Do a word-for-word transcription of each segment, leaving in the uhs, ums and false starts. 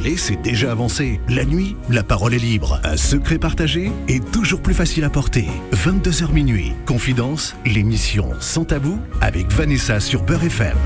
Parler, c'est déjà avancé. La nuit, la parole est libre. Un secret partagé est toujours plus facile à porter. vingt-deux heures minuit. Confidence, l'émission Sans Tabou avec Vanessa sur Beurre F M.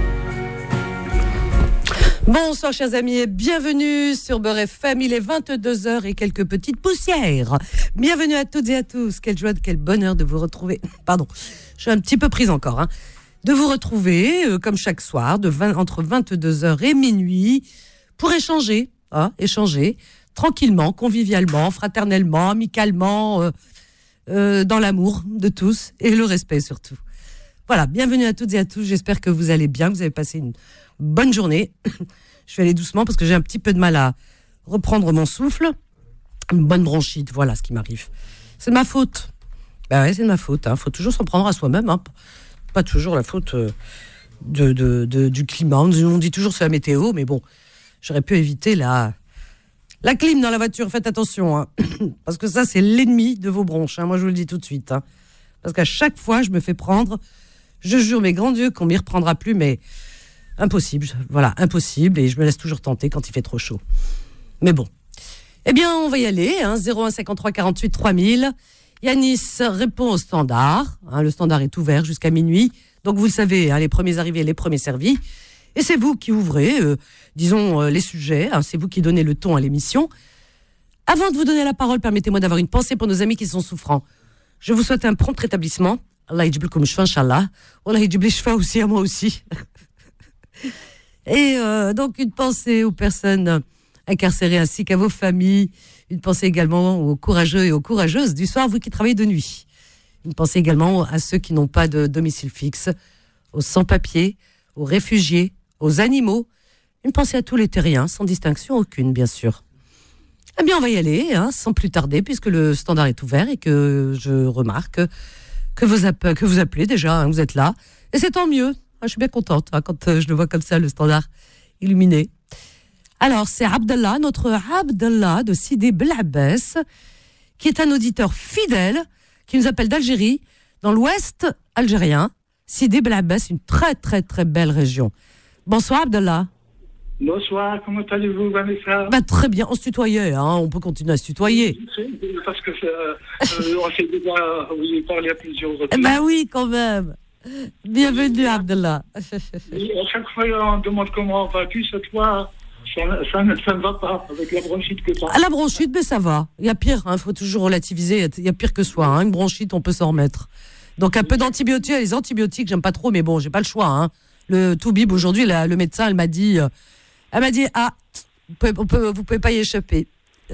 Bonsoir chers amis et bienvenue sur Beurre F M, il est vingt-deux heures et quelques petites poussières. Bienvenue à toutes et à tous, quelle joie, quel bonheur de vous retrouver, pardon, je suis un petit peu prise encore, hein. De vous retrouver euh, comme chaque soir, de vingt, entre vingt-deux heures et minuit, pour échanger, hein, échanger tranquillement, convivialement, fraternellement, amicalement, euh, euh, dans l'amour de tous et le respect surtout. Voilà, bienvenue à toutes et à tous, j'espère que vous allez bien, que vous avez passé une bonne journée. Je vais aller doucement parce que j'ai un petit peu de mal à reprendre mon souffle. Une bonne bronchite, voilà ce qui m'arrive. C'est de ma faute. Ben ouais, c'est de ma faute. Il hein. faut toujours s'en prendre à soi-même. Hein. Pas toujours la faute euh, de, de, de, du climat. On dit, on dit toujours c'est la météo, mais bon, j'aurais pu éviter la, la clim dans la voiture. Faites attention, hein. Parce que ça, c'est l'ennemi de vos bronches. Hein. Moi, je vous le dis tout de suite. Hein. Parce qu'à chaque fois, je me fais prendre. Je jure, mes grands dieux, qu'on m'y reprendra plus, mais impossible. Voilà, impossible. Et je me laisse toujours tenter quand il fait trop chaud. Mais bon. Eh bien, on va y aller. Hein, zéro un cinquante-trois quarante-huit trois mille. Yanis répond au standard. Hein, le standard est ouvert jusqu'à minuit. Donc, vous le savez, hein, les premiers arrivés, les premiers servis. Et c'est vous qui ouvrez, euh, disons, euh, les sujets. Hein, c'est vous qui donnez le ton à l'émission. Avant de vous donner la parole, permettez-moi d'avoir une pensée pour nos amis qui sont souffrants. Je vous souhaite un prompt rétablissement. Allah yajib lakoum shfa, Inch'Allah. Allah yajib li shfa aussi, à moi aussi. Et euh, donc, une pensée aux personnes incarcérées ainsi qu'à vos familles. Une pensée également aux courageux et aux courageuses du soir, vous qui travaillez de nuit. Une pensée également à ceux qui n'ont pas de domicile fixe, aux sans-papiers, aux réfugiés, aux animaux. Une pensée à tous les terriens, sans distinction aucune, bien sûr. Eh bien, on va y aller, hein, sans plus tarder, puisque le standard est ouvert et que je remarque que vous, app- que vous appelez déjà, hein, vous êtes là. Et c'est tant mieux. Ah, je suis bien contente hein, quand euh, je le vois comme ça, le standard illuminé. Alors, c'est Abdallah, notre Abdallah de Sidi Belabès, qui est un auditeur fidèle, qui nous appelle d'Algérie, dans l'ouest algérien. Sidi Belabès, une très très très belle région. Bonsoir Abdallah. Bonsoir, comment allez-vous Vanessa? Bah, très bien, on se tutoyait, hein, on peut continuer à se tutoyer. Parce que euh, euh, on s'est déjà oui, parlé à plusieurs reprises. Bah oui, quand même. Bienvenue Abdallah. Et à chaque fois, on demande comment vas-tu cette fois. Ça, ça, ça ne va pas avec la bronchite que tu as. La bronchite, mais ça va. Il y a pire, il hein, faut toujours relativiser. Il y a pire que soi. Hein. Une bronchite, on peut s'en remettre. Donc un peu d'antibiotiques. Les antibiotiques, j'aime pas trop, mais bon, j'ai pas le choix. Hein. Le Toubib, aujourd'hui, la, le médecin, elle m'a dit, euh, elle m'a dit, ah, vous pouvez, on peut, vous pouvez pas y échapper.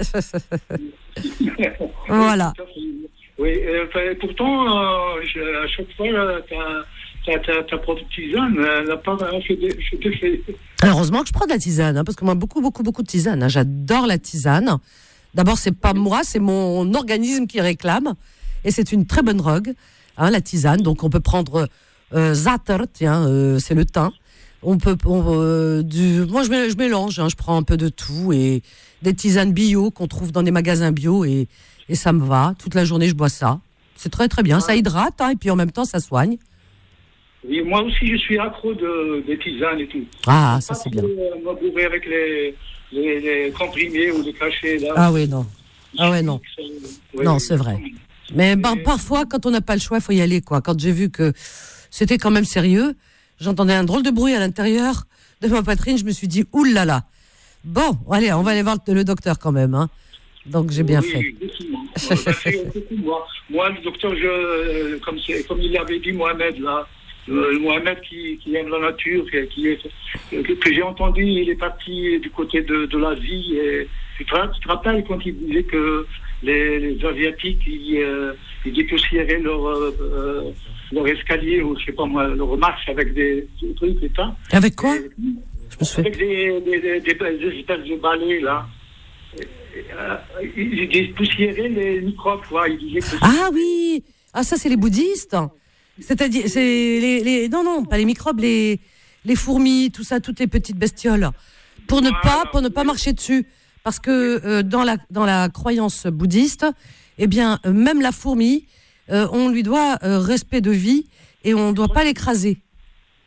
Voilà. Oui, euh, pourtant, euh, je, à chaque fois, t'as... Ta, ta, ta propre tisane, elle n'a pas fait d'effet. Heureusement que je prends de la tisane, hein, parce que moi, beaucoup, beaucoup, beaucoup de tisane. Hein. J'adore la tisane. D'abord, c'est pas moi, c'est mon organisme qui réclame. Et c'est une très bonne drogue, hein, la tisane. Donc, on peut prendre euh, Zater, tiens, euh, c'est le thym. On peut, on, euh, du, moi, je, je mélange, hein, je prends un peu de tout. Et des tisanes bio qu'on trouve dans des magasins bio. Et, et ça me va. Toute la journée, je bois ça. C'est très, très bien. Ça hydrate, hein, et puis en même temps, ça soigne. Oui, moi aussi, je suis accro de, des tisanes et tout. Ah, ça, c'est bien. Je ne peux pas me bourrer avec les, les, les comprimés ou les cachets. Là. Ah oui, non. Ah ouais, non. Ouais, non, c'est vrai. Mais bah, parfois, quand on n'a pas le choix, il faut y aller, quoi. Quand j'ai vu que c'était quand même sérieux, j'entendais un drôle de bruit à l'intérieur de ma poitrine, je me suis dit, oulala. Bon, allez, on va aller voir le docteur quand même, hein. Donc, j'ai bien oui, fait. Exactement. moi, moi, le docteur, je, comme, comme il l'avait dit, Mohamed, là, Euh, Mohamed qui, qui aime la nature, qui est, que, que j'ai entendu, il est parti du côté de, de l'Asie. Et, tu, te, tu te rappelles quand il disait que les, les Asiatiques, ils, euh, ils dépoussiéraient leur, euh, leur escalier, ou je sais pas moi, leur marche avec des, des trucs et ça. Avec quoi? Et, je me suis Avec des, des, des, des, des espèces de balais, là. Euh, ils dépoussiéraient les microbes, quoi. Il disait que ah oui! Ah, ça, c'est les bouddhistes. C'est-à-dire, c'est les, les, non, non, pas les microbes, les, les fourmis, tout ça, toutes les petites bestioles. Pour ne pas, pour ne pas marcher dessus. Parce que, euh, dans la, dans la croyance bouddhiste, eh bien, euh, même la fourmi, euh, on lui doit euh, respect de vie et on ne doit pas l'écraser.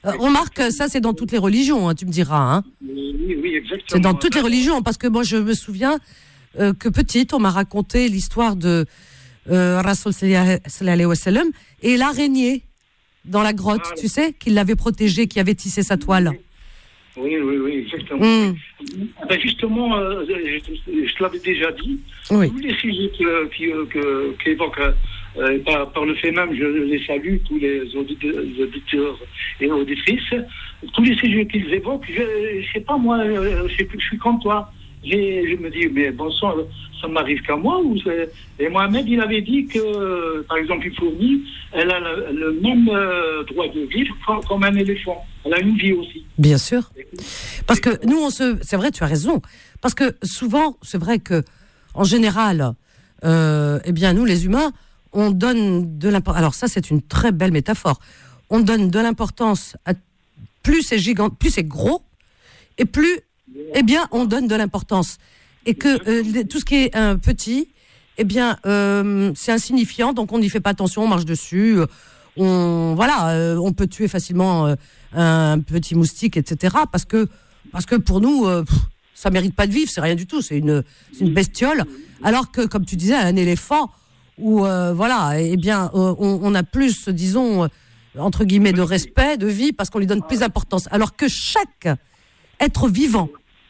Euh, remarque, ça c'est dans toutes les religions, hein, tu me diras. Hein. Oui, oui, exactement. C'est dans toutes les religions, parce que moi je me souviens euh, que petite, on m'a raconté l'histoire de euh, Rasoul sallallahu alayhi wa sallam et l'araignée dans la grotte, ah, tu sais, qui l'avait protégée, qui avait tissé sa toile. Oui, oui, oui, exactement. Mm. Ben justement, euh, je, je te l'avais déjà dit, oui. tous les sujets que, qui, que, qu'évoquent, euh, par, par le fait même, je les salue, tous les auditeurs, les auditeurs et auditrices, tous les sujets qu'ils évoquent, je ne sais pas, moi, je, je suis comme toi. J'ai, je me dis, mais bon sang, ça ne m'arrive qu'à moi. Ou et Mohamed, il avait dit que, par exemple, une fourmi, elle a le, le même euh, droit de vivre comme, comme un éléphant. Elle a une vie aussi. Bien sûr. Parce que nous, on se... c'est vrai, tu as raison. Parce que souvent, c'est vrai que, en général, euh, eh bien, nous, les humains, on donne de l'importance. Alors ça, c'est une très belle métaphore. On donne de l'importance à plus c'est gigant, plus c'est gros, et plus, eh bien, on donne de l'importance. Et que euh, tout ce qui est un petit, eh bien, euh, c'est insignifiant, donc on n'y fait pas attention, on marche dessus. On, voilà, euh, on peut tuer facilement euh, un petit moustique, et cetera. Parce que, parce que pour nous, euh, pff, ça mérite pas de vivre, c'est rien du tout, c'est une, c'est une bestiole. Alors que, comme tu disais, un éléphant, où euh, voilà, eh bien, euh, on, on a plus, disons, euh, entre guillemets, de respect, de vie, parce qu'on lui donne plus d'importance. Alors que chaque être vivant,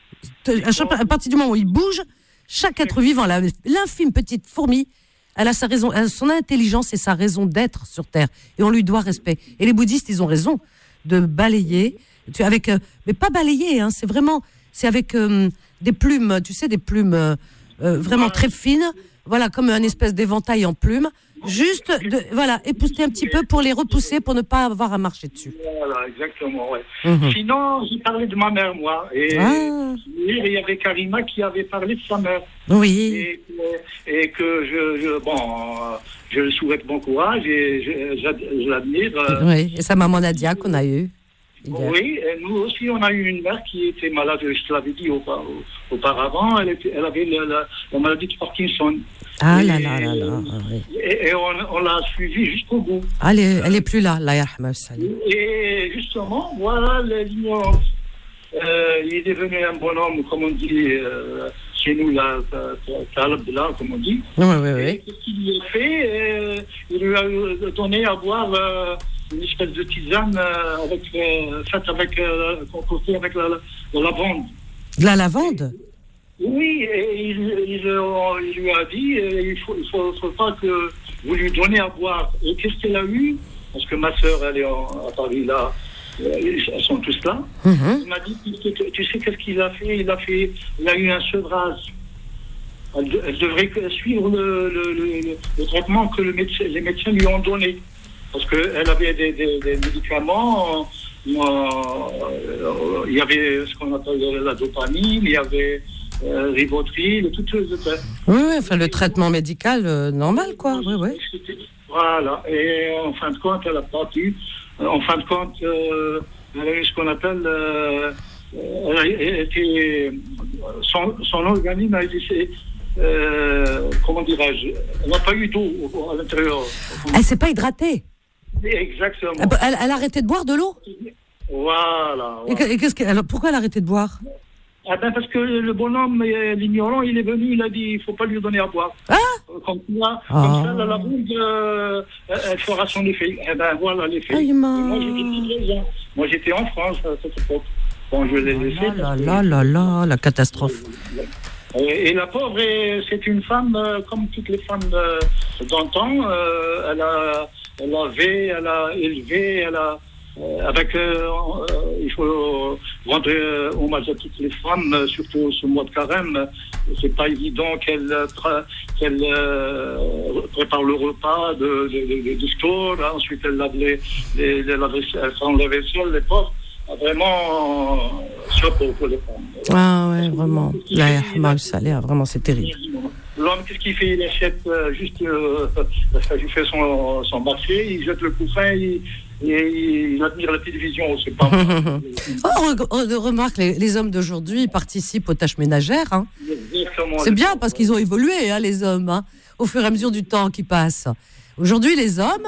à partir du moment où il bouge, chaque être vivant, la, l'infime petite fourmi, elle a sa raison, elle a son intelligence et sa raison d'être sur Terre. Et on lui doit respect. Et les bouddhistes, ils ont raison de balayer, tu, avec, euh, mais pas balayer, hein, c'est vraiment, c'est avec euh, des plumes, tu sais, des plumes euh, euh, vraiment très fines, voilà, comme un espèce d'éventail en plumes, juste, de, voilà, épousseter un petit peu pour les repousser, pour ne pas avoir à marcher dessus. Voilà, exactement, ouais. Mm-hmm. Sinon, j'ai parlé de ma mère, moi, et ah. il y avait Karima qui avait parlé de sa mère. Oui. Et, et que je, je, bon, je lui souhaite bon courage et je, je, je l'admire. Oui, et sa maman Nadia qu'on a eue. Oui, et nous aussi, on a eu une mère qui était malade, je te l'avais dit auparavant, elle, était, elle avait la, la, la maladie de Parkinson. Ah et, là là là là. Oui. Et, et on, on l'a suivie jusqu'au bout. Ah, elle, est, elle est plus là, la yarhama salim. Et justement, voilà l'ignorance. Euh, il est devenu un bonhomme, comme on dit euh, chez nous, là, talab là, comme on dit. Oui, oui, oui. Et qu'est-ce qu'il lui a fait euh, il lui a donné à boire euh, une espèce de tisane euh, avec, euh, faite avec, euh, concoctée avec la, la, la lavande. De la lavande? Oui, et il, il, il lui a dit euh, il ne faut, il faut, faut pas que vous lui donnez à boire. Et qu'est-ce qu'elle a eu? Parce que ma sœur, elle est en, à Paris, là. Ils sont tous là. Mm-hmm. Il m'a dit, tu sais qu'est-ce qu'il a fait? Il a fait, il a eu un sevrage. Elle, de, elle devrait suivre le, le, le, le traitement que le médecin, les médecins lui ont donné. Parce qu'elle avait des, des, des médicaments, euh, euh, il y avait ce qu'on appelle la dopamine, il y avait euh, Rivotril, toutes choses. Oui, oui, enfin le traitement médical euh, normal, quoi. Oui, oui. Voilà, et en fin de compte, elle n'a pas pu. En fin de compte, euh, elle a eu ce qu'on appelle, euh, elle a été, son, son organisme a été, euh, comment dirais-je, elle n'a pas eu d'eau à l'intérieur. Elle s'est pas hydratée. Exactement. Elle, elle a arrêté de boire de l'eau. Voilà. Et, et qu'est-ce que, alors pourquoi elle a arrêté de boire? Ah ben parce que le bonhomme, l'ignorant, il est venu, il a dit, il ne faut pas lui donner à boire. Ah Comme ça, ah. comme ça la lavande, euh, elle fera son effet. Eh ben voilà l'effet. Aïe, moi, j'étais, moi j'étais en France à cette époque. Bon, je l'ai laissé. Oh là là là là, la catastrophe. Et, et la pauvre, c'est une femme, euh, comme toutes les femmes euh, d'antan, euh, elle a, elle a fait, elle a élevé, elle a... Euh, avec, euh, euh, il faut rendre euh, hommage à toutes les femmes, euh, surtout ce mois de carême. C'est pas évident qu'elle, tra- qu'elle euh, prépare le repas de, de, de, de store, hein. Ensuite elle lave les, les, les, la vaisselle, elle prend la vaisselle, les portes. Vraiment, euh, chapeau pour les femmes. Ah ouais, vraiment. La yarhama salaire, vraiment, c'est terrible. L'homme, qu'est-ce qu'il fait? Il achète euh, juste, euh, il fait son, son marché, il jette le couffin, il, il, il admire la télévision, c'est pas oh, on remarque, les, les hommes d'aujourd'hui participent aux tâches ménagères. Hein. C'est bien parce qu'ils ont évolué, hein, les hommes, hein, au fur et à mesure du temps qui passe. Aujourd'hui, les hommes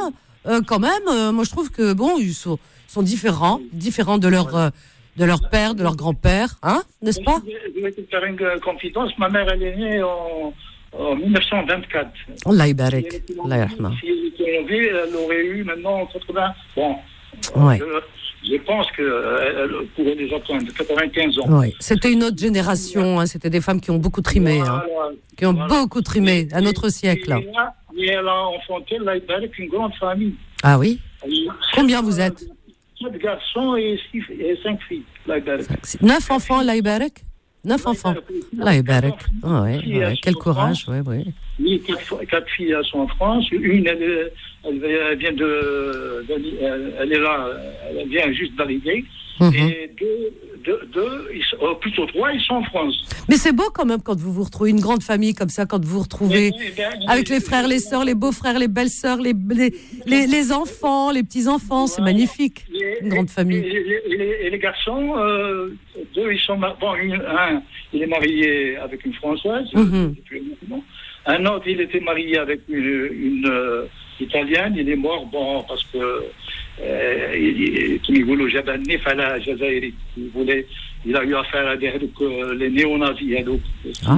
euh, quand même, euh, moi je trouve que bon, ils sont, sont différents, différents de leur, euh, de leur père, de leur grand-père, hein, n'est-ce pas? Je vais te faire une confidence. Ma mère, elle est née en, en mille neuf cent vingt-quatre. Allah yabarak, Allah yarhama. Si elle était en vie, elle aurait eu maintenant quatre-vingts. Bon, Ouais. je, je pense qu'elle pourrait les atteindre, quatre-vingt-quinze ans. Oui, c'était une autre génération, hein, c'était des femmes qui ont beaucoup trimé, hein, Voilà. qui ont Voilà. beaucoup trimé, à notre Et- siècle. Et, là, et elle a enfanté, là, avec une grande famille. Ah oui? Combien vous êtes? Quatre garçons et, six, et cinq filles. Là, Neuf enfants, Allah yabarak? Neuf enfants. Allah yabarak. Ah ouais, ouais, quel courage, ouais, ouais. Oui, quatre, quatre filles elles sont en France. Une, elle, elle, elle vient de, de- elle est là, elle vient juste d'arriver. Mhm. Et deux, deux, deux ils sont, euh, plutôt trois, ils sont en France. Mais c'est beau quand même quand vous vous retrouvez, une grande famille comme ça, quand vous vous retrouvez Mais- mais- mais- avec les frères, les sœurs, les beaux-frères, les belles-sœurs, les, les, les, les enfants, les petits-enfants, c'est magnifique, Et- une grande et- famille. Et, et- et les, et les garçons, euh, deux, ils sont. mar- Bon, une- un, il est marié avec une Française. Mhm. Un autre, il était marié avec une, une euh, Italienne. Il est mort, bon, parce que. Euh, il, il voulait Jabani, Fala, Jazairi. Il voulait. Il a eu affaire à des, euh, les néo-nazis. hein, donc, Ah,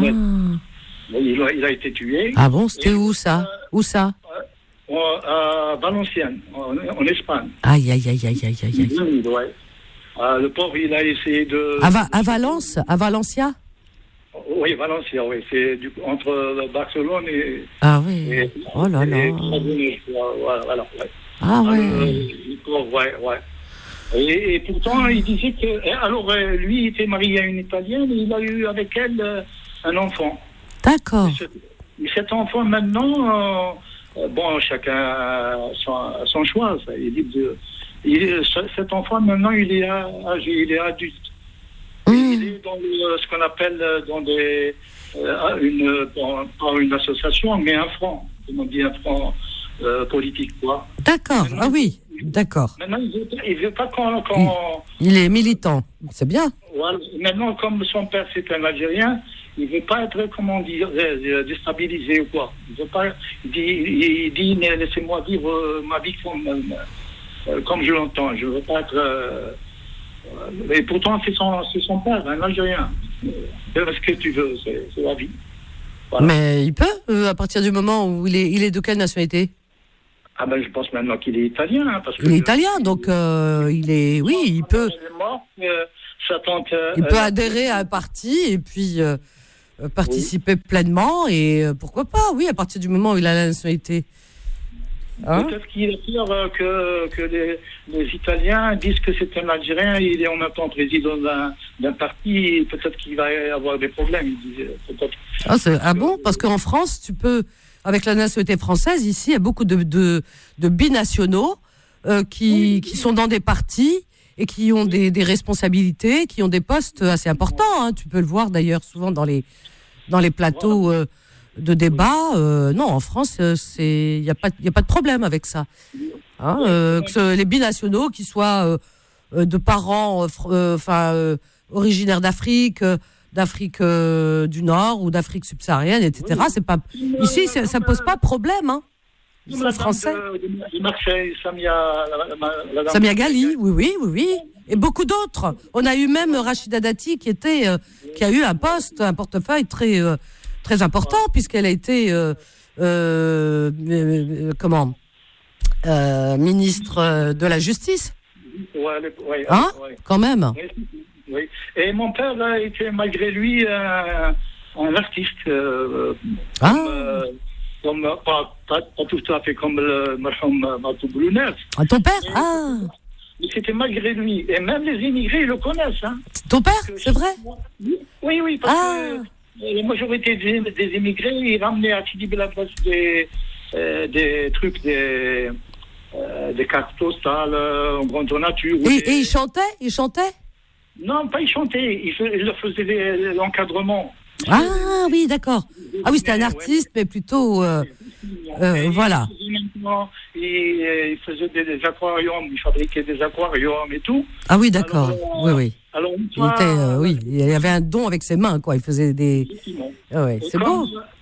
il, a, il a été tué. ah bon, c'était où ça? Où ça? En- à Valenciennes, en, en Espagne. Aïe, aïe, aïe, aïe, aïe, aïe. aïe. Oui, ouais. Ah, le pauvre, il a essayé de. À, Va- à Valence? À Valencia? Oui, Valenciennes, oui. C'est du, entre Barcelone et. Ah oui. et Oh là là. et Travoni, voilà, voilà, ouais. Ah Euh, ouais. le pauvre, ouais, ouais. Et, et pourtant, il disait que. et alors, euh, lui, il était marié à une Italienne et il a eu avec elle euh, un enfant. D'accord. Et cet, et cet enfant, maintenant, euh, euh, bon, chacun a son, a son choix. Ça, il dit de, il, cet enfant, maintenant, il est âgé, il est adulte. Et il Mmh. est dans le- ce qu'on appelle euh, dans des, euh, une, dans- pas une association, mais un front. Comme on dit, un front euh, politique, quoi. D'accord. Ah oui. D'accord. Maintenant, il veut, il veut pas qu'on... qu'on- Il est militant. C'est bien. voilà. Maintenant, comme son père, c'est un Algérien, il veut pas être, comment dire, euh, déstabilisé ou quoi. Il veut pas... Il dit, il dit laissez-moi vivre euh, ma vie comme, euh, comme je l'entends. Je veux pas être... Euh, euh, et pourtant, c'est son, c'est son père, un Algérien. Euh, Fais ce que tu veux, c'est, c'est la vie. Voilà. Mais il peut, euh, à partir du moment où il est, il est de quelle nationalité? Ah ben, je pense maintenant qu'il est italien. Hein, parce que Il est italien, donc euh, il est, oui, il peut, Elle est morte, euh, sa tante, euh, il peut elle a- adhérer à un parti et puis euh, euh, participer pleinement et euh, pourquoi pas, oui, à partir du moment où il a la nationalité. Hein? Peut-être qu'il a peur euh, que, que les, les Italiens disent que c'est un Algérien, il est en même temps président d'un, d'un parti, peut-être qu'il va y avoir des problèmes. Il disait, peut-être. Ah, c'est- ah bon? Parce qu'en France, tu peux, avec la nationalité française, ici, il y a beaucoup de, de, de binationaux euh, qui, qui sont dans des partis et qui ont des, des responsabilités, qui ont des postes assez importants. Hein. Tu peux le voir d'ailleurs souvent dans les, dans les plateaux euh, de débat. Euh, non, en France, euh, c'est, il n'y a pas, il y a pas de problème avec ça. Hein, euh, que ce- les binationaux, qui soient euh, euh, de parents, euh, fr- euh, enfin, euh, originaires d'Afrique, euh, d'Afrique euh, du Nord ou d'Afrique subsaharienne, et cetera. C'est pas ici, c'est- ça pose pas problème. Hein. Ils Comme sont la dame français. de, de Marseille, Samia, la, la, la dame- Samia Ghali, oui, oui, oui, oui, et beaucoup d'autres. On a eu même Rachida Dati qui était, euh, qui a eu un poste, un portefeuille très, euh, très important puisqu'elle a été, euh, euh, euh, comment, euh, ministre euh, de la Justice, Ouais, elle est- ouais, hein, ouais. quand même. Oui, oui. Et mon père là, était malgré lui un, un artiste. Euh, Ah. comme, euh, comme, euh, pas, pas, pas tout à fait comme le marhum Matou Blounes. Ah, ton père, ah, Mais c'était malgré lui. Et même les immigrés, ils le connaissent. Hein. ton père, c'est vrai. Oui, oui, parce Ah. que la majorité des, des immigrés, ils ramenaient à Sidi Belabas des, euh, des trucs, des, euh, des cartes postales euh, en grande nature. ou Et, des- et il chantait, il chantait. Non, pas ils chantaient, ils, fais- ils leur faisaient des- l'encadrement. Ah oui, d'accord. Ah oui, c'était un Ouais. artiste, mais plutôt, euh, euh, Et voilà. Ils faisaient maintenant, ils, euh, ils faisaient des, des aquariums, ils fabriquaient des aquariums et tout. Ah oui, d'accord. Alors, Oui, oui. Alors, une Il fois, était, euh, oui, il avait un don avec ses mains, quoi. Il faisait des. effectivement. Ah ouais, Et c'est comme- beau.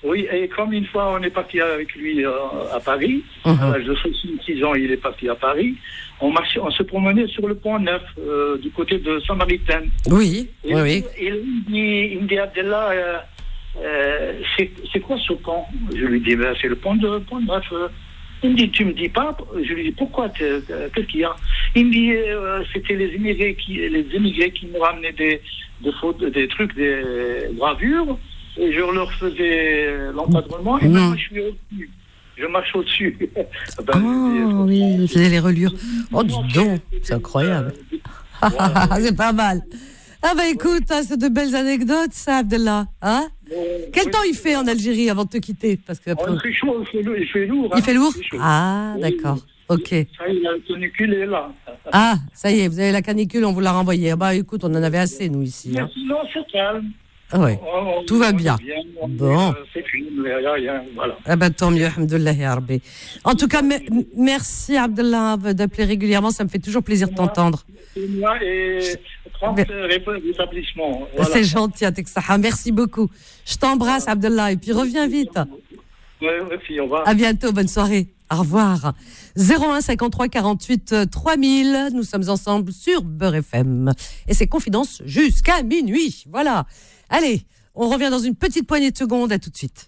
Oui, et comme une fois, on est parti avec lui euh, à Paris, Mhm. à l'âge de soixante-six ans, il est parti à Paris, on, marchait, on se promenait sur le pont Neuf, euh, du côté de Saint-Maritain. Oui, Et oui, oui. il me dit, il me dit Abdallah, euh, euh, c'est, c'est quoi ce pont? Je lui dis, ben, c'est le pont de Pont Neuf. Il me dit, tu me dis pas? Je lui dis, pourquoi? Qu'est-ce qu'il y a? Il me dit, euh, c'était les immigrés qui, les immigrés qui me ramenaient des, des, fautes, des trucs, des gravures, et je leur faisais l'encadrement, et Non. maintenant je suis au-dessus. Je marche au-dessus. Ben, Ah je dis, oui, il faisait les reliures. Oh, dis donc, c'est incroyable. Voilà. C'est pas mal. Ah bah écoute, hein, c'est de belles anecdotes, ça, Abdallah. Hein? Quel Oui. temps il fait en Algérie avant de te quitter? Parce que après... Oh, il fait chaud, il fait, lourd, il fait lourd. Il hein. fait lourd? Il fait chaud. Ah, Oui, d'accord. oui. Ok. Ça y est, la canicule est là. Ah, ça y est, vous avez la canicule, on vous l'a renvoyée. Ah bah écoute, on en avait assez, nous, ici. Mais Hein. sinon, c'est calme. Ah ouais. On- on- Tout va on est bien. on est, Bon. euh, c'est fini, il n'y a rien. Voilà. Ah bah tant mieux, alhamdoulilah ya Rabbi. En tout cas, me- merci Abdallah d'appeler régulièrement, ça me fait toujours plaisir de t'entendre. C'est moi et trente Mais- rétablissements. Voilà. C'est gentil, Atek Saha. Merci beaucoup. Je t'embrasse, Abdallah, et puis reviens vite. Oui, merci, au revoir. À bientôt, bonne soirée. Au revoir. zéro un cinquante-trois quarante-huit trois mille. Nous sommes ensemble sur Beurre F M. Et c'est Confidence jusqu'à minuit. Voilà. Allez, on revient dans une petite poignée de secondes. À tout de suite.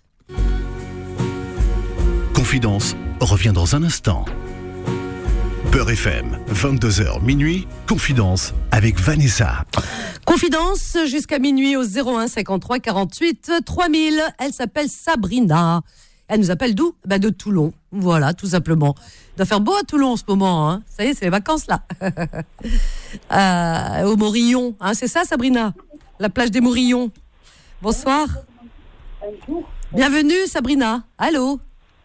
Confidence revient dans un instant. Beurre F M, vingt-deux heures minuit, Confidence avec Vanessa. Confidence jusqu'à minuit au zéro un cinquante-trois quarante-huit trois mille. Elle s'appelle Sabrina. Elle nous appelle d'où? Bah de Toulon. Voilà, tout simplement. Il doit faire beau à Toulon en ce moment. Hein. Ça y est, c'est les vacances là. euh, au Morillon. Hein, c'est ça, Sabrina? La plage des Morillons. Bonsoir. Bienvenue, Sabrina. Allô?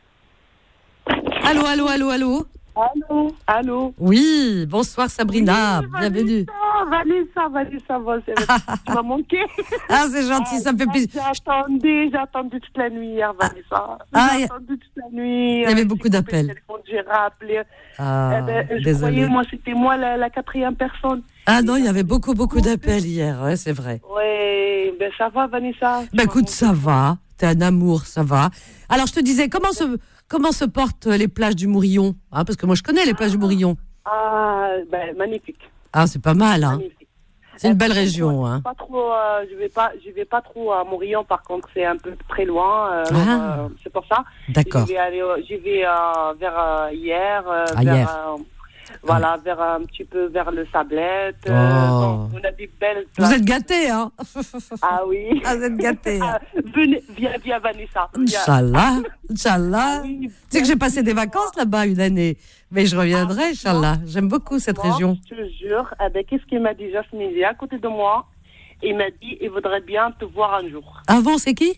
Allô, allô, allô, allô? Allô, allô. Oui, bonsoir Sabrina. Oui, Bienvenue. Vanessa, Vanessa, Vanessa, tu m'as manqué. Ah, c'est gentil, ça me fait plaisir. J'attendais, j'ai attendu toute la nuit hier, Vanessa. Ah, j'ai y- attendu toute la nuit. Il y avait beaucoup d'appels. J'ai rappelé. Ah, Eh ben, je désolée. croyais, moi, c'était moi la, la quatrième personne. Ah non, il y avait beaucoup, beaucoup d'appels hier, ouais, c'est vrai. Ouais, ben ça va, Vanessa. Tu Bah m'as écoute, manqué. ça va, t'es un amour, ça va. Alors je te disais, comment se, comment se portent les plages du Mourillon? Hein, parce que moi je connais les plages du Mourillon. Ah, ben magnifique. Ah, c'est pas mal, hein. Magnifique. C'est une Eh, belle par contre, région, moi, hein. Pas trop, euh, je vais pas, je vais pas trop à Morillon. Par contre, c'est un peu très loin. euh, Ah. alors, euh, c'est pour ça. D'accord. Je vais aller, euh, je vais euh, vers euh, hier, euh, Ah, vers, hier. euh, voilà, vers un petit peu vers le Sablette. euh, Oh. bon, on a des belles Vous plages. êtes gâtés, hein. Ah oui. Ah, vous êtes gâtés. Hein. Ah, venez, viens, viens, Vanessa. Viens. Inch'Allah, Inch'Allah. Ah oui, Tu sais que j'ai passé des vacances là-bas une année. Mais je reviendrai, Inch'Allah. J'aime beaucoup cette Moi, région. Je te jure, eh ben, qu'est-ce qu'il m'a dit, Jasmine? Il est à côté de moi. Il m'a dit, il voudrait bien te voir un jour. Avant, c'est qui?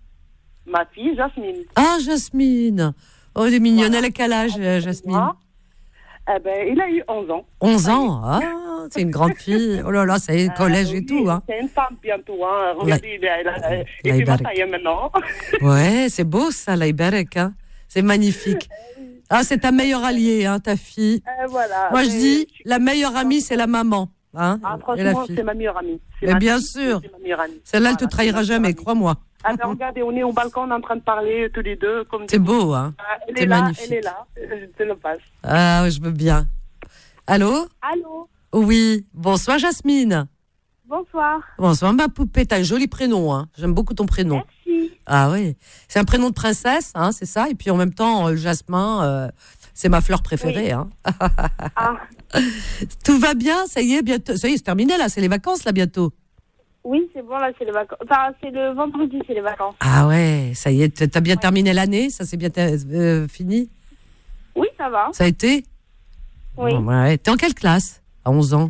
Ma fille, Jasmine. Ah, Jasmine. Oh, elle est mignonne. Voilà. Elle a quel âge, euh, Jasmine? Moi, eh ben, il a eu onze ans. onze ans. Ah, c'est une grande fille. Oh là là, ça y est, collège Euh, et oui, tout. Hein. C'est une femme bientôt. Hein. Regardez, il, a- il, a- il La fait ma Ibarak. taille maintenant. Ouais, c'est beau ça, la Ibarek. Hein. C'est magnifique. Ah, c'est ta meilleure alliée, hein, ta fille. Euh, voilà. Moi, je Mais dis, suis- la meilleure amie, c'est la maman. Hein, Ah, et la franchement, fille. c'est ma meilleure amie. C'est Mais ma bien fille, sûr. c'est ma meilleure amie. Celle-là, elle te Voilà, trahira c'est ma jamais, meilleure amie. crois-moi. Ah ben, regardez, on est au balcon, on est en train de parler tous les deux. Comme C'est des- beau, hein. Ah, elle C'est est là, magnifique. elle est là. Je te le passe. Ah, ouais, je veux bien. Allô? Allô, Oui. Bonsoir, Jasmine. bonsoir. Bonsoir, ma poupée. T'as un joli prénom, hein. J'aime beaucoup ton prénom. Merci. Ah oui. C'est un prénom de princesse, hein, c'est ça. Et puis en même temps, euh, Jasmin, euh, c'est ma fleur préférée. Oui. Hein. Ah, Tout va bien, ça y est, bientôt. Ça y est, c'est terminé là, c'est les vacances là bientôt. oui, c'est bon, là, c'est les vacances. Enfin, c'est le vendredi, c'est les vacances. Ah ouais, ça y est, t'as bien terminé l'année, ça c'est bien euh, fini. Oui, ça va. Ça a été. Oui. Bon, ouais. T'es en quelle classe? À onze ans.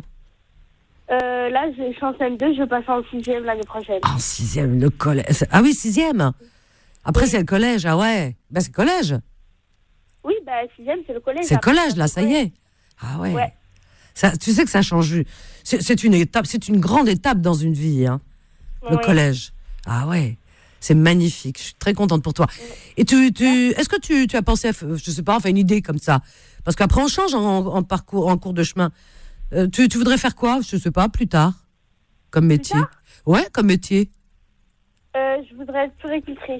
Euh, là, je suis en C M deux, je passe en sixième l'année prochaine. Ah, en sixième, le collège. Ah oui, sixième. Après Oui. c'est le collège, ah ouais. Ben c'est le collège. Oui, bah, sixième, c'est le collège. C'est le Après, collège là, ça y est. Ah ouais. Ouais. Ça, tu sais que ça change. C'est c'est une étape, c'est une grande étape dans une vie, hein. Le Ouais. collège. Ah ouais, c'est magnifique. Je suis très contente pour toi. Et tu, tu, est-ce que tu, tu as pensé, à, f- je sais pas, enfin une idée comme ça, parce qu'après on change en, en parcours, en cours de chemin. Euh, tu, tu voudrais faire quoi? Je sais pas, plus tard, comme métier. tard Ouais, comme métier. Euh, je voudrais être puricultrice.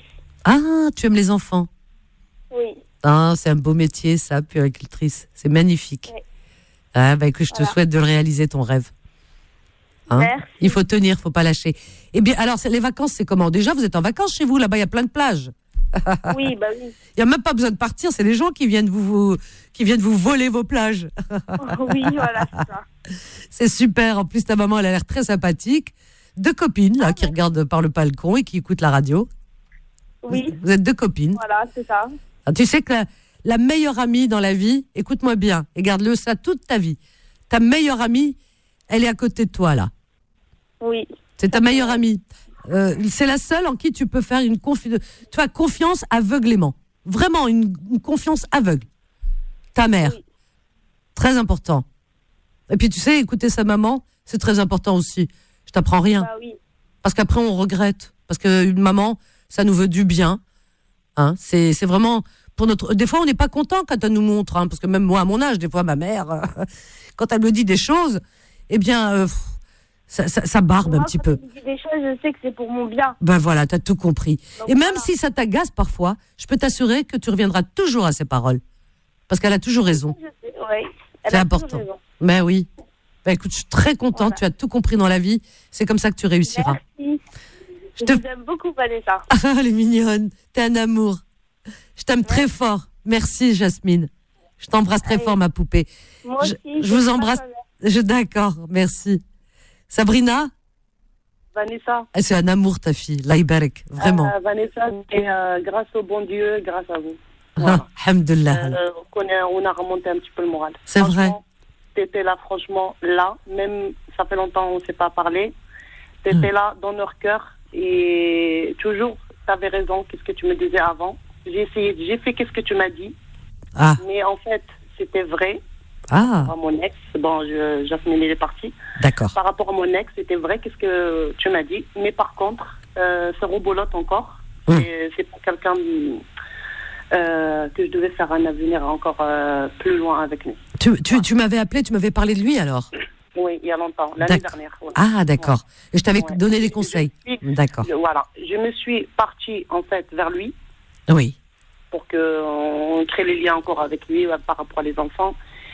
Ah, tu aimes les enfants? Oui. Ah, c'est un beau métier, ça, puéricultrice. C'est magnifique. Oui. Ah, bah écoute, je te voilà. souhaite de le réaliser, ton rêve. Hein? Merci. Il faut tenir, il ne faut pas lâcher. Eh bien, alors, les vacances, c'est comment? Déjà, vous êtes en vacances chez vous, là-bas, il y a plein de plages. Oui, bah oui. Il n'y a même pas besoin de partir, c'est les gens qui viennent vous, vous, qui viennent vous voler vos plages. Oui, voilà, c'est ça. C'est super. En plus, ta maman, elle a l'air très sympathique. Deux copines, là, ah, qui ouais. regardent par le balcon et qui écoutent la radio. Oui. Vous êtes deux copines. Voilà, c'est ça. Alors, tu sais que la, la meilleure amie dans la vie, écoute-moi bien, et garde-le ça toute ta vie. Ta meilleure amie, elle est à côté de toi, là. Oui. C'est ta meilleure amie. Euh, c'est la seule en qui tu peux faire une confi- tu vois, confiance aveuglément. Vraiment, une, une confiance aveugle. Ta mère. Oui. Très important. Et puis, tu sais, écouter sa maman, c'est très important aussi. Je t'apprends rien. Bah oui. Parce qu'après, on regrette. Parce qu'une maman, ça nous veut du bien. Hein, c'est, c'est vraiment pour notre. Des fois, on n'est pas content quand elle nous montre. Hein, parce que même moi, à mon âge, des fois, ma mère, euh, quand elle me dit des choses, eh bien, euh, ça, ça, ça barbe moi, un petit peu. Quand je dis des choses, je sais que c'est pour mon bien. Ben voilà, t'as tout compris. Donc, et même voilà. si ça t'agace parfois, je peux t'assurer que tu reviendras toujours à ses paroles. Parce qu'elle a toujours raison. Je sais, oui. Elle c'est a important. Raison. Ben oui. Ben écoute, je suis très contente. Voilà. Tu as tout compris dans la vie. C'est comme ça que tu réussiras. Merci. Je, je te... t'aime beaucoup, Vanessa. Ah, elle est mignonne. T'es un amour. Je t'aime ouais. très fort. Merci, Jasmine. Je t'embrasse très Allez. fort, ma poupée. Moi aussi. Je, je vous embrasse. Je, d'accord, merci. Sabrina? Vanessa. C'est un amour, ta fille. Laïbarek, vraiment. Euh, Vanessa, c'est euh, grâce au bon Dieu, grâce à vous. Voilà. Ah, alhamdoulilah. Euh, on, on a remonté un petit peu le moral. C'est vrai. T'étais là, franchement, là. Même, ça fait longtemps qu'on ne s'est pas parlé. T'étais mmh. là, dans leur cœur. Et toujours, t'avais raison. Qu'est-ce que tu me disais avant? J'ai essayé, j'ai fait qu'est-ce que tu m'as dit. Ah. Mais en fait, c'était vrai. Ah. Par rapport à mon ex, bon, je, Jasmine, il est parti. D'accord. Par rapport à mon ex, c'était vrai, qu'est-ce que tu m'as dit. Mais par contre, euh, ça rebolote encore. Mmh. C'est, c'est pas quelqu'un euh, que je devais faire un avenir encore euh, plus loin avec lui. Tu, tu, tu m'avais appelé, tu m'avais parlé de lui alors? Oui, il y a longtemps, l'année d'accord. dernière. Ouais. Ah, d'accord. Ouais. Et je t'avais ouais. donné des conseils. Suis, d'accord. Je, voilà. Je me suis partie, en fait, vers lui. Oui. Pour qu'on crée les liens encore avec lui euh, par rapport à les enfants.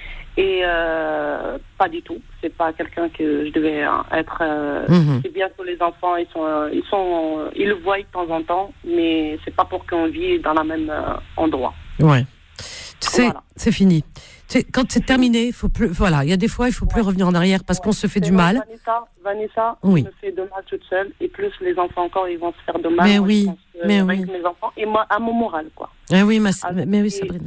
Et euh, pas du tout. C'est pas quelqu'un que je devais euh, être. Euh, mm-hmm. C'est bien que les enfants, ils sont, euh, ils sont, euh, ils le voient de temps en temps, mais c'est pas pour qu'on vit dans le même euh, endroit. Ouais. Tu sais, voilà. C'est fini. Tu sais, quand c'est terminé, il faut plus. Voilà, il y a des fois, il faut plus ouais. revenir en arrière parce ouais. qu'on se fait c'est du mal. Vanessa, Vanessa, oui. je me fais de mal toute seule, et plus les enfants encore, ils vont se faire de mal. Mais moi, oui, pense, euh, mais avec oui. mes enfants et moi, à mon moral, quoi. Eh oui, ma... mais, mais oui, Sabrina.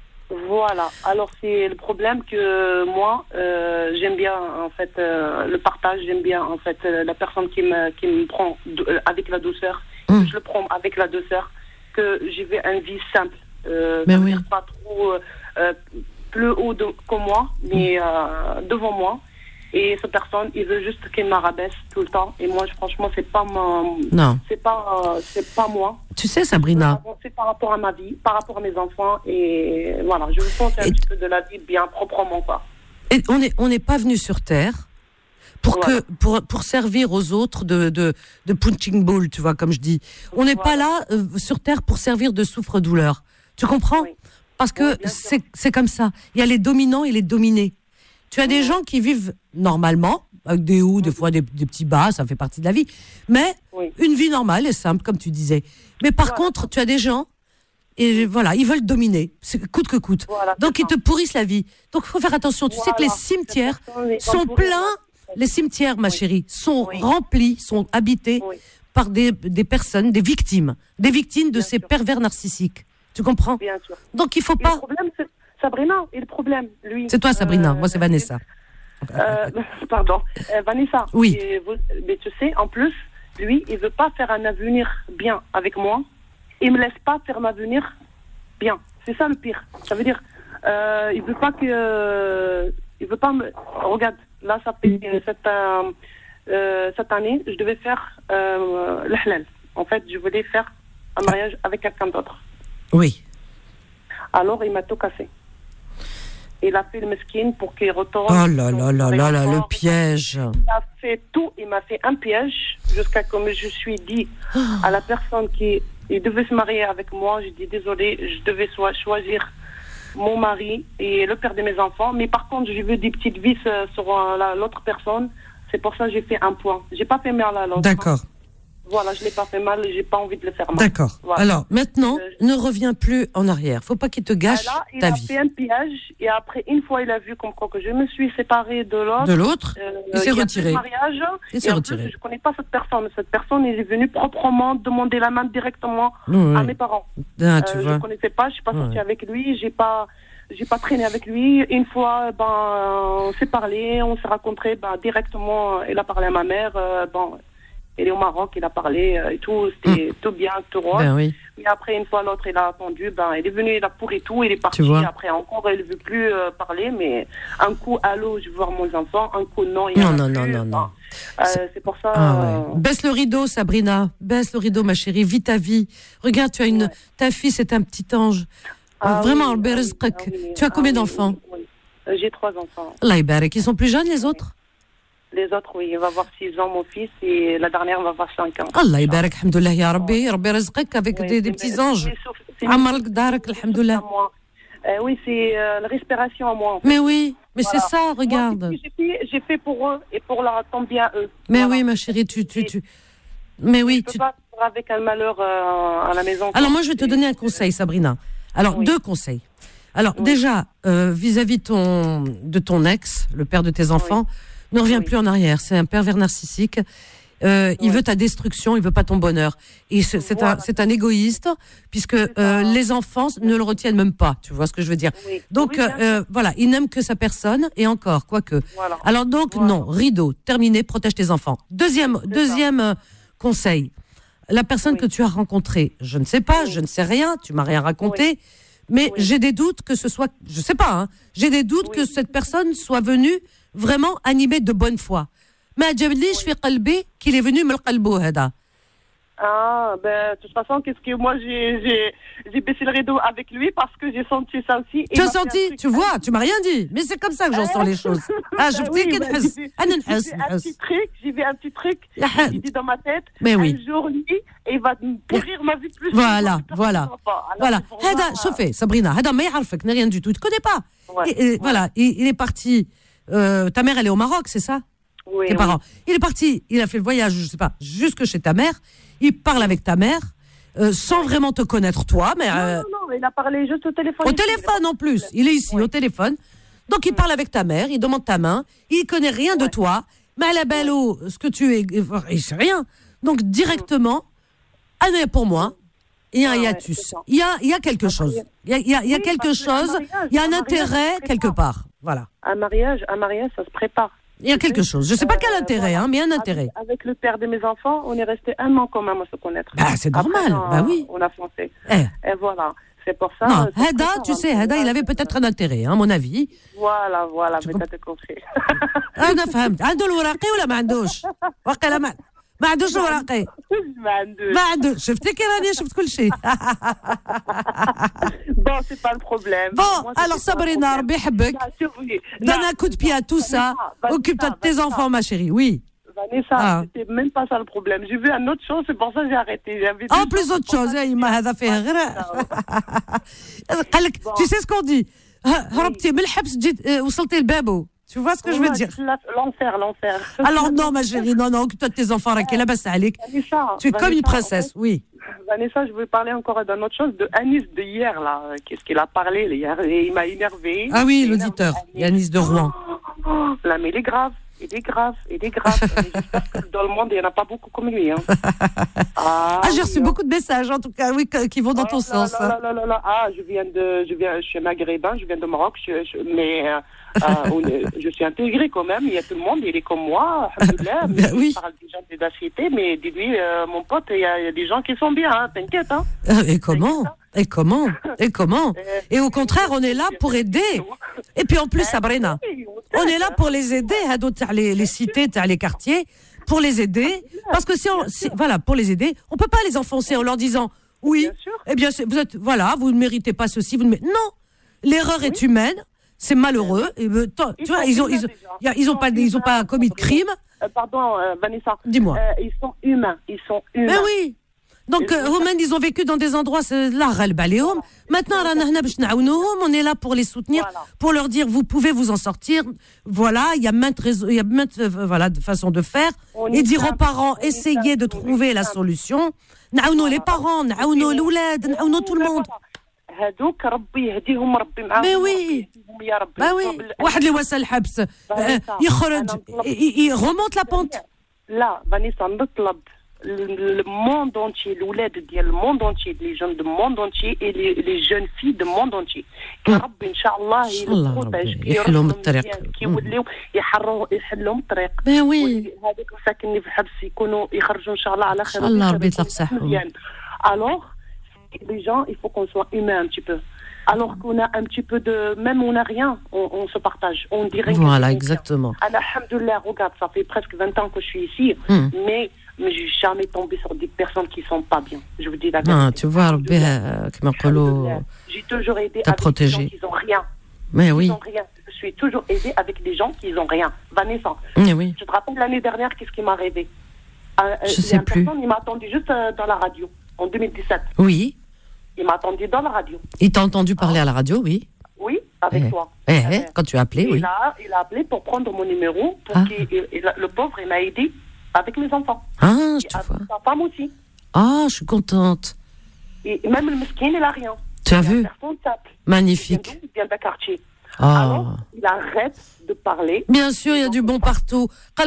Voilà. Alors c'est le problème que moi euh, j'aime bien en fait euh, le partage, j'aime bien en fait euh, la personne qui me qui me prend euh, avec la douceur, mmh. je le prends avec la douceur, que j'ai vais une vie simple, euh, mais oui. pas trop euh, plus haut de, que moi, mais euh, devant moi. Et cette personne, il veut juste qu'il m'arabaisse tout le temps. Et moi, franchement, c'est pas mon, non, c'est pas, euh, c'est pas moi. Tu sais, Sabrina, c'est par rapport à ma vie, par rapport à mes enfants, et voilà, je veux penser un et petit peu de la vie bien proprement, quoi. Et on est, on n'est pas venu sur terre pour voilà. que, pour, pour servir aux autres de, de, de punching ball, tu vois, comme je dis. On n'est voilà. pas là euh, sur terre pour servir de souffre-douleur. Tu comprends? Oui. Parce que oui, c'est, c'est comme ça. Il y a les dominants et les dominés. Tu as mmh. des gens qui vivent normalement, avec des hauts, mmh. des fois des, des petits bas, ça fait partie de la vie, mais oui. une vie normale et simple, comme tu disais. Mais par voilà. contre, tu as des gens, et voilà, ils veulent dominer, coûte que coûte. Voilà, donc, ils te pourrissent la vie. Donc, il faut faire attention. Tu voilà. sais que les cimetières sont pleins, les cimetières, ma oui. chérie, sont oui. remplis, sont habités oui. par des, des personnes, des victimes, des victimes de Bien ces sûr. pervers narcissiques. Tu comprends? Bien sûr. Donc, il ne faut pas... Le problème, c'est Sabrina, et le problème, lui... C'est toi, Sabrina. Euh, Moi, c'est Vanessa. Euh, pardon. Euh, Vanessa. Oui. Et vous, mais tu sais, en plus, lui, il veut pas faire un avenir bien avec moi. Il me laisse pas faire un avenir bien. C'est ça le pire. Ça veut dire, euh, il veut pas que... Euh, il veut pas me... Regarde, là, ça fait cette, euh, euh, cette année, je devais faire euh, l'halal. En fait, je voulais faire un mariage avec quelqu'un d'autre. Oui. Alors, il m'a tout cassé. Il a fait le mesquine pour qu'il retourne. Oh là là là là là, le piège. Il a fait tout, il m'a fait un piège jusqu'à ce que je suis dit à la personne qui Il devait se marier avec moi. J'ai dit désolé, je devais so- choisir mon mari et le père de mes enfants. Mais par contre, j'ai vu des petites vis euh, sur euh, la, l'autre personne. C'est pour ça que j'ai fait un point. J'ai pas fait mal à l'autre. D'accord. Voilà, je l'ai pas fait mal et j'ai pas envie de le faire mal. D'accord. Voilà. Alors, maintenant, Euh, ne reviens plus en arrière. Faut pas qu'il te gâche Là, il ta a vie. fait un piège et après, une fois, il a vu comme quoi que je me suis séparée de l'autre. De l'autre, Euh, il s'est y a retiré. plus de mariage, Il et s'est en retiré. plus, je connais pas cette personne. Cette personne, il est venu proprement demander la main directement Oui, à oui. mes parents. Ah, tu Euh, vois. je connaissais pas, je suis pas Ouais. sortie avec lui, j'ai pas, j'ai pas traîné avec lui. Une fois, ben, on s'est parlé, on s'est rencontrés, ben, directement, il a parlé à ma mère, euh, bon, il est au Maroc, il a parlé euh, et tout, c'était tout bien, tout rose. Ben oui. Mais après, une fois l'autre, il a attendu, ben, il est venu, il a pourri tout, il est parti. Tu vois. Après, encore, il ne veut plus euh, parler, mais un coup, allô, je veux voir mon enfant, un coup, non, il y Non, en a non, plus. non, non, non. Euh, C'est- c'est pour ça. Ah ouais. euh, Baisse le rideau, Sabrina. Baisse le rideau, ma chérie. Vis ta vie. Regarde, tu as une, Ouais. ta fille, c'est un petit ange. ah Vraiment, oui, Allah ah oui, yarzuqak. ah oui, Tu as ah combien oui, d'enfants? oui, oui. Euh, J'ai trois enfants. Allah yabarak. Ils sont plus jeunes, les autres? Les autres, oui, il va avoir six ans, mon fils, et la dernière va avoir cinq ans. Allah yabarak, alhamdoulilah, ya Rabbi. Rabbi yazqak avec Oui, des, des c'est- petits c'est- anges. c'est- c'est- c'est- Amark darak, c'est- alhamdoulilah. à moi. Euh, oui, c'est euh, la respiration à moi. En fait. Mais oui, mais Voilà. c'est ça, regarde. Moi, j'ai fait, j'ai fait pour eux et pour leur tant bien eux. Mais Voilà. oui, ma chérie, tu, tu, tu. Mais oui, Je peux tu. pas vivre avec un malheur euh, à la maison. Alors moi, je vais te donner un conseil, Sabrina. Alors, Oui. deux conseils. Alors, Oui. déjà, euh, vis-à-vis ton, de ton ex, le père de tes enfants, ne reviens Oui. plus en arrière. C'est un pervers narcissique. Euh, Il Oui. veut ta destruction, il veut pas ton bonheur. Et c'est c'est un, Voilà. c'est un égoïste, puisque C'est ça. euh, les enfants ne le retiennent même pas. Tu vois ce que je veux dire? Oui. Donc, Oui, bien euh, voilà, il n'aime que sa personne, et encore, quoique. Voilà. Alors donc, Voilà. non, rideau, terminé, protège tes enfants. Deuxième, C'est deuxième euh, conseil. La personne Oui. que tu as rencontrée, je ne sais pas, Oui. je ne sais rien, tu m'as rien raconté, mais Oui. j'ai des doutes que ce soit, je sais pas, hein, j'ai des doutes Oui. que cette personne soit venue vraiment animée de bonne foi. Mais je fais qalbi qu'il est venu me le qalbou hada. Ah, ben, de toute façon, qu'est-ce que moi, j'ai, j'ai, j'ai baissé le rideau avec lui parce que j'ai senti ça aussi. Tu as senti, tu vois, tu m'as rien dit, mais c'est comme ça que j'en sens les choses. Ah, je Ah me oui, dis bah, qu'il j'ai vu- أنا j'ai نحس- vu un نحس. petit truc, j'ai vu un petit truc, Ya j'ai had. dit dans ma tête, Mais oui. un jour, lui, il va me pourrir ma vie plus. Voilà, que voilà. mes enfants. Alors, Voilà. c'est pour ça, Hada, شوفي Sabrina, hada ما يعرفك, n'est rien du tout, tu connais pas. Ouais. Et- et Voilà, il, il est parti. euh, ta mère, elle est au Maroc, c'est ça? oui, Tes oui. parents. Il est parti, il a fait le voyage, je sais pas, jusque chez ta mère. Il parle avec ta mère, euh, sans vraiment te connaître toi, mais Non, euh, non, non, il a parlé juste au téléphone. au ici, téléphone en plus. Il est ici, Oui. au téléphone. Donc il parle avec ta mère, il demande ta main, il connaît rien de Ouais. toi, mais à la belle eau, ce que tu es, il sait rien. Donc directement, ah non, pour moi, il y a un Ouais, ouais, hiatus. c'est ça. Il y a, il y a quelque chose. Il y a, il y a, il y a Oui, quelque parce qu'un chose, mariage- il y a un un mariage, intérêt ça se quelque prépare. part. Voilà. Un mariage, un mariage, ça se prépare. Il y a quelque chose. Je sais pas quel Euh, intérêt, voilà. hein, mais il y a un Avec- intérêt. Avec, le père de mes enfants, on est resté un an quand même à se connaître. Bah, c'est normal. Après, on- Bah oui. On a foncé. Eh. Et voilà. C'est pour ça. Non, ça se Hada, prépare, tu hein. sais, Hada, il avait peut-être un intérêt, hein, à mon avis. Voilà, voilà, Tu mais comprends- t'as compris. انا فهمت عنده الوراقي ولا ما عندوش وقيلا ما ما عندوش الوراقي ما عندوش. ما عنده شفتي كي راني شفت كل شيء Bon, c'est pas le problème. bon Moi, c'est alors pas le Sabrina problème. ربي يحبك Là, surveillez. donne Là, un coup de pied à tout ça Vanessa, occupe-toi de tes Vanessa. enfants ma chérie oui Vanessa, Ah. c'était même pas ça le problème. J'ai vu un autre chose, c'est pour ça que j'ai arrêté. J'avais en vu- plus autre chose يا يما هذا فيه غير قال لك tu sais ce qu'on dit هربتي من الحبس جيت آه، وصلتي لبابو tu vois ce que je veux Ouais, dire la- L'enfer, l'enfer. alors non ma chérie non non occupe-toi de tes enfants راكي لاباس عليك Vanessa, tu es comme une Vanessa, princesse oui Vanessa, je veux parler encore d'une autre chose, de Anis de hier, là. Qu'est-ce qu'il a parlé hier? Et il m'a énervé. ah oui Il m'a l'auditeur énervé. Yanis de Rouen Oh, là, mais il est grave. Il est grave, il est grave. Mais j'espère que dans le monde, il n'y en a pas beaucoup comme lui. Hein. Ah, ah j'ai oui, reçu hein. beaucoup de messages en tout cas oui que- qui vont dans ton Oh là sens là là là là là. Ah, je viens de, je viens, je suis maghrébin, je viens de Maroc, je, je- mais euh, euh, on est- je suis intégrée quand même. Il y a tout le monde, il est comme moi. alhamdoulilah. Ben Mais oui. Je parle des gens de la cité, mais dis-lui, euh, mon pote, il y, a il y a des gens qui sont bien. Hein, t'inquiète. Hein. Euh, Et comment Et comment Et comment Euh, Et au contraire, on est là pour aider. Et puis en plus, Sabrina, on est là pour les aider, hein, d'autres, les, les cités, les quartiers, pour les aider. Parce que si on, si- voilà, pour les aider, on peut pas les enfoncer en leur disant, oui, Bien sûr. eh bien, c'est- vous êtes, voilà, vous ne méritez pas ceci, vous ne mé- non, l'erreur est humaine, c'est malheureux. Et, ben, toi, Ils tu vois, sont ils ont, humains ils ont, déjà. y a- ils ont pas, ils ont pas commis de crime. Euh, pardon, euh, Vanessa. Dis-moi. Euh, ils sont humains. Ils sont humains. Mais oui. Donc, euh, Homen, ils ont vécu dans des endroits, c'est là, Ghalbaléhom. Maintenant, on est là pour les soutenir, voilà. Pour leur dire, vous pouvez vous en sortir. Voilà, il y a maintes, il y a maintes euh, voilà, façons de faire. On et dire aux parents, essayez de trouver la solution. Naounou les parents, naounou l'oulad, naounou tout le monde. Mais oui, bah oui. واحد اللي واسع الحبس يخرج يremonte la pente. لا فانيسا نطلب le monde entier, l'oulad ديال le monde entier, les jeunes du monde entier et les, les jeunes filles du monde entier. كرب إن شاء الله يبروتاج يحلهم الطريق كيوليو يحروا يحلهم الطريق. Ben oui. هذوك ساكنين في الحبس يكونوا يخرجوا إن شاء الله على خير. الله ربي يطلق صحهم. Alors, les gens, il faut qu'on soit humain un petit peu. Alors qu'on a un petit peu de... Même on n'a rien, on, on se partage. On dirait voilà, exactement. Alhamdoulilah, regarde, ça fait presque vingt ans que je suis ici, mm. mais, mais je n'ai jamais tombé sur des personnes qui ne sont pas bien. Je vous dis la vérité. Ah, tu vois, euh, j'ai toujours aidé avec protégé. des gens qui n'ont rien. Mais oui. Ils ont rien. Je suis toujours aidée avec des gens qui n'ont rien. Vanessa, mais oui. Je te rappelle l'année dernière, qu'est-ce qui m'est arrivé euh, Je ne sais plus. Personne, il m'a attendu juste euh, dans la radio, en deux mille dix-sept. Oui. Il m'a attendu dans la radio. Il t'a entendu parler ah. à la radio, oui. Oui, avec eh. toi. Eh, eh, quand tu as appelé, il oui. A, il a appelé pour prendre mon numéro, pour ah. qu'il, il, le pauvre, il m'a aidé avec mes enfants. Ah, je te vois. Sa femme aussi. Ah, je suis contente. Et même le mesquin, il n'a rien. Tu as vu? Simple. Magnifique. Il vient d'un quartier. Ah. Alors, il arrête de parler. Bien sûr, il y a du bon partout. On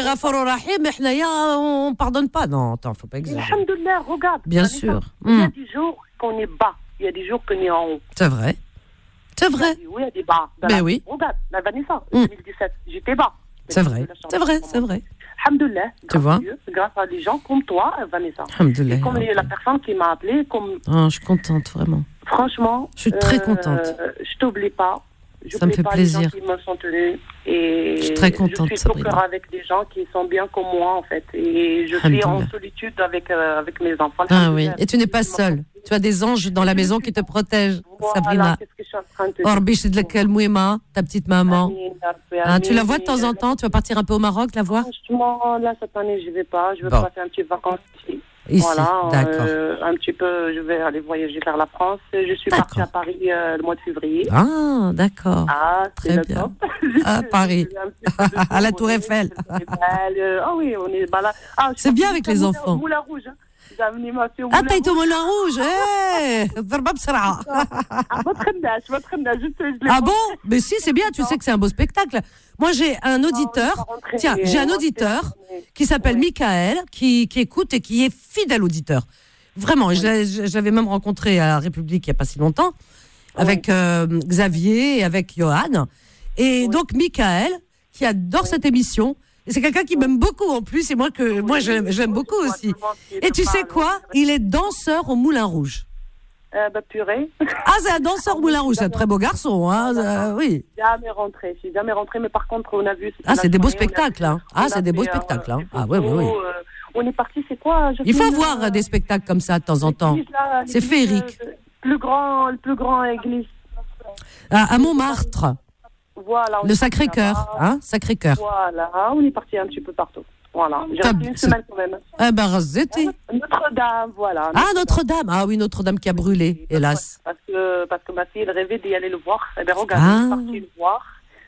ne pardonne pas. Non, attends, faut pas exagérer. Alhamdoulilah, regarde. Bien sûr. Il y a des jours qu'on est bas. Il y a des jours qu'on est en haut. C'est vrai. C'est vrai. Oui, il y a des bas. Ben la... oui. Regarde, la Vanessa, en deux mille dix-sept, j'étais bas. C'est vrai. C'est vrai, c'est vrai. Alhamdoulilah. Tu vois? Grâce à des gens comme toi, Vanessa. Alhamdoulilah. Et comme okay. la personne qui m'a appelée, comme. Oh, je suis contente, vraiment. Franchement. Je suis très contente. Euh, je t'oublie pas. Je ça me fait pas plaisir. Les gens qui me sont tenus et je suis très contente. Je suis au cœur avec des gens qui sont bien comme moi en fait et je suis en solitude avec euh, avec mes enfants. Ah oui. Et tu n'es pas seule. Tu as des anges dans la maison qui te protègent, voilà, Sabrina. Qu'est-ce que je suis en train de te dire? Ta petite maman. Ah, tu la vois de temps en temps? Tu vas partir un peu au Maroc la voir? Franchement, là cette année je vais pas. Je vais bon. passer un petit vacances ici. Ici, voilà, d'accord. Euh, un petit peu, je vais aller voyager vers la France. Je suis d'accord. partie à Paris euh, le mois de février. Ah, d'accord. Ah, c'est très bien. À Paris, à la Tour Eiffel. Ah oui, on est bah là. Ah, c'est bien avec les enfants. Moulin Rouge. Hein. Ah, t'as été au Moulin Rouge. Ah bon? Mais si, c'est bien, tu sais que c'est un beau spectacle. Moi, j'ai un auditeur, tiens, j'ai un auditeur qui s'appelle Michael, qui, qui écoute et qui est fidèle auditeur. Vraiment, j'avais même rencontré à la République il n'y a pas si longtemps, avec euh, Xavier et avec Johan. Et donc, Michael, qui adore cette émission, et c'est quelqu'un qui m'aime beaucoup en plus, et moi, que, moi j'aime, j'aime beaucoup aussi. Et tu sais quoi? Il est danseur au Moulin Rouge. Euh, bah, purée. Ah, c'est un danseur au Moulin Rouge, c'est un très beau garçon, hein, euh, oui. Jamais rentré, je suis jamais rentré, mais par contre, on a vu. Ah, c'est des beaux spectacles, hein. Ah, c'est des beaux spectacles, hein. Ah, oui, oui, oui. On est parti, c'est quoi? Il faut avoir des spectacles comme ça de temps en temps. C'est féerique. Le plus grand, le plus grand église. À Montmartre. Voilà. Le Sacré-Cœur, hein, Sacré-Cœur. Voilà, on est parti un petit peu partout. Voilà, j'ai resté une semaine quand même. Eh ben, Rossetti. Notre-Dame, voilà. Ah, Notre-Dame. Ah oui, Notre-Dame qui a brûlé, hélas. Parce que, parce que ma fille, elle rêvait d'y aller le voir. Eh bien, regarde, ah. elle est partie le voir.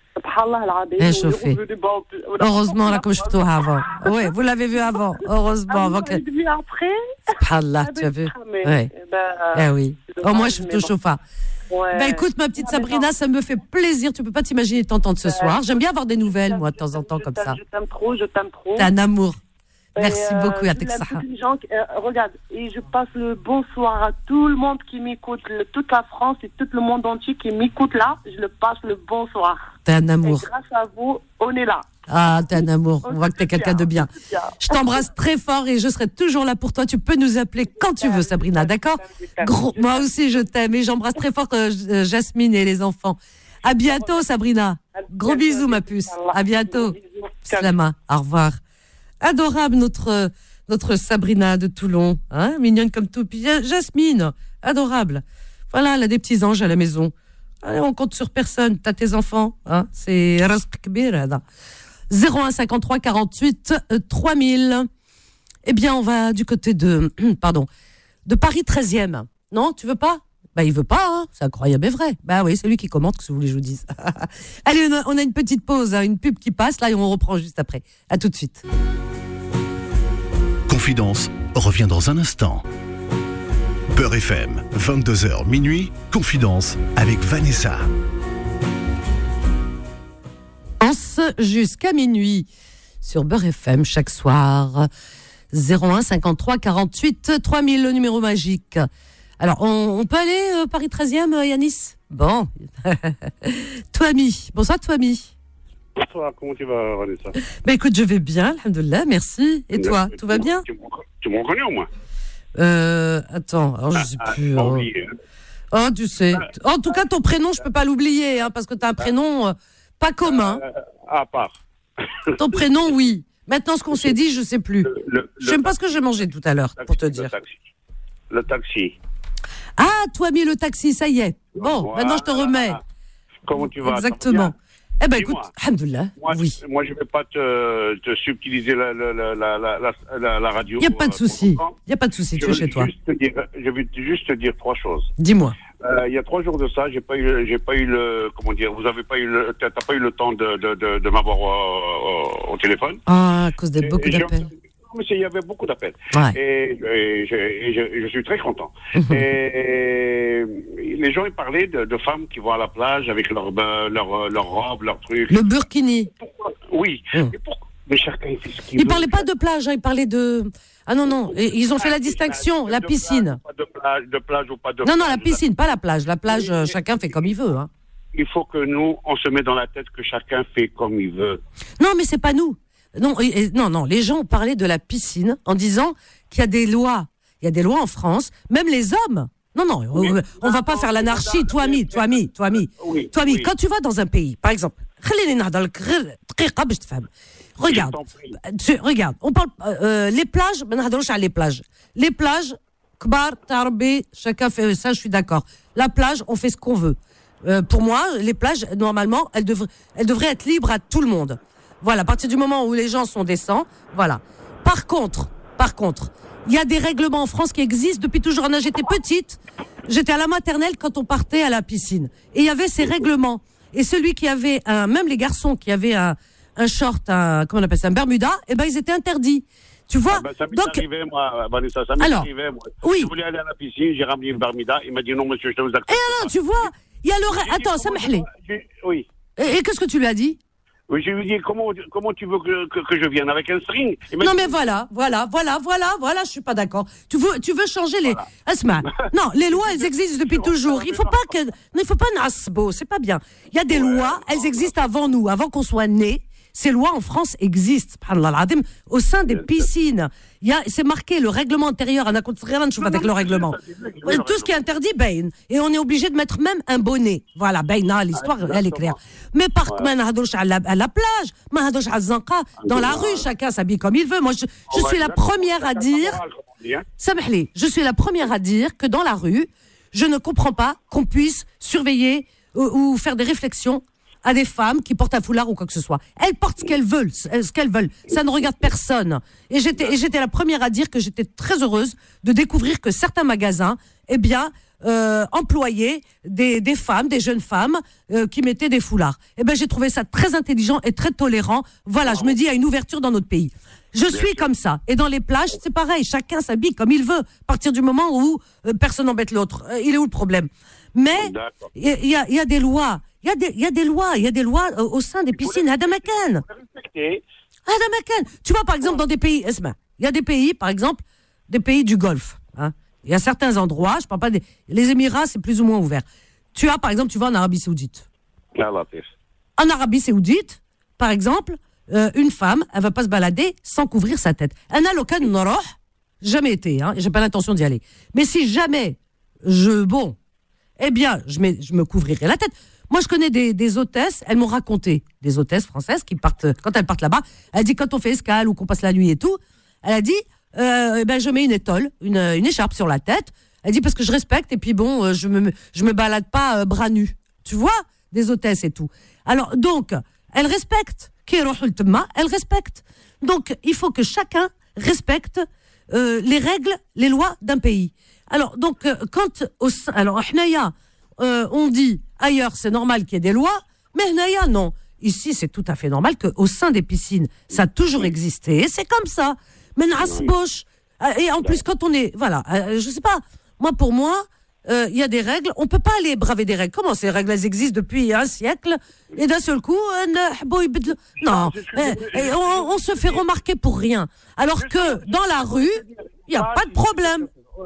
Eh, chauffé. Heureusement, là, comme je te avant. Oui, vous l'avez vu avant. Heureusement. Avant que... vu après. Subhanallah, tu as vu. Oui. Eh oui. Au moins, je te chauffe. Ouais. Ben écoute, ma petite Sabrina, ça me fait plaisir. Tu peux pas t'imaginer t'entendre ce soir. J'aime bien avoir des nouvelles, moi, de temps en temps, comme ça. Je t'aime trop, je t'aime trop. T'es un amour. Merci euh, beaucoup, Yatek Saha. Euh, regarde, et je passe le bonsoir à tout le monde qui m'écoute, le, toute la France et tout le monde entier qui m'écoute là. Je le passe le bonsoir. T'es un amour. Et grâce à vous, on est là. Ah, t'es un amour. On voit que t'es quelqu'un de bien. Je t'embrasse très fort et je serai toujours là pour toi. Tu peux nous appeler quand tu veux, Sabrina, d'accord? Gros, moi aussi, je t'aime et j'embrasse très fort euh, Jasmine et les enfants. À bientôt, Sabrina. Gros bisous, ma puce. À bientôt. Slama. Au revoir. Adorable, notre, notre Sabrina de Toulon. Hein, mignonne comme tout. Puis Jasmine, adorable. Voilà, elle a des petits anges à la maison. Allez, on compte sur personne. T'as tes enfants. Hein, c'est Razq Kbir. zéro un cinquante-trois quarante-huit trois mille. Eh bien, on va du côté de, pardon, de Paris treizième. Non, tu veux pas? Bah, il veut pas, hein. C'est incroyable et vrai. Bah oui, c'est lui qui commente, que vous voulez que je vous dise. Allez, on a, on a une petite pause, hein, une pub qui passe, là, et on reprend juste après. À tout de suite. Confidence revient dans un instant. Beurre F M, vingt-deux heures minuit, Confidence avec Vanessa. Jusqu'à minuit sur Beurre F M chaque soir. zéro un cinquante-trois quarante-huit trois mille, le numéro magique. Alors, on, on peut aller euh, Paris treizième, euh, Yanis? Bon. Toami. Bonsoir, Toami. Bonsoir, comment tu vas, Vanessa? Ben écoute, je vais bien, alhamdoulilah, merci. Et toi, tout va bien? Tu, tu me reconnais au moins? Euh, attends, alors, je ah, sais ah, plus. Pas hein. oublié, hein. Oh, tu sais. En tout cas, ton prénom, je peux pas l'oublier, hein, parce que tu as un prénom euh, pas commun. Euh, à part. Ton prénom, oui. Maintenant, ce qu'on s'est dit, je sais plus. Le, le, je sais même pas ce que j'ai mangé tout à l'heure, taxi, pour te le dire. Taxi. Le taxi. Ah, toi, mis le taxi, ça y est. Bon, Voilà. maintenant, je te remets. Comment tu vas? Exactement. Eh ben, Dis-moi. écoute, alhamdoulilah, Moi, oui. moi, je ne vais pas te, te subtiliser la, la, la, la, la, la, la radio. Il n'y a pas de euh, souci. pour Il n'y a pas de souci, tu Je es veux chez toi. juste te dire, je vais te- juste te dire trois choses. Dis-moi. Euh, il y a trois jours de ça, j'ai pas eu, j'ai pas eu le, comment dire, vous avez pas eu le, t'as t'as pas eu le temps de, de, de, de m'avoir au, au, au téléphone. Ah, à cause de Et- beaucoup et j'ai d'appels. entendu- Non, mais c'est- il y avait beaucoup d'appels. Ouais. Et, et je, et je, et je suis très content. Mhm. Et les gens, ils parlaient de, de femmes qui vont à la plage avec leur, leur, leur, leur robe, leur truc. Le burkini. Pourquoi? Oui. Mhm. Mais pourquoi? Mais chacun, il fait ce qu'il Ils veut. parlaient pas de plage, hein, ils parlaient de... Ah non, non, et ils ont fait la distinction, la De piscine. plage, pas de plage, de plage ou pas de Non, non, la plage. piscine, pas la plage. La plage, Oui, euh, mais- chacun fait comme il veut. Hein. Il faut que nous, on se met dans la tête que chacun fait comme il veut. Non, mais c'est pas nous. Non, et- et- non, non, les gens ont parlé de la piscine en disant qu'il y a des lois. Il y a des lois en France, même les hommes. Non, non, on, Mais- on va pas non, faire l'anarchie, mais- toi, ami, toi, ami, toi, ami. Oui, Toi, ami, oui. quand tu vas dans un pays, par exemple, خليني نهضر لك غير دقيقة باش تفهم. Regarde, Je t'en prie. tu, regarde, on parle euh, les plages, ما نهضروش على les plages. Les plages, كبار تاع ربي, chacun fait ça, je suis d'accord. La plage, on fait ce qu'on veut. Euh, pour moi, les plages, normalement, elles devraient, elles devraient être libres à tout le monde. Voilà, à partir du moment où les gens sont décents, voilà. Par contre, par contre, il y a des règlements en France qui existent depuis toujours. Anna, j'étais petite, j'étais à la maternelle quand on partait à la piscine. Et il y avait ces règlements. Et celui qui avait un, même les garçons qui avaient un, un short, un, comment on appelle ça, un bermuda, eh ben, ils étaient interdits. Tu vois? Ah ben, ça m'est Donc, arrivé, moi, Vanessa, ça m'est Alors, arrivé, moi. oui. Je voulais aller à la piscine, j'ai ramené une barmida, il m'a dit non, monsieur, je te vous accepte. ah, tu vois, il y a le, ré- J'ai dit, attends, ça comment m'a tu helé. vas- j'ai- Oui. Et, et qu'est-ce que tu lui as dit? Oui, je lui ai dit, comment, comment tu veux que, que, que je vienne avec un string? Il m'a Non dit, mais voilà, voilà, voilà, voilà, voilà, je suis pas d'accord. Tu veux, tu veux changer les. Asma, non, les lois, elles existent depuis toujours. Il faut pas que, non, il faut pas nasbo, c'est pas bien. Il y a des lois, elles existent avant nous, avant qu'on soit nés. Ces lois en France existent, subhanallah al-azim, au sein des piscines. Il y a, c'est marqué le règlement intérieur. On a rien de avec le règlement. Tout ce qui est interdit, ben, et on est obligé de mettre même un bonnet. Voilà, ben, l'histoire, elle est claire. Mais par contre, à la, à la plage, à Zanqa, dans la rue, chacun s'habille comme il veut. Moi, je, je suis la première à dire, Samahli, je suis la première à dire que dans la rue, je ne comprends pas qu'on puisse surveiller ou, ou faire des réflexions à des femmes qui portent un foulard ou quoi que ce soit. Elles portent ce qu'elles veulent, ce qu'elles veulent. Ça ne regarde personne. Et j'étais, et j'étais la première à dire que j'étais très heureuse de découvrir que certains magasins, eh bien, euh, employaient des, des femmes, des jeunes femmes, euh, qui mettaient des foulards. Eh ben, j'ai trouvé ça très intelligent et très tolérant. Voilà, je me dis, il y a une ouverture dans notre pays. Je suis comme ça. Et dans les plages, c'est pareil. Chacun s'habille comme il veut. À partir du moment où euh, personne n'embête l'autre. Euh, il est où le problème? Mais il y, y, a, y a des lois. Il y a des, il y a des lois, il y a des lois euh, au sein des piscines. Hada makan. Hada makan. Tu vois, par exemple, dans des pays, Esma, il y a des pays, par exemple, des pays du Golfe. Hein. Il y a certains endroits, je parle pas des, les Émirats, c'est plus ou moins ouvert. Tu as, par exemple, tu vas en Arabie Saoudite. En Arabie Saoudite, par exemple, euh, une femme, elle va pas se balader sans couvrir sa tête. Un alokan noroh, jamais été, hein, j'ai pas l'intention d'y aller. Mais si jamais je, bon, eh bien, je, mets, je me couvrirai la tête. Moi, je connais des, des hôtesses, elles m'ont raconté, des hôtesses françaises qui partent, quand elles partent là-bas, elle dit quand on fait escale ou qu'on passe la nuit et tout, elle a dit, euh, eh ben, je mets une étole, une, une écharpe sur la tête. Elle dit parce que je respecte et puis bon, euh, je me, je me balade pas euh, bras nus. Tu vois, des hôtesses et tout. Alors, donc, elles respectent. Elles respectent. Donc, il faut que chacun respecte euh, les règles, les lois d'un pays. Alors, donc, euh, quand... Au, alors, Hnaya, euh, on dit, ailleurs, c'est normal qu'il y ait des lois, mais Hnaya, non. Ici, c'est tout à fait normal qu'au sein des piscines, ça a toujours existé, c'est comme ça. Mais n'asbosh. Et en plus, quand on est... Voilà, euh, je sais pas, moi, pour moi... Il euh, y a des règles, on peut pas aller braver des règles. Comment ces règles, elles existent depuis un siècle et d'un seul coup, euh, non, et, et on, on se fait remarquer pour rien. Alors que dans la rue, il y a pas de problème.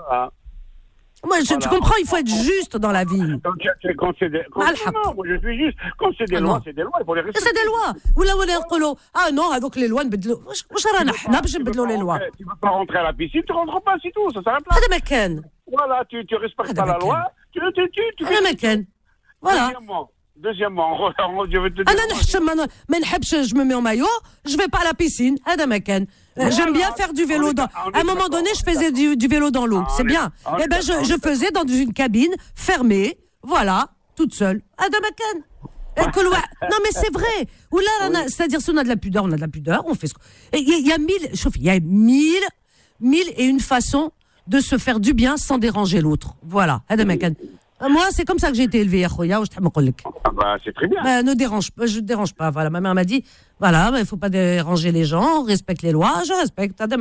Moi, je, tu comprends, il faut être juste dans la vie. Quand c'est des, quand non, moi je suis juste. Quand c'est des ah lois, c'est des lois, il faut les respecter. C'est des lois. Ou là, on ah non, donc les lois, نبدلوا. واش رانا حنا باش نبدلوا les lois. Tu peux pas rentrer à la piscine, tu rentres pas, c'est tout, ça s'arrête là. هذا ما كان. Voilà, tu tu respectes pas la loi, tu tu tu tu. هذا ما كان. Voilà. Deuxièmement, deuxièmement, je vais te dire. انا نحشم ما نحبش je me mets en maillot, je vais pas à la piscine, هذا ما كان. J'aime bien faire du vélo. Dans... À un moment donné, je faisais du, du vélo dans l'eau. C'est bien. Eh ben, je, je faisais dans une cabine fermée, voilà, toute seule. Adamakan. Non, mais c'est vrai. Ou là, c'est-à-dire, si on a de la pudeur, on a de la pudeur, on fait ce Il y, y a mille, il y a mille, mille et une façons de se faire du bien sans déranger l'autre. Voilà. Adamakan. Moi, c'est comme ça que j'ai été élevée, Akhoya. Ah bah, c'est très bien. Bah, ne dérange pas, je ne dérange pas. Voilà, ma mère m'a dit, voilà, il bah, ne faut pas déranger les gens, on respecte les lois, je respecte. A...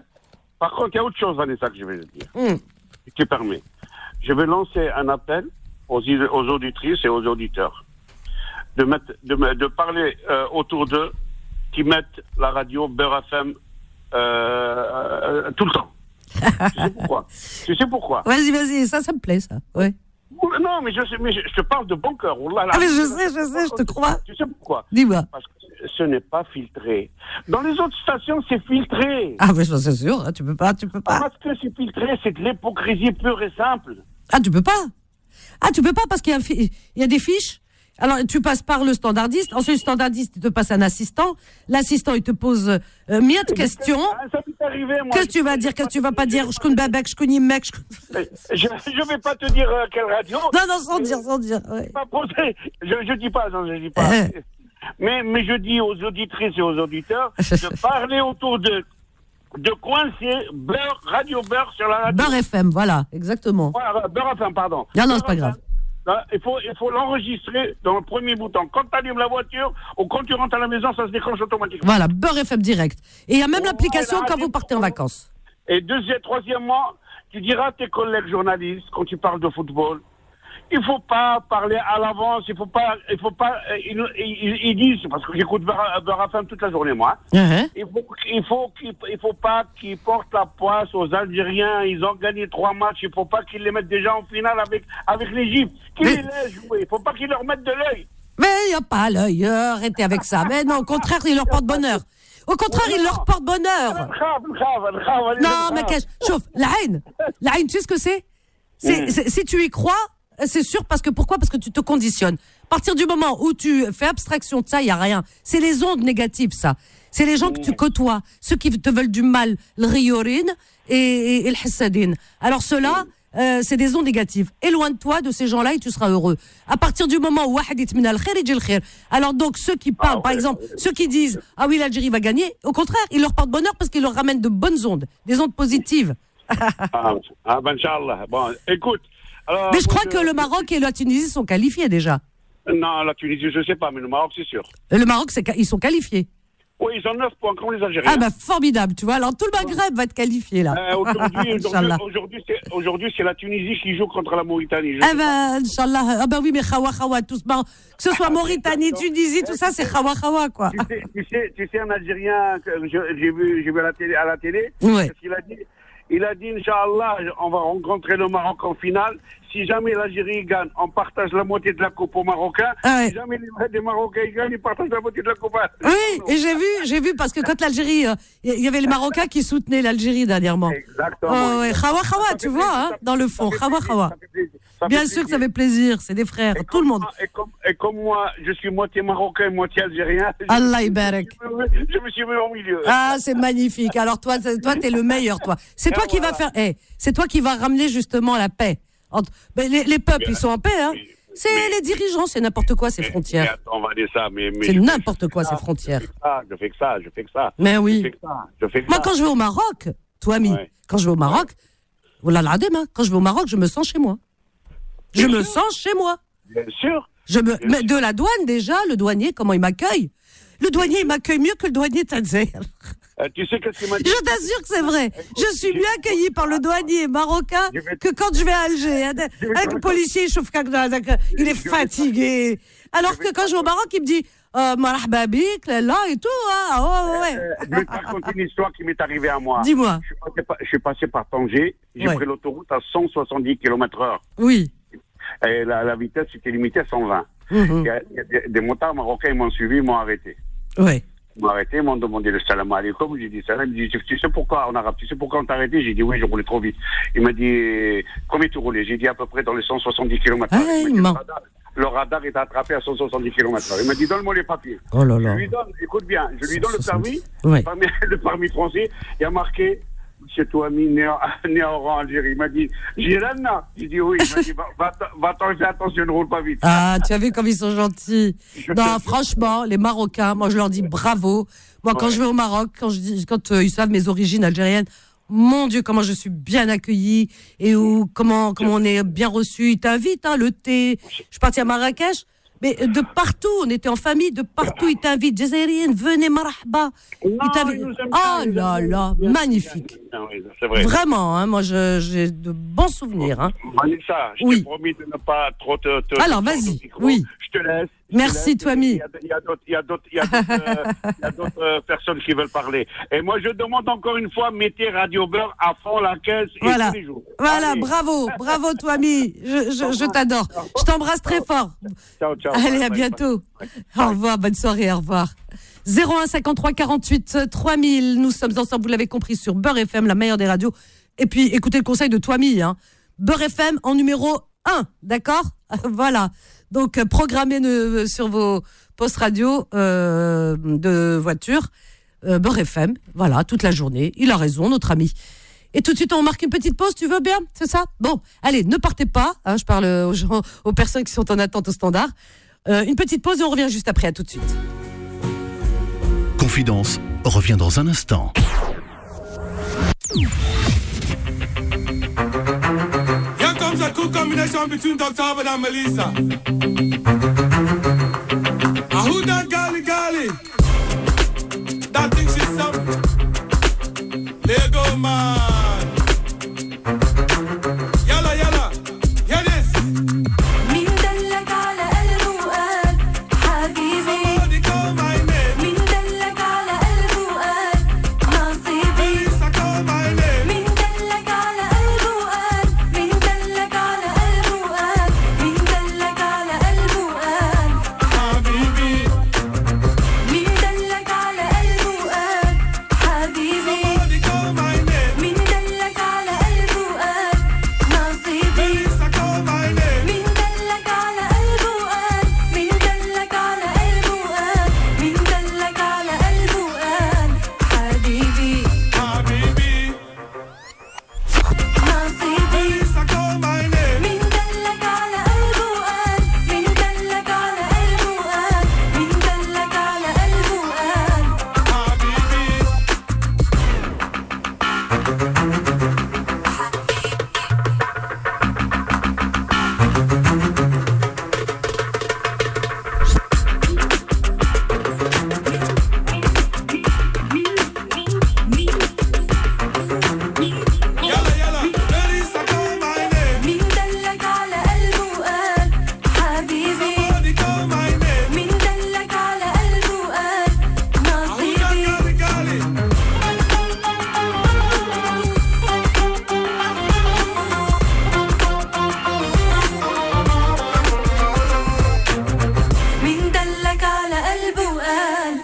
Par contre, il y a autre chose, Vanessa, que je vais te dire. Mm. Si tu permets. Je vais lancer un appel aux, aux auditrices et aux auditeurs de, mettre, de, de parler euh, autour d'eux qui mettent la radio Beurre F M euh, euh, tout le temps. Tu sais pourquoi? Tu sais pourquoi? Vas-y, vas-y, ça, ça me plaît, ça. Ouais. Non, mais je, sais, mais je, je te parle de bon cœur. Oh là là, ah, mais je sais, je sais, je te crois. Tu sais pourquoi? Dis-moi. Parce que ce n'est pas filtré. Dans les autres stations, c'est filtré. Ah, mais c'est sûr, hein, tu peux pas, tu peux pas. Parce que c'est filtré, c'est de l'hypocrisie pure et simple. Ah, tu peux pas. Ah, tu peux pas parce qu'il y a, il y a des fiches. Alors, tu passes par le standardiste. Ensuite, le standardiste, il te passe un assistant. L'assistant, il te pose euh, mille de questions. Ça m'est arrivé, moi. Qu'est-ce que tu vas dire? Qu'est-ce que tu vas pas dire? Je connais Babek, je connais mec. Je ne vais pas te dire euh, quelle radio. Non, non, sans dire, sans dire. Ouais. Pas poser. Je ne dis pas, non, je dis pas. Euh. Mais, mais je dis aux auditrices et aux auditeurs de parler autour de, de coincer Beurre, Radio Beurre sur la radio. Beurre F M, voilà, exactement. Voilà, Beurre F M, pardon. Non, non, c'est pas grave. Il faut, il faut l'enregistrer dans le premier bouton. Quand tu allumes la voiture ou quand tu rentres à la maison, ça se déclenche automatiquement. Voilà, Beurre F M direct. Et il y a même l'application voilà, quand vous partez en vacances. Et deuxième, troisièmement, tu diras à tes collègues journalistes, quand tu parles de football, il faut pas parler à l'avance, il faut pas, il faut pas, ils, ils, ils disent, parce que j'écoute Beurre F M toute la journée, moi, uh-huh. il faut, il faut, il faut pas qu'ils portent la poisse aux Algériens, ils ont gagné trois matchs, il faut pas qu'ils les mettent déjà en finale avec, avec l'Égypte, qu'ils mais... les laissent jouer, il faut pas qu'ils leur mettent de l'œil. Mais il n'y a pas l'œil, euh, arrêtez avec ça, mais non, au contraire, ils leur portent bonheur. Au contraire, il leur porte bonheur. Non, mais qu'est-ce, chauffe, la haine, la haine, tu sais ce que c'est? C'est, mm. c'est, si tu y crois, c'est sûr, parce que pourquoi? Parce que tu te conditionnes. À partir du moment où tu fais abstraction de ça, il n'y a rien. C'est les ondes négatives, ça. C'est les gens que tu côtoies, ceux qui te veulent du mal, le riorine et, et, et le hassadine. Alors ceux-là, euh, c'est des ondes négatives. Éloigne-toi de ces gens-là et tu seras heureux. À partir du moment où wahad yitmina al khair yaji al khair. Alors donc ceux qui parlent, ah, par exemple, ceux qui disent ah oui l'Algérie va gagner, au contraire, ils leur portent bonheur parce qu'ils leur ramènent de bonnes ondes, des ondes positives. ah, ah ben Inch'Allah. Bon, écoute. Alors, mais je crois je... que le Maroc et la Tunisie sont qualifiés déjà. Non, la Tunisie, je ne sais pas, mais le Maroc, c'est sûr. Le Maroc, c'est... ils sont qualifiés. Oui, ils ont neuf points, comme les Algériens. Ah, bah, formidable, tu vois. Alors, tout le Maghreb va être qualifié, là. Euh, aujourd'hui, aujourd'hui, aujourd'hui, c'est, aujourd'hui, c'est la Tunisie qui joue contre la Mauritanie. Ah, bah, Inch'Allah. Ah, bah oui, mais Khawa Khawa, tous marrant. Que ce soit Mauritanie, Tunisie, tout ça, c'est Khawa Khawa, quoi. Tu sais, tu sais, tu sais un Algérien que j'ai vu, j'ai vu à la télé, à la télé. Ouais. Qu'est-ce qu'il a dit? Il a dit, Inch'Allah, on va rencontrer le Maroc en finale. Si jamais l'Algérie gagne, on partage la moitié de la coupe aux Marocains. Ah ouais. Si jamais les Marocains gagnent, ils partagent la moitié de la coupe. Oui, et j'ai vu, j'ai vu, parce que quand l'Algérie, il euh, y avait les Marocains qui soutenaient l'Algérie dernièrement. Exactement. Oh, ouais. Khawa Khawa, tu vois, hein, dans le fond. Khawa Khawa. Bien sûr que ça fait plaisir, c'est des frères, et tout le monde. Moi, et, comme, et comme moi, je suis moitié marocain, moitié algérien. Allah Ibarak. Je me suis mis au milieu. Ah, c'est magnifique. Alors toi, toi, t'es le meilleur, toi. C'est et toi voilà. qui va faire, hey, c'est toi qui va ramener justement la paix. Entre... Ben, les, les peuples, ils sont en paix, hein. C'est mais, les dirigeants, c'est n'importe quoi ces mais, frontières. Mais attends, Vanessa, mais, mais c'est je n'importe fais, quoi je ces ça, frontières. Je fais que ça, je fais que ça, je fais que ça. Mais oui. Je fais que ça, je fais que Moi, ça. quand je vais au Maroc, toi, ami, ouais. quand je vais au Maroc, voilà l'adem, hein, quand je vais au Maroc, je me sens chez moi. Je Bien me sûr. sens chez moi. Bien sûr. Je me, Bien mais sûr. de la douane déjà, le douanier, comment il m'accueille? Le douanier, il m'accueille mieux que le douanier Tanzer. Euh, tu sais qu'est-ce qu'il m'a dit? Je t'assure que c'est vrai. Je suis mieux accueilli par le douanier marocain que quand je vais à Alger. Avec le policier, il chauffe il est fatigué. Alors que quand je vais au Maroc, il me dit euh, marhaba bik, là et tout. Hein. Oh, ouais. euh, je vais te raconter une histoire qui m'est arrivée à moi. Dis-moi. Je suis passé par, je suis passé par Tanger, j'ai ouais. pris l'autoroute à cent soixante-dix kilomètres heure. Oui. Et la, la vitesse était limitée à cent vingt. Mm-hmm. Il y a, il y a des, des motards marocains, ils m'ont suivi, ils m'ont arrêté. Oui. Ils m'ont arrêté, ils m'ont demandé le salam alaikum. J'ai dit salam. Il dit, tu sais pourquoi en arabe, tu sais pourquoi on t'a arrêté? J'ai dit oui, je roulais trop vite. Il m'a dit, combien tu roulais? J'ai dit à peu près dans les cent soixante-dix kilomètres heure. Ah, il m'a dit, le, radar, le radar est attrapé à cent soixante-dix kilomètres heure. Il m'a dit, donne-moi les papiers. Oh là là. Je lui donne, écoute bien, je lui donne le permis, ouais. le permis, le permis français. Il y a marqué, Monsieur Touami, né à Oran, Algérie. Il m'a dit, Girana. J'ai dit oui. Il m'a dit, va, va, va attention, ne roule pas vite. Ah, tu as vu comme ils sont gentils. Je non, franchement, les Marocains, moi je leur dis bravo. Moi, quand ouais. je vais au Maroc, quand, je dis, quand euh, ils savent mes origines algériennes, mon Dieu, comment je suis bien accueillie et où, comment, comment on est bien reçu. Ils t'invitent, hein, le thé. Je suis partie à Marrakech. Mais de partout, on était en famille, de partout, ils t'invitent. Jazairienne, venez, marahba. Ils t'invitent. Oh là là, magnifique. Oui, c'est vrai. Vraiment, hein, moi, je, j'ai de bons souvenirs. Hein. Vanessa, je oui. t'ai promis de ne pas trop te... te Alors, vas-y, oui. Je te laisse. Merci, Touami. Il y a d'autres, il y a d'autres, il y a d'autres, euh, il y a d'autres euh, personnes qui veulent parler. Et moi, je demande encore une fois, mettez Radio Beurre à fond la caisse et voilà. tous les jours. Voilà, Allez. bravo, bravo, Touami. Je, je, je t'adore. Je t'embrasse très fort. Ciao, ciao. Allez, bye, à bye, bientôt. bye. Au revoir, bonne soirée, au revoir. zéro un cinquante-trois quarante-huit trois mille. Nous sommes ensemble, vous l'avez compris, sur Beurre F M, la meilleure des radios. Et puis, écoutez le conseil de Touami, hein. Beurre F M en numéro un, d'accord? Voilà. Donc, euh, programmez euh, sur vos postes radio euh, de voiture, euh, Beurre F M, voilà, toute la journée. Il a raison, notre ami. Et tout de suite, on marque une petite pause, tu veux bien? C'est ça? Bon, allez, ne partez pas. Hein, je parle aux gens, aux personnes qui sont en attente au standard. Euh, une petite pause et on revient juste après. À tout de suite. Confidence revient dans un instant. A cool combination between Doctor Albert and Melissa. Ah, who that golly golly? That thinks she's something. Lego man. Yalla yalla. Hear this. مين دلك على قلبه وقال حبيبي. Somebody call my name. مين دلك على قلبه وقال نصيبي. Melissa call my name. مين دلك على قلبه وقال مين دلك على قلبه وقال مين دلك على قلبه وقال حبيبي. مين دلك على قلبه وقال حبيبي. Somebody call my name. مين دلك على قلبه وقال نصيبي. Melissa call my name. مين دلك على قلبه وقال مين دلك على قلبه وقال مين دلك على قلبه وقال حبيبي حبيبي. نصيبي. Melissa call my name. مين دلك على قلبه وقال مين دلك على قلبه وقال مين دلك على قلبه وقال حبيبي. Yalla yalla. Melissa call my name. مين دلك على قلبه وقال حبيبي. Somebody call my name. مين دلك على قلبه وقال Ah, who that نصيبي. golly golly? مين دلك على قلبه وقال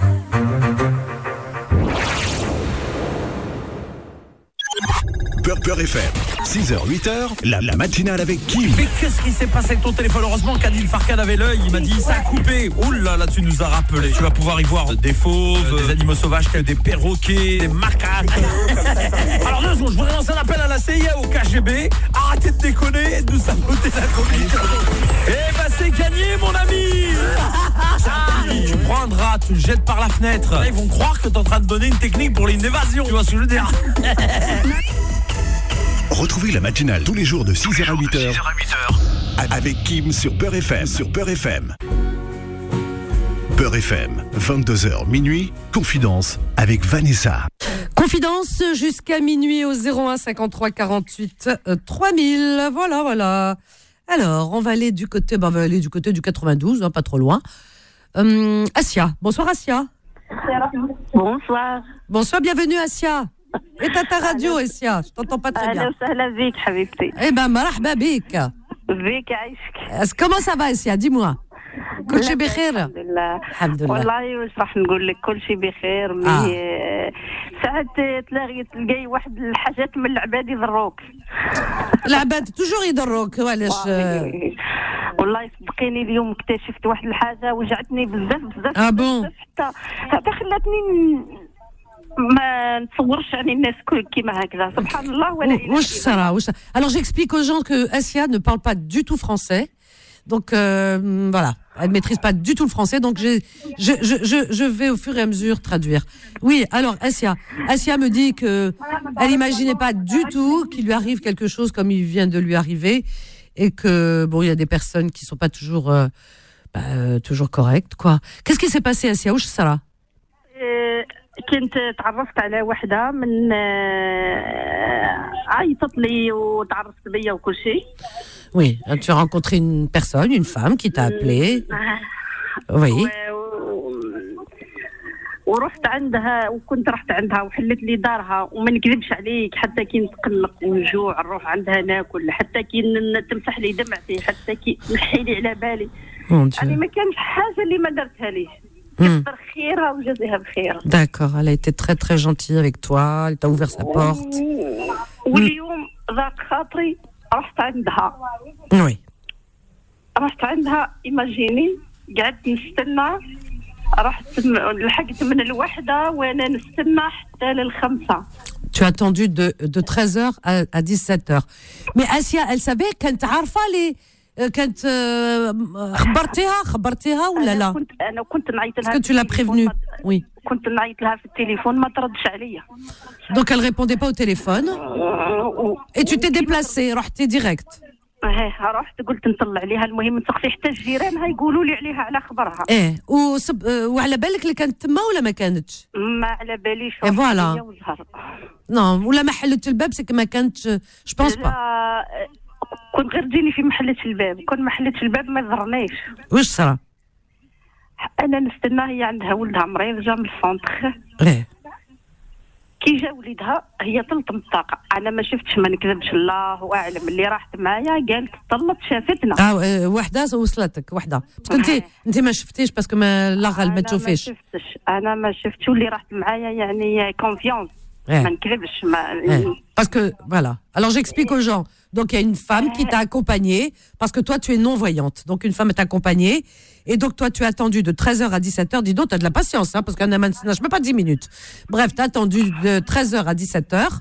Beurre, Beurre F M, six heures, huit heures, la, la matinale avec Kim. Mais qu'est-ce qui s'est passé avec ton téléphone? Heureusement qu'Adil Farkan avait l'œil, il m'a dit ça a coupé. Oh là là, tu nous as rappelé. Tu vas pouvoir y voir des fauves, des animaux sauvages tels des perroquets, des macaques. Alors deux secondes, je voudrais lancer un appel à la C I A, au K G B. Arrêtez de déconner et de nous saboter la communication. Eh ben c'est gagné, mon ami. Tu prends un drap, tu le jettes par la fenêtre. Là, ils vont croire que t'es en train de donner une technique pour une évasion. Tu vois ce que je veux dire? Retrouvez la matinale tous les jours de six heures à huit heures avec Kim sur Beurre F M. Sur Beurre F M. Beurre F M, vingt-deux heures minuit, Confidence avec Vanessa. Confidence jusqu'à minuit au zéro un cinquante-trois quarante-huit trois mille. Voilà, voilà. Alors, on va aller du côté, ben, on va aller du côté du quatre-vingt-douze, hein, pas trop loin. Euh, Asia. Bonsoir, Asia. Bonsoir. Bonsoir, bienvenue, Asia. Éteins ta radio, Asia. Je t'entends pas très bien. أهلا بك حبيبتي. Eh ben, مرحبا بك. بك عايشك. Comment ça va, Asia? Dis-moi. كل شيء بخير. الحمد لله. الحمد لله. والله واش راح نقول لك كل شيء بخير مي آه. ساعات تلاقي تلقاي واحد الحاجات من العباد يضروك. العباد توجور يضروك علاش؟ والله صدقيني اليوم اكتشفت واحد الحاجه وجعتني بزاف بزاف. اه بون. حتى حتى خلاتني ما نتصورش يعني الناس كيما هكذا سبحان الله ولا اله. واش صرا واش. Alors j'explique aux gens que Asia ne parle pas du tout français. Donc euh, voilà, elle ne maîtrise pas du tout le français, donc je, je, je, je, je vais au fur et à mesure traduire. Oui, alors Asia, Asia me dit que elle n'imaginait pas du tout qu'il lui arrive quelque chose comme il vient de lui arriver, et que bon, il y a des personnes qui sont pas toujours, euh, bah, euh, toujours correctes, quoi. Qu'est-ce qui s'est passé, Asia? Ouch, Sarah? كنت تعرفت على وحده من عيطت لي وتعرفت بيا وكل شيء. Oui, tu as rencontré une personne, une femme qui t'a appelé. Oui. ورحت عندها وكنت رحت عندها وحلت لي دارها وما نكذبش عليك حتى كي نتقلق ونجوع نروح عندها ناكل حتى كي تمسح لي دمعتي حتى كي نحي لي على بالي. يعني ما كانش حاجه اللي ما درتها ليه. كثر خيرها وجزاها بخير. D'accord, elle a été très très gentille avec toi, elle t'a ouvert sa porte. واليوم ضاق خاطري رحت عندها. Oui. رحت عندها إيماجيني قعدت نستنى رحت لحقت من الوحدة وأنا نستنى حتى للخمسة. Tu as attendu de, de treize heures à, à dix-sept heures. Mais Asia, elle savait كانت عارفة لي كانت خبرتيها خبرتيها ولا لا؟ كنت أنا كنت نعيط لها. Est-ce que tu l'as prévenue? Oui. كنت نعيط لها في التليفون ما تردش عليا. Donc elle répondait pas au téléphone. Et tu t'es déplacée, رحتي direct. اه رحت قلت نطلع عليها المهم نسقسي حتى الجيران يقولوا لي عليها على خبرها. ايه وصب وعلى بالك اللي كانت تما ولا ما كانتش؟ ما على باليش. اي فوالا. نو ولا ما حلت الباب سك ما كانتش جو بونس با. كنت غير تجيني في محلة الباب كون ما حلتش الباب ما ضرنيش. واش صرا؟ انا نستنى هي عندها ولدها مريض جا من السونتر. ايه كي جا وليدها هي طلت من الطاقه انا ما شفتش ما نكذبش الله اعلم اللي راحت معايا قالت طلت شافتنا. اه وحده وصلتك وحده باسكو انت انت ما شفتيش باسكو ما لا ما تشوفيش. انا ما شفتش انا ما شفتش واللي راحت معايا يعني كونفيونس. ما نكذبش ما parce que voilà. Alors j'explique aux gens. Donc il y a une femme qui t'a accompagnée parce que toi tu es non-voyante. Donc une femme t'a accompagnée et donc toi tu as attendu de treize heures à dix-sept heures. Dis donc tu as de la patience hein, parce qu'un je peux pas dix minutes. Bref, tu as attendu de treize heures à dix-sept heures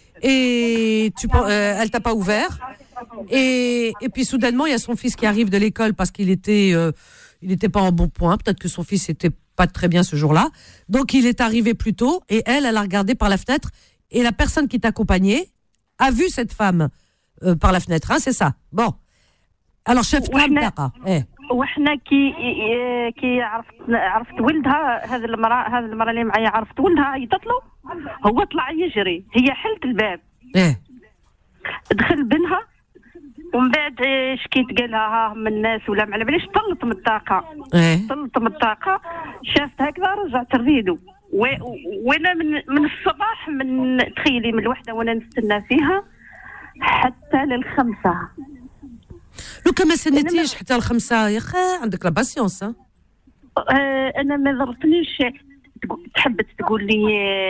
et tu euh, elle t'a pas ouvert et et puis soudainement il y a son fils qui arrive de l'école parce qu'il était euh, il était pas en bon point, peut-être que son fils était pas très bien ce jour-là. Donc il est arrivé plus tôt et elle elle a regardé par la fenêtre et la personne qui t'accompagnait a vu cette femme euh, par la fenêtre, hein, c'est ça. Bon. Alors chef طاقة. ايه. وحنا كي كي عرفت عرفت ولدها هذه المراه هذه المراه اللي معايا عرفت ولدها عيطت له هو طلع يجري هي حلت الباب. ايه. دخل بنها ومن بعد شكيت قالها ها من الناس ولا ما على باليش طلت من الطاقه. ايه. طلت من الطاقه شافت هكذا رجعت الريدو وانا من من الصباح من تخيلي من الوحده وانا نستنى فيها حتى للخمسه. لو كان ما سنيتيش حتى الخمسه يا اخي عندك لا باسيونس. ها انا ما ضربتنيش تحب تقول لي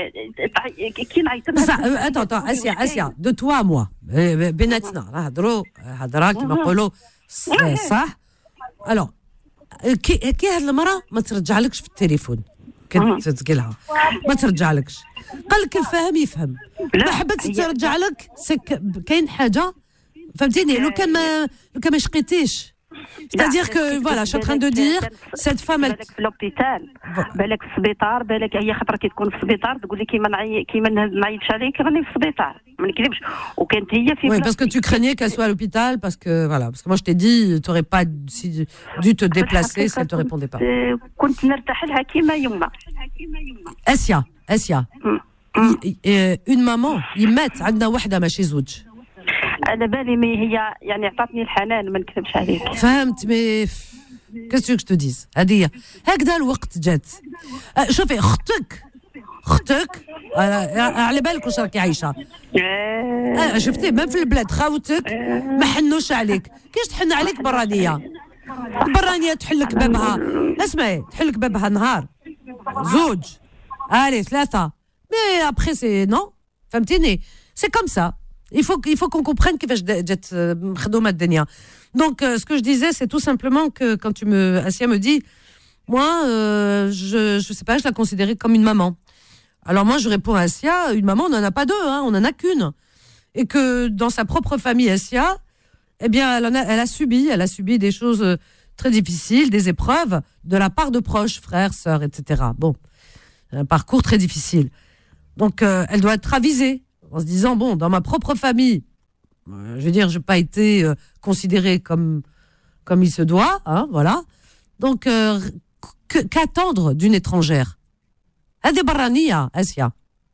كي نعيط لها. اتو اتو اسيا اسيا دو توا موا بيناتنا نهضروا هضره كيما نقولوا صح. الو كي كي هاد المراه ما ترجعلكش في التليفون كنت تقولها ما ترجعلكش قال لك الفاهم يفهم ما حبتش ترجع لك كاين حاجه فهمتيني. لو كان ما لو كان ما شقيتيش C'est-à-dire que, voilà, je suis en train de dire, cette femme, elle... بالك في لوبيتال بالك في السبيطار بالك هي خطره كتكون في السبيطار تقول لي كيما نعي كيما نعيطش عليك راني في السبيطار ما نكذبش وكانت هي في Oui, parce que tu craignais qu'elle soit à l'hôpital, parce que, voilà, parce que moi je t'ai dit, tu n'aurais pas si- dû te déplacer si elle ne te répondait pas. كنت نرتاح لها كيما يما Asia, Asia, y- y- une maman, يمات عندنا وحدة ماشي زوج. على بالي مي هي يعني عطاتني الحنان ما نكذبش عليك فهمت مي qu'est-ce que tu veux que je te dise هذه هي. هكذا الوقت جات. أه، شوفي اختك اختك أه، على بالك واش راكي عايشه. أه، شفتي ما في البلاد خاوتك ما حنوش عليك كيش تحن عليك برانيه البرانيه تحلك بابها اسمعي تحلك بابها نهار زوج allez ثلاثه mais après c'est non فهمتيني c'est comme ça. Il faut, il faut qu'on comprenne كيفاش جات مخدومه الدنيا. Donc euh, ce que je disais c'est tout simplement que quand tu me Asia me dit moi euh, je je sais pas je la considérais comme une maman. Alors moi je réponds à Asia une maman on n'en a pas deux hein, on en a qu'une et que dans sa propre famille Asia eh bien elle en a, elle a subi elle a subi des choses très difficiles, des épreuves de la part de proches, frères, sœurs, et cetera. Bon, un parcours très difficile. Donc euh, elle doit être avisée en se disant bon dans ma propre famille euh, je veux dire j'ai pas été euh, considérée comme comme il se doit hein, voilà donc euh, que- qu'attendre d'une étrangère هذه برانية آسيا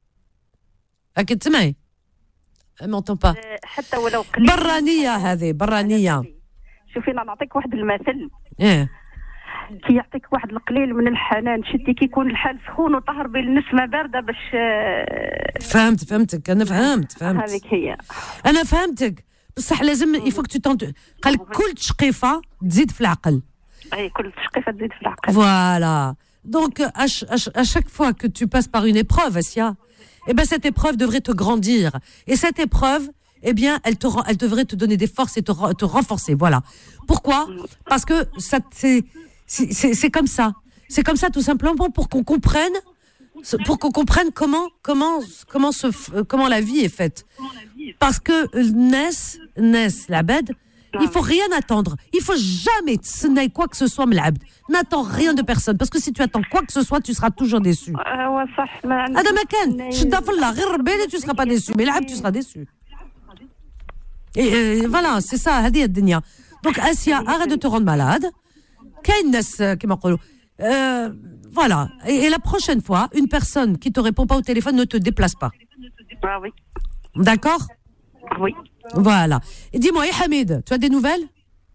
أكيد تسمعي elle m'entend pas حتى ولو قليل برانية هذه برانية شوفي انا نعطيك واحد المثل إيه كي يعطيك واحد القليل من الحنان شتي كي يكون الحال سخون وطهر بين النسمه بارده باش آه، فهمت فهمتك أنا فهمت فهمت هذيك هي أنا فهمتك بصح لازم يفوك tu tentes قال لك كل تشقيفة تزيد في العقل اي كل تشقيفه تزيد في العقل Voilà. Donc, à, ch- à ch- à chaque fois que tu passes par une épreuve, Asia, eh ben, cette épreuve devrait te grandir. Et cette épreuve, eh bien, elle te, ren- elle devrait te donner des forces et te, ren- te renforcer. Voilà. Pourquoi? Parce que ça, c'est, c'est, c'est c'est comme ça. C'est comme ça, tout simplement, pour qu'on comprenne, ce- pour qu'on comprenne comment, comment, comment se, f- euh, comment la vie est faite. Parce que, euh, Nes, Nes, la bed, il faut rien attendre. Il faut jamais تسناي quoi que ce soit من العبد. N'attends rien de personne. Parce que si tu attends quoi que ce soit, tu seras toujours déçu. هو صح ما عندك هذا ما كان. شدها في الله غير ربي tu seras pas déçu. Mais العبد tu seras déçu. Et euh, voilà, c'est ça. هذه الدنيا. Donc Asia, arrête de te rendre malade. كاين ناس كما نقولوا. Euh, voilà. Et, et la prochaine fois, une personne qui te répond pas au téléphone ne te déplace pas. Ah oui D'accord? oui Voilà. Et dis-moi, et Hamid, tu as des nouvelles?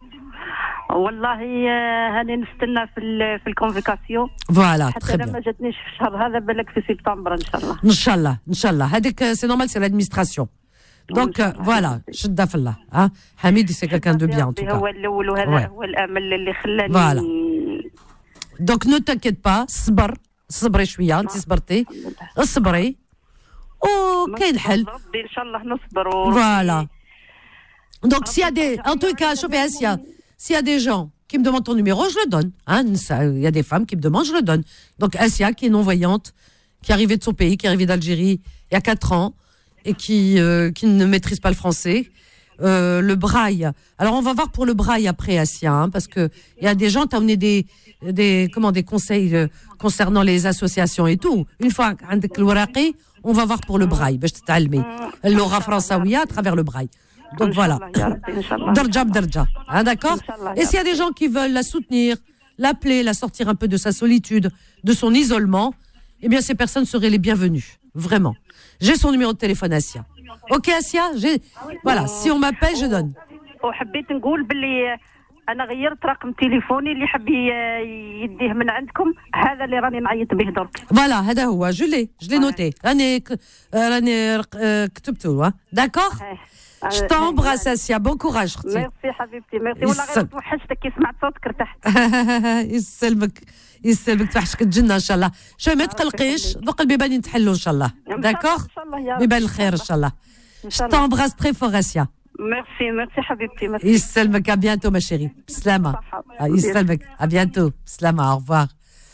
والله آه، هاني نستنى في ال- في الكونفيكاسيون Voilà, حتى très انا bien. ما جاتنيش في الشهر هذا بالك في سبتمبر ان شاء الله Inch'Allah, Inch'Allah. هذيك, c'est normal, c'est l'administration. Donc, euh, voilà, شدة في الله. Hein? Hamid, c'est quelqu'un de bien, en tout cas. هو الاول وهذا Ouais. هو الامل اللي خلاني Voilà. Donc, ne t'inquiète pas, صبر, صبري شوية, انت صبرتي, اصبري, وكاين حل. ربي ان شاء الله نصبر و- Voilà. Donc, s'il y a des, en tout cas, chauffez Asia, s'il y a des gens qui me demandent ton numéro, je le donne. Hein, ça, il y a des femmes qui me demandent, je le donne. Donc, Asia, qui est non-voyante, qui est arrivée de son pays, qui est arrivée d'Algérie il y a quatre ans, et qui, euh, qui ne maîtrise pas le français. Euh, le braille. Alors, on va voir pour le braille après, Asia, hein, parce que il y a des gens, t'as amené des, des, comment, des conseils euh, concernant les associations et tout. Une fois, عندك الورقي, on va voir pour le braille. باش تتعلمي اللغة الفرنساوية à travers le braille. Donc voilà. Darja b'darja. Hein, d'accord? Et s'il y a des gens qui veulent la soutenir, l'appeler, la sortir un peu de sa solitude, de son isolement, eh bien, ces personnes seraient les bienvenues. Vraiment. J'ai son numéro de téléphone, Asia. Ok, Asia? J'ai, voilà. Si on m'appelle, je donne. وحبيت نقول باللي انا غيرت رقم تليفوني اللي حب ي- يديه من عندكم هذا اللي راني نعيط به درك Voilà, هذا هو. Je l'ai. Je l'ai noté. راني ك- راني رق- آه، كتبته. hein. D'accord? Je t'embrasse, Asia. Bon courage, اختي. ميرسي حبيبتي ميرسي والله غير يسلم. توحشتك كي سمعت صوتك ارتحت يسلمك يسلمك توحشك الجنه ان شاء الله. شوي ما تقلقيش دوق البيبان يتحلوا ان شاء الله. داكوغ؟ ان شاء الله يا رب بيبان الخير ان شاء الله. Je t'embrasse très fort, Asia. ميرسي ميرسي حبيبتي ميرسي يسلمك, à bientôt, ma chérie. Slama. Ah, يسلمك, à bientôt. Slama, au revoir.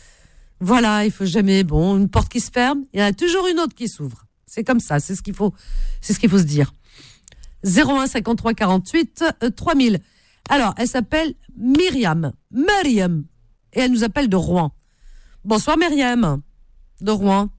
Voilà, il faut jamais, bon, une porte qui se ferme, il y en a toujours une autre qui s'ouvre. C'est comme ça, c'est ce qu'il faut, c'est ce qu'il faut se dire. zéro un cinquante-trois quarante-huit euh, trois mille. Alors, elle s'appelle Myriam. Myriam. Et elle nous appelle de Rouen. Bonsoir Myriam, de Rouen.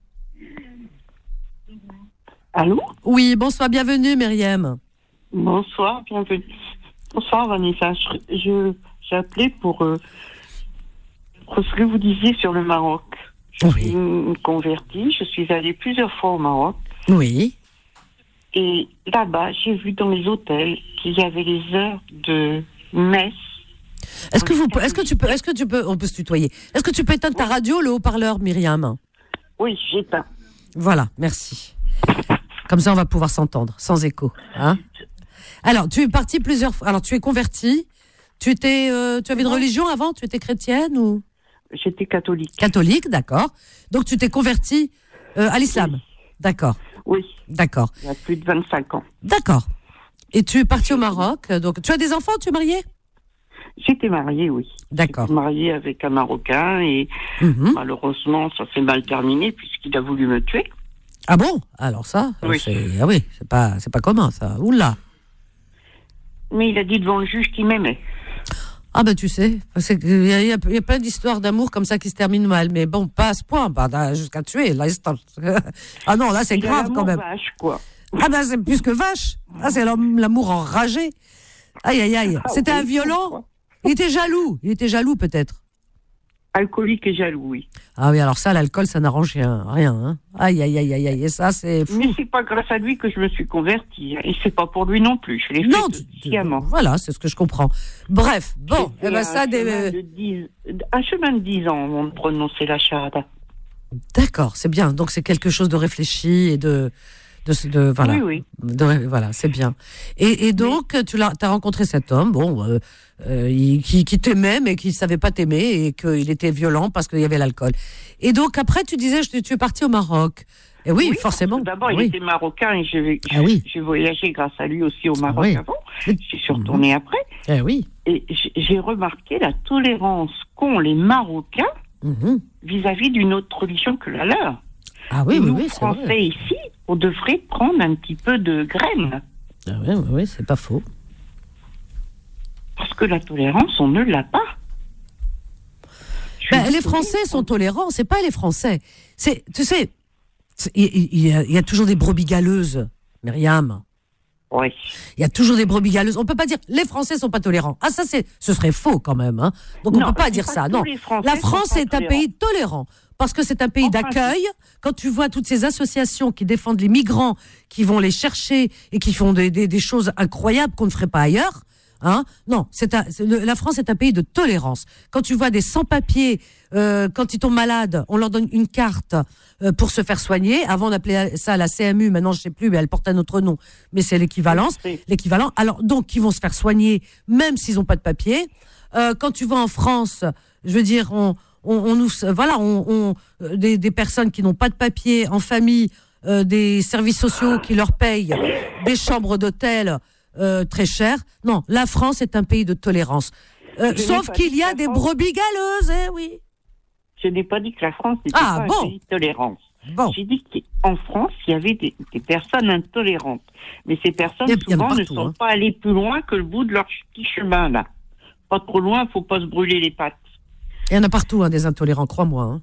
Allô? Oui, bonsoir, bienvenue Myriam. Bonsoir, bienvenue. Bonsoir Vanessa. Je, je, j'ai appelé pour, euh, pour ce que vous disiez sur le Maroc. Je Oui. suis une convertie, je suis allée plusieurs fois au Maroc. Oui. Et là-bas, j'ai vu dans les hôtels qu'il y avait les heures de messe. Est-ce que vous, est-ce que tu peux, est-ce que tu peux, on peut se tutoyer. Est-ce que tu peux éteindre ta radio, le haut-parleur, Myriam? Oui, j'éteins. Voilà, merci. Comme ça, on va pouvoir s'entendre, sans écho. Hein. Alors, tu es partie plusieurs fois. Alors, tu es convertie. Tu étais, euh, tu avais une religion avant? Tu étais chrétienne ou? J'étais catholique. Catholique, d'accord. Donc, tu t'es convertie euh, à l'islam. Oui. D'accord. Oui. D'accord. Il y a plus de vingt-cinq ans. D'accord. Et tu es partie au Maroc. Donc, tu as des enfants? Tu es mariée? J'étais mariée, oui. D'accord. J'étais mariée avec un Marocain et mmh. malheureusement, ça s'est mal terminé puisqu'il a voulu me tuer. Ah bon? Alors ça, oui. c'est, ah oui, c'est pas, c'est pas commun ça. Oula. Mais il a dit devant le juge qu'il m'aimait. Ah ben tu sais, il y, y, y a plein d'histoires d'amour comme ça qui se terminent mal, mais bon, pas à ce point, pas jusqu'à tuer. Là, ah non, là c'est il grave quand même. Vache, quoi. Ah ben c'est plus que vache. Ah c'est l'amour enragé. Aïe aïe aïe. Ah, C'était oui, un violent. Quoi. Il était jaloux. Il était jaloux peut-être. Alcoolique et jaloux, oui. Ah oui, alors ça, l'alcool, ça n'arrange rien. rien hein. Aïe, aïe, aïe, aïe, aïe. Et ça, c'est fou. Mais c'est pas grâce à lui que je me suis convertie. Et c'est pas pour lui non plus. Je l'ai non, fait sciemment. Voilà, c'est ce que je comprends. Bref, bon, eh ben ça... Un, des... chemin de dix, un chemin de dix ans avant de prononcer la shahada. D'accord, c'est bien. Donc c'est quelque chose de réfléchi et de... De, de, voilà, oui, oui. De, voilà, c'est bien. Et, et donc, oui. tu as rencontré cet homme, bon, euh, euh, il, qui, qui t'aimait, mais qui ne savait pas t'aimer, et qu'il était violent parce qu'il y avait l'alcool. Et donc, après, tu disais, je, tu es parti au Maroc. Et oui, oui forcément. D'abord, oui. il était marocain, et j'ai ah, oui. voyagé grâce à lui aussi au Maroc oui. avant. Je suis retournée mmh. après. Eh oui. Et j'ai remarqué la tolérance qu'ont les Marocains mmh. vis-à-vis d'une autre religion que la leur. Ah oui, Nous, oui, oui, c'est Français vrai. ici, on devrait prendre un petit peu de graines. Ah oui, oui, oui, c'est pas faux. Parce que la tolérance, on ne l'a pas. Ben, les Français sont tolérants, c'est pas les Français. C'est, tu sais, il y, y, y a toujours des brebis galeuses, Myriam. Oui. Il y a toujours des brebis galeuses. On peut pas dire les Français sont pas tolérants. Ah ça c'est, ce serait faux quand même. Hein. Donc non, on peut pas dire pas ça. Non. La France est un pays tolérant. Parce que c'est un pays enfin, d'accueil. Quand tu vois toutes ces associations qui défendent les migrants, qui vont les chercher et qui font des, des, des choses incroyables qu'on ne ferait pas ailleurs, hein, non, c'est un, c'est le, la France est un pays de tolérance. Quand tu vois des sans-papiers, euh, quand ils tombent malades, on leur donne une carte euh, pour se faire soigner. Avant, on appelait ça la C M U. Maintenant, je sais plus, mais elle porte un autre nom. Mais c'est l'équivalence, oui. l'équivalent. Alors, donc, ils vont se faire soigner, même s'ils n'ont pas de papier. Euh, quand tu vas en France, je veux dire, on On, on nous, voilà, on, on des, des personnes qui n'ont pas de papier en famille, euh, des services sociaux qui leur payent des chambres d'hôtel euh, très chères. Non, la France est un pays de tolérance. Euh, sauf qu'il y a des France... brebis galeuses, eh oui. Je n'ai pas dit que la France n'était ah, pas bon. un pays de tolérance. Bon. J'ai dit qu'en France, il y avait des, des personnes intolérantes. Mais ces personnes, a, souvent, partout, ne sont hein. pas allées plus loin que le bout de leur petit chemin, là. Pas trop loin, il ne faut pas se brûler les pattes. Il y en a partout, hein, des intolérants, crois-moi. Hein.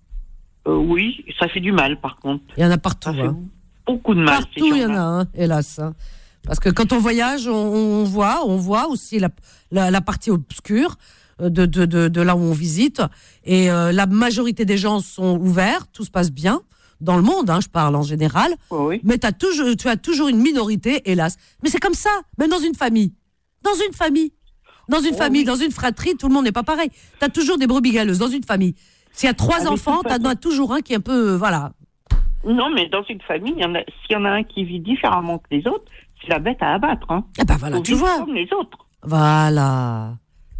Euh, oui, ça fait du mal, par contre. Il y en a partout. Ça hein. fait beaucoup de mal. Partout, il y en a, hein, hélas. Hein. Parce que quand on voyage, on, on voit, on voit aussi la, la, la partie obscure de, de, de, de là où on visite. Et euh, la majorité des gens sont ouverts, tout se passe bien. Dans le monde, hein, je parle en général. Oh oui. Mais t'as toujours, tu as toujours une minorité, hélas. Mais c'est comme ça, même dans une famille. Dans une famille. Dans une oh famille, oui. dans une fratrie, tout le monde n'est pas pareil. Tu as toujours des brebis galeuses dans une famille. S'il y a trois Avec enfants, tu en as toujours un qui est un peu... Euh, voilà. Non, mais dans une famille, y en a, s'il y en a un qui vit différemment que les autres, c'est la bête à abattre. Hein. Ah ben voilà, faut tu vivre vois. comme les autres. Voilà.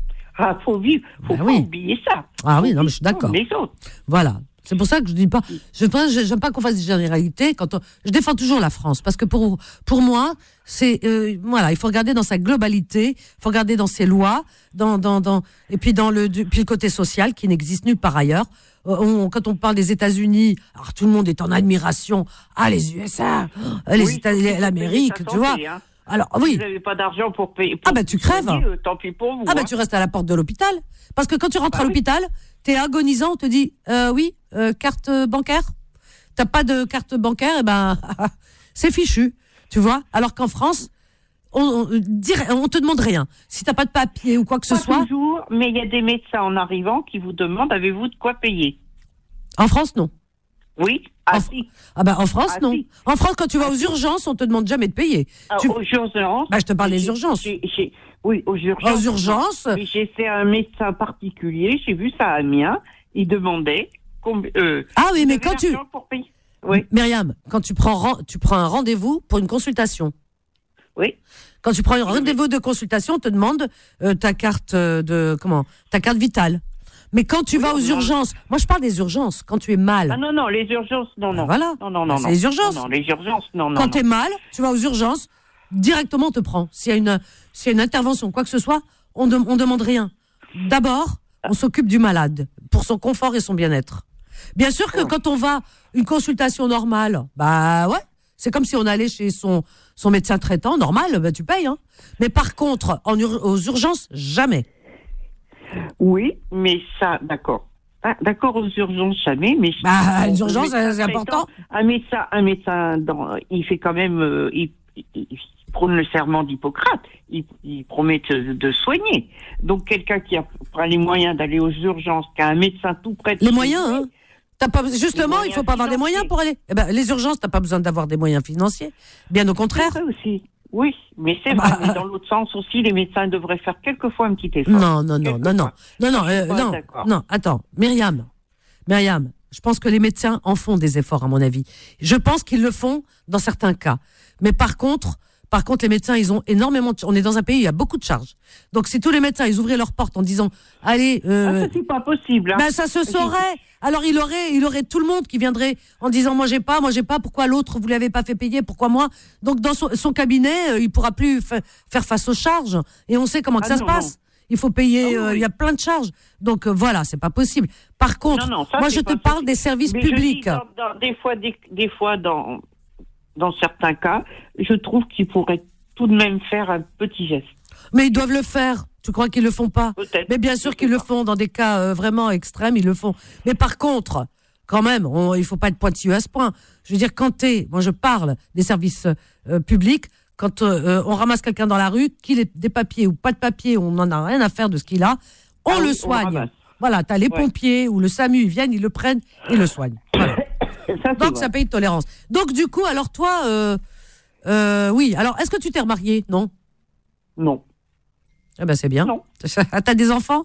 Ah, faut vivre, faut ben pas oui. oublier ça. Ah faut oui, non, mais je suis d'accord. Comme les autres. Voilà. C'est pour ça que je dis pas, je pense, j'aime pas qu'on fasse des généralités. Quand on, je défends toujours la France parce que pour pour moi, c'est euh, voilà, il faut regarder dans sa globalité, il faut regarder dans ses lois, dans dans dans et puis dans le du, puis le côté social qui n'existe nulle part ailleurs. On, quand on parle des États-Unis, alors tout le monde est en admiration. Ah les U S A, les oui, États, l'Amérique, tu vois. Hein. Alors, oui. Si vous n'avez pas d'argent pour payer. Pour ah, bah, tu crèves. Soigner, euh, tant pis pour vous. Ah, bah, hein. tu restes à la porte de l'hôpital. Parce que quand tu rentres bah, à l'hôpital, oui. t'es agonisant, on te dit, euh, oui, euh, carte bancaire. T'as pas de carte bancaire, et ben, c'est fichu. Tu vois? Alors qu'en France, on, on, on te demande rien. Si t'as pas de papier ou quoi que ce pas soit. Toujours, mais il y a des médecins en arrivant qui vous demandent, avez-vous de quoi payer? En France, non. Oui. Ah, en, si. ah bah en France, ah, non. Si. En France, quand tu vas aux urgences, on te demande jamais de payer. Alors, tu... Aux urgences. Bah, je te parle des urgences. J'ai, j'ai, oui, aux urgences. Aux urgences. Mais j'ai fait un médecin particulier, j'ai vu ça à Amiens. Il demandait. Combien, euh, ah oui, mais quand tu. Pour payer. Oui. Myriam, quand tu prends, tu prends un rendez-vous pour une consultation. Oui. Quand tu prends un rendez-vous de consultation, on te demande euh, ta carte de comment, ta carte vitale. Mais quand tu oui, vas aux non. urgences, moi je parle des urgences. Quand tu es mal. Ah non non, les urgences, non non. Ben voilà. Non non non. Ben, c'est les urgences. Non, non les urgences, non non. Quand tu es mal, tu vas aux urgences, directement on te prend. S'il y a une, s'il y a une intervention, quoi que ce soit, on de, on demande rien. D'abord, on s'occupe du malade pour son confort et son bien-être. Bien sûr que quand on va une consultation normale, bah ouais, c'est comme si on allait chez son son médecin traitant normal, bah tu payes hein. Mais par contre, en ur- aux urgences, jamais. Oui, mais ça, d'accord. Ah, d'accord aux urgences jamais, mais bah les urgences c'est important. Un médecin, un médecin, dans, il fait quand même, euh, il, il, il prône le serment d'Hippocrate. Il, il promet de, de soigner. Donc quelqu'un qui a pas les moyens d'aller aux urgences, qui a un médecin tout près de les moyens, hein. T'as pas, justement, il faut pas financiers. avoir des moyens pour aller. Eh ben, les urgences, t'as pas besoin d'avoir des moyens financiers. Bien au contraire. C'est ça aussi. Oui, mais c'est bah, vrai. Mais dans l'autre sens aussi, les médecins devraient faire quelquefois un petit effort. Non, non, non, non, non, non, non, euh, non, non. Attends, Myriam, Myriam, je pense que les médecins en font des efforts, à mon avis. Je pense qu'ils le font dans certains cas. Mais par contre. Par contre, les médecins, ils ont énormément de... On est dans un pays où il y a beaucoup de charges. Donc, si tous les médecins, ils ouvraient leurs portes en disant, allez... Euh... Ah, ça, c'est pas possible. Hein. Ben, ça se saurait. Alors, il aurait, il aurait tout le monde qui viendrait en disant, moi, j'ai pas, moi, j'ai pas, pourquoi l'autre, vous l'avez pas fait payer, pourquoi moi? Donc, dans son, son cabinet, euh, il pourra plus fa- faire face aux charges. Et on sait comment que ah, ça non, se passe. Non. Il faut payer, ah, oui. euh, il y a plein de charges. Donc, euh, voilà, c'est pas possible. Par contre, non, non, ça, moi, je te parle possible. des services Mais publics. Je dis dans, dans, des fois, des, des fois, dans, dans certains cas, je trouve qu'il pourrait tout de même faire un petit geste. Mais ils doivent le faire. Tu crois qu'ils le font pas? Peut-être. Mais bien sûr qu'ils le font dans des cas euh, vraiment extrêmes, ils le font. Mais par contre, quand même, on, il faut pas être pointilleux à ce point. Je veux dire, quand t'es, moi je parle des services euh, publics, quand euh, on ramasse quelqu'un dans la rue, qu'il ait des papiers ou pas de papiers, on n'en a rien à faire de ce qu'il a, on ah le oui, soigne. On voilà, t'as les ouais. pompiers ou le SAMU, ils viennent, ils le prennent, ils le soignent. Voilà. ça, Donc vrai. ça paye de tolérance. Donc du coup, alors toi, euh, euh, oui, alors est-ce que tu t'es remarié? Non. Non. Eh ben c'est bien. Non. T'as des enfants?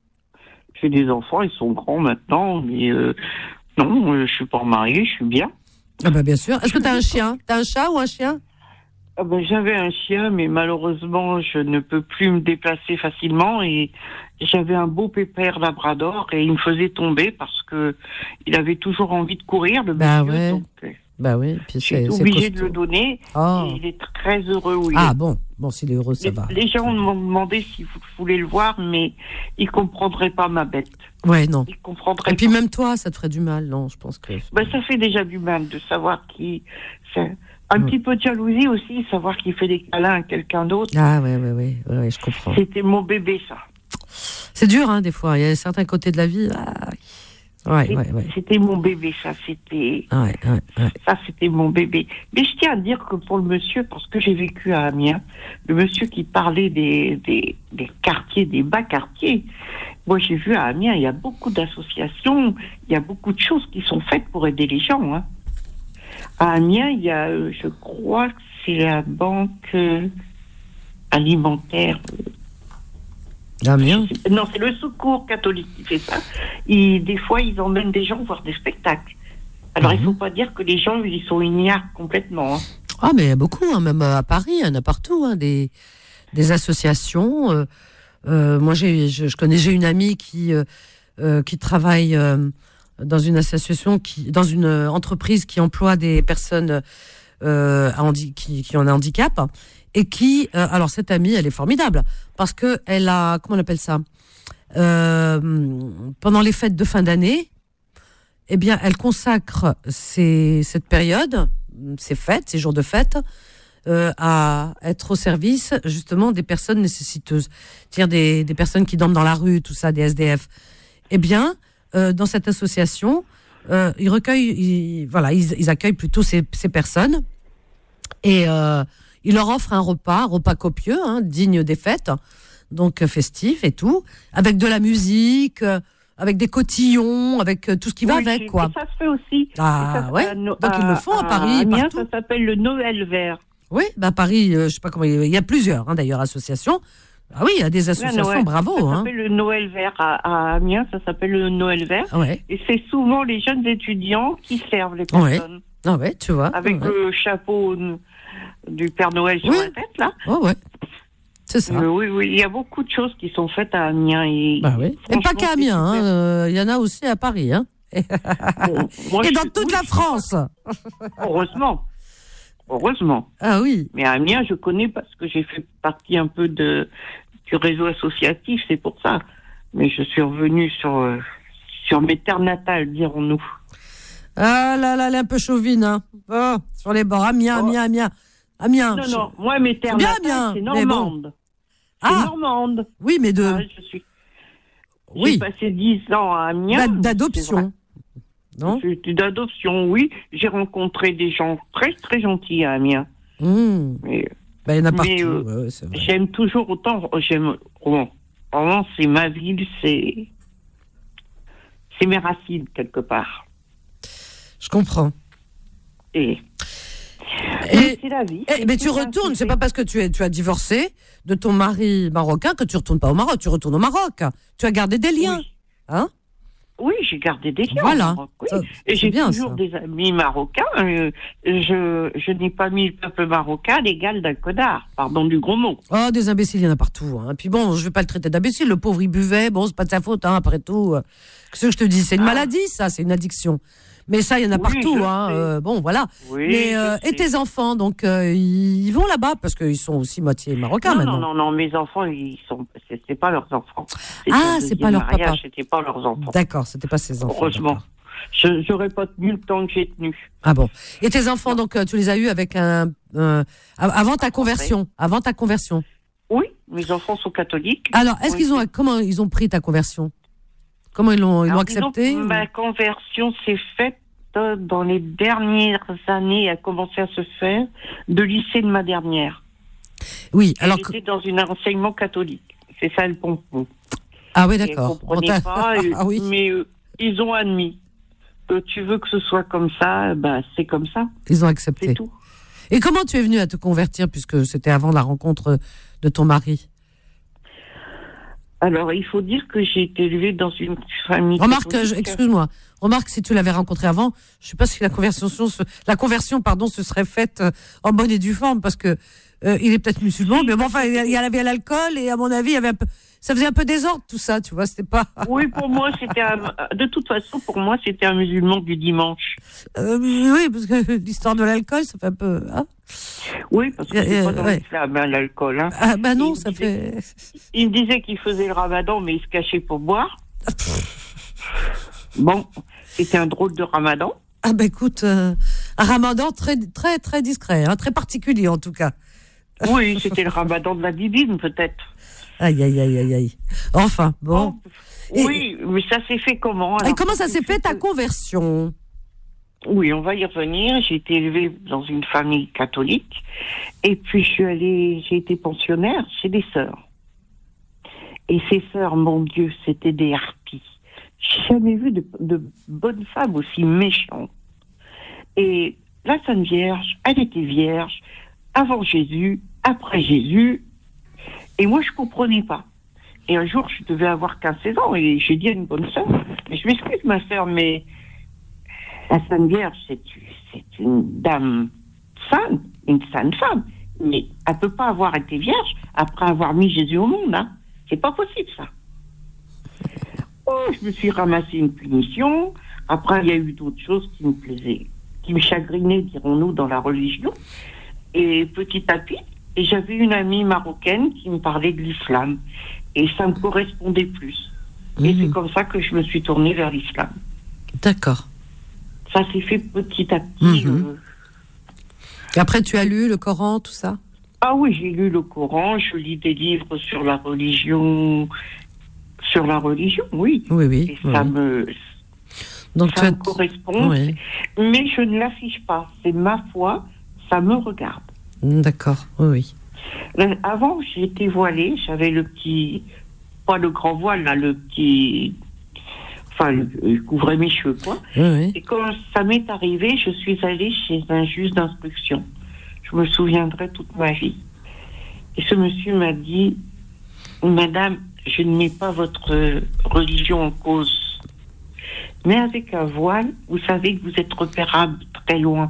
J'ai des enfants, ils sont grands maintenant, mais euh, non, euh, je suis pas remariée, je suis bien. Ah ben bien sûr. Est-ce que t'as un chien? T'as un chat ou un chien? Ah ben, j'avais un chien, mais malheureusement, je ne peux plus me déplacer facilement et j'avais un beau pépère labrador et il me faisait tomber parce que il avait toujours envie de courir, le bah monsieur, ouais. donc, euh, bah oui, puis j'ai été obligée de le donner. Oh. Et il est très heureux où il ah est. bon, bon s'il est heureux, ça les, va. Les gens m'ont demandé si vous voulez le voir, mais ils comprendraient pas ma bête. Ouais, non. Ils comprendraient Et puis pas. même toi, ça te ferait du mal, non, je pense que. Ben, ça fait déjà du mal de savoir qui. C'est un ouais. petit peu de jalousie aussi, savoir qu'il fait des câlins à quelqu'un d'autre. Ah ouais, ouais, ouais, ouais, ouais je comprends. C'était mon bébé, ça. C'est dur, hein, des fois. Il y a certains côtés de la vie. Ah... Ouais, ouais, ouais. C'était mon bébé, ça, c'était. Ouais, ouais, ouais. Ça, c'était mon bébé. Mais je tiens à dire que pour le monsieur, parce que j'ai vécu à Amiens, le monsieur qui parlait des, des, des quartiers, des bas quartiers, moi j'ai vu à Amiens, il y a beaucoup d'associations, il y a beaucoup de choses qui sont faites pour aider les gens. Hein. À Amiens, il y a, euh, je crois que c'est la banque euh, alimentaire. Euh, Amiens. Non, c'est le Secours catholique qui fait ça. Et des fois, ils emmènent des gens voir des spectacles. Alors, mmh. il ne faut pas dire que les gens, ils sont ignares complètement. Hein. Ah, mais il y a beaucoup, hein, même à Paris, il y en a partout, hein, des, des associations. Euh, euh, moi, j'ai, je, je connais, j'ai une amie qui, euh, euh, qui travaille euh, dans une association, qui, dans une entreprise qui emploie des personnes euh, à handi- qui, qui ont un handicap. Et qui, euh, alors cette amie, elle est formidable parce que elle a, comment on appelle ça, euh, pendant les fêtes de fin d'année, eh bien, elle consacre ces, cette période, ces fêtes, ces jours de fête, euh, à être au service justement des personnes nécessiteuses, c'est-à-dire des, des personnes qui dorment dans la rue, tout ça, des S D F. Eh bien, euh, dans cette association, euh, ils recueillent, ils, voilà, ils, ils accueillent plutôt ces, ces personnes et euh, ils leur offrent un repas, un repas copieux, hein, digne des fêtes, donc euh, festif et tout, avec de la musique. Euh, avec des cotillons, avec euh, tout ce qui va Oui, avec, quoi. Ça se fait aussi. Ah, ça, ouais. à, Donc, ils le font à Paris, Amiens, partout. ça s'appelle le Noël vert. Oui, bah, Paris, euh, je sais pas comment, il y a plusieurs, hein, d'ailleurs, associations. Ah oui, il y a des associations, Noël, bravo. Ça hein. s'appelle le Noël vert à, à Amiens, ça s'appelle le Noël vert. Ouais. Et c'est souvent les jeunes étudiants qui servent les personnes. Ouais. Ah ouais, tu vois. Avec ouais. le chapeau du Père Noël sur oui. la tête, là. Oh ouais. C'est ça. Euh, oui, oui, il y a beaucoup de choses qui sont faites à Amiens. Et, bah oui. Et pas qu'à Amiens, il hein, euh, y en a aussi à Paris. Hein. Bon, moi, et dans je, toute oui, la France. Heureusement. Heureusement. Ah oui. Mais à Amiens, je connais parce que j'ai fait partie un peu de, du réseau associatif, c'est pour ça. Mais je suis revenue sur, euh, sur mes terres natales, dirons-nous. Ah là là, elle est un peu chauvine. Hein. Oh, sur les bords, Amiens, oh. Amiens, Amiens. Amiens. Non, je... non, moi, mes terres bien, natales, bien, c'est mais normande. Bon. C'est ah. normande. Oui, mais de... Ah, je suis... Oui. J'ai passé dix ans à Amiens. D'adoption. Non. D'adoption, oui. J'ai rencontré des gens très, très gentils à Amiens. Mmh. Mais, ben, il y en a partout. mais, euh, ouais, c'est vrai. J'aime toujours autant. J'aime. Bon, vraiment, c'est ma ville, c'est. C'est mes racines, quelque part. Je comprends. Et. Et, c'est la vie. et, mais tu retournes, c'est pas parce que tu, es, tu as divorcé de ton mari marocain que tu retournes pas au Maroc, tu retournes au Maroc. Tu as gardé des liens. Oui. Hein? Oui, j'ai gardé des liens. Voilà. Maroc, oui. Ça, et j'ai bien, toujours ça. des amis marocains. Euh, je je n'ai pas mis le peuple marocain à l'égal d'un connard. Pardon du gros mot. Oh, des imbéciles, il y en a partout. Hein. Puis bon, je vais pas le traiter d'imbécile. Le pauvre, il buvait. Bon, c'est pas de sa faute, hein, après tout. Qu'est-ce que je te dis? C'est une Ah. maladie, ça. C'est une addiction. Mais ça, il y en a Oui, partout. je Hein. sais. Euh, bon, voilà. Oui, Mais euh, je et sais. tes enfants, donc, euh, ils vont là-bas parce qu'ils sont aussi moitié marocains Non, maintenant. non, non, non, mes enfants, ils sont, c'est, c'est pas leurs enfants. Ah, c'est pas leur papa. C'était pas leurs enfants. D'accord, c'était pas ses enfants. Heureusement. d'accord. Je, j'aurais pas tenu le temps que j'ai tenu. Ah bon. Et tes enfants, donc, euh, tu les as eus avec un, euh, avant ta conversion, avant ta conversion. Oui, mes enfants sont catholiques. Alors, est-ce Oui. qu'ils ont, comment ils ont pris ta conversion? Comment ils l'ont, ils l'ont Alors, accepté? disons que ma conversion s'est faite euh, dans les dernières années, a commencé à se faire, de lycée de ma dernière. Oui, alors. J'étais dans un enseignement catholique. C'est ça le pompon. Ah oui, Ils d'accord. ne comprenaient pas, et- ah oui. mais euh, ils ont admis. Que tu veux que ce soit comme ça, bah, c'est comme ça. Ils ont accepté. C'est tout. Et comment tu es venue à te convertir, puisque c'était avant la rencontre de ton mari? Alors, il faut dire que j'ai été élevée dans une famille. Remarque, catholique. je- excuse-moi. Remarque, si tu l'avais rencontré avant, je sais pas si la conversion, se, la conversion, pardon, se serait faite euh, en bonne et due forme, parce que euh, il est peut-être musulman, mais bon, enfin, il y avait l'alcool et à mon avis, il y avait un peu, ça faisait un peu désordre tout ça, tu vois, c'était pas. Oui, pour moi, c'était un... de toute façon, pour moi, c'était un musulman du dimanche. Euh, oui, parce que l'histoire de l'alcool, ça fait un peu. Hein. Oui, parce que Euh, c'est pas dans ouais. l'islam, hein, l'alcool. Hein. Ah bah non, Il ça disait- fait. Il me disait qu'il faisait le ramadan, mais il se cachait pour boire. Bon, c'était un drôle de ramadan. Ah bah écoute, euh, un ramadan très très très discret, hein, très particulier en tout cas. Oui, c'était le ramadan de la bibine, peut-être. Aïe aïe aïe aïe aïe. Enfin bon. Et- Oui, mais ça s'est fait comment Et alors comment ça s'est fait ta conversion? Oui, on va y revenir. J'ai été élevée dans une famille catholique. Et puis, je suis allée, j'ai été pensionnaire chez des sœurs. Et ces sœurs, mon Dieu, c'était des harpies. J'ai jamais vu de, de bonnes femmes aussi méchantes. Et la Sainte Vierge, elle était vierge avant Jésus, après Jésus. Et moi, je comprenais pas. Et un jour, je devais avoir quinze seize ans. Et j'ai dit à une bonne sœur, mais je m'excuse, ma sœur, mais la Sainte Vierge, c'est, c'est une dame sainte, une sainte femme. Mais elle peut pas avoir été vierge après avoir mis Jésus au monde. Hein. C'est pas possible, ça. Oh, je me suis ramassé une punition. Après, il y a eu d'autres choses qui me plaisaient, qui me chagrinaient, dirons-nous, dans la religion. Et petit à petit, et j'avais une amie marocaine qui me parlait de l'islam. Et ça me correspondait plus. Et Mmh. c'est comme ça que je me suis tournée vers l'islam. D'accord. Ça s'est fait petit à petit. Mhm. euh, Et après, tu as lu le Coran, tout ça? Ah oui, j'ai lu le Coran, je lis des livres sur la religion, sur la religion, oui. Oui, oui. Et oui. ça me, Donc, ça tu me as... correspond, Oui. mais je ne l'affiche pas. C'est ma foi, ça me regarde. D'accord, oui, oui. Euh, Avant, j'étais voilée, j'avais le petit, pas le grand voile, là, le petit, enfin, le- je couvrais mes cheveux, quoi. Oui, oui. Et quand ça m'est arrivé, je suis allée chez un juge d'instruction. Je me souviendrai toute ma vie. Et ce monsieur m'a dit, Madame, je ne mets pas votre euh, religion en cause. Mais avec un voile, vous savez que vous êtes repérable très loin.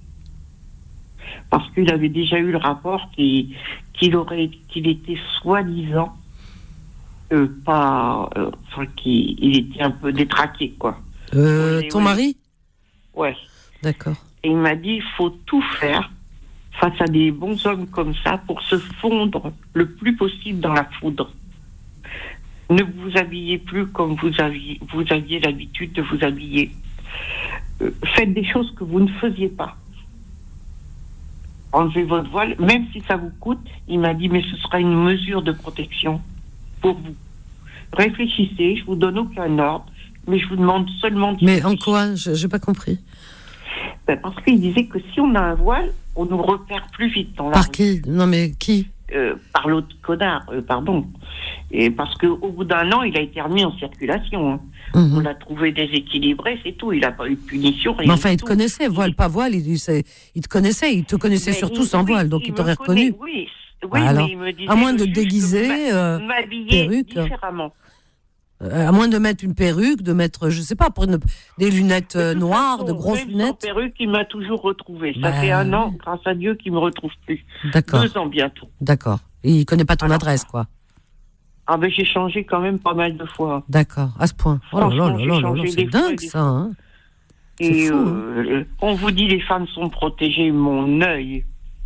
Parce qu'il avait déjà eu le rapport qui- qu'il aurait, qu'il était soi-disant euh, pas, euh, enfin, qu'il il était un peu détraqué, quoi. Euh, Oui, ton oui. mari? Ouais. D'accord. Et il m'a dit, il faut tout faire face à des bons hommes comme ça pour se fondre le plus possible dans la foudre. Ne vous habillez plus comme vous aviez, vous aviez l'habitude de vous habiller. Euh, faites des choses que vous ne faisiez pas. Enlevez votre voile, même si ça vous coûte. Il m'a dit, mais ce sera une mesure de protection pour vous. Réfléchissez, je vous donne aucun ordre, mais je vous demande seulement de... Mais en quoi? Je n'ai pas compris. Ben, parce qu'il disait que si on a un voile, on nous repère plus vite dans la Par rue. qui? Non, mais qui? Euh, par l'autre connard, euh, pardon. Et parce qu'au bout d'un an, il a été remis en circulation. Hein. Mhm. On l'a trouvé déséquilibré, c'est tout. Il n'a pas eu de punition, rien Mais enfin, du il te tout. connaissait, voile, pas voile, il, il, sait- il te connaissait, il te connaissait Mais surtout il- sans oui, voile, donc il, me t'aurait connaît, reconnu. Oui, oui, Bah alors, mais il me disait à moins de le juge que déguiser, m'a- euh, m'habiller perruque. différemment. Euh, à moins de mettre une perruque, de mettre, je sais pas, pour une- des lunettes euh, De toute noires, façon, de grosses même lunettes. Sans perruque, il m'a toujours retrouvé. Ça Bah, fait un an, oui. grâce à Dieu, qu'il me retrouve plus. D'accord. Deux ans bientôt. D'accord. Il connaît pas ton Alors, adresse, quoi. Ah ben j'ai changé quand même pas mal de fois. D'accord, à ce point. Oh là là Franchement, là j'ai là là changé là, c'est des fois dingue et des ça, hein. C'est Et fou, hein. euh, on vous dit les femmes sont protégées, mon œil.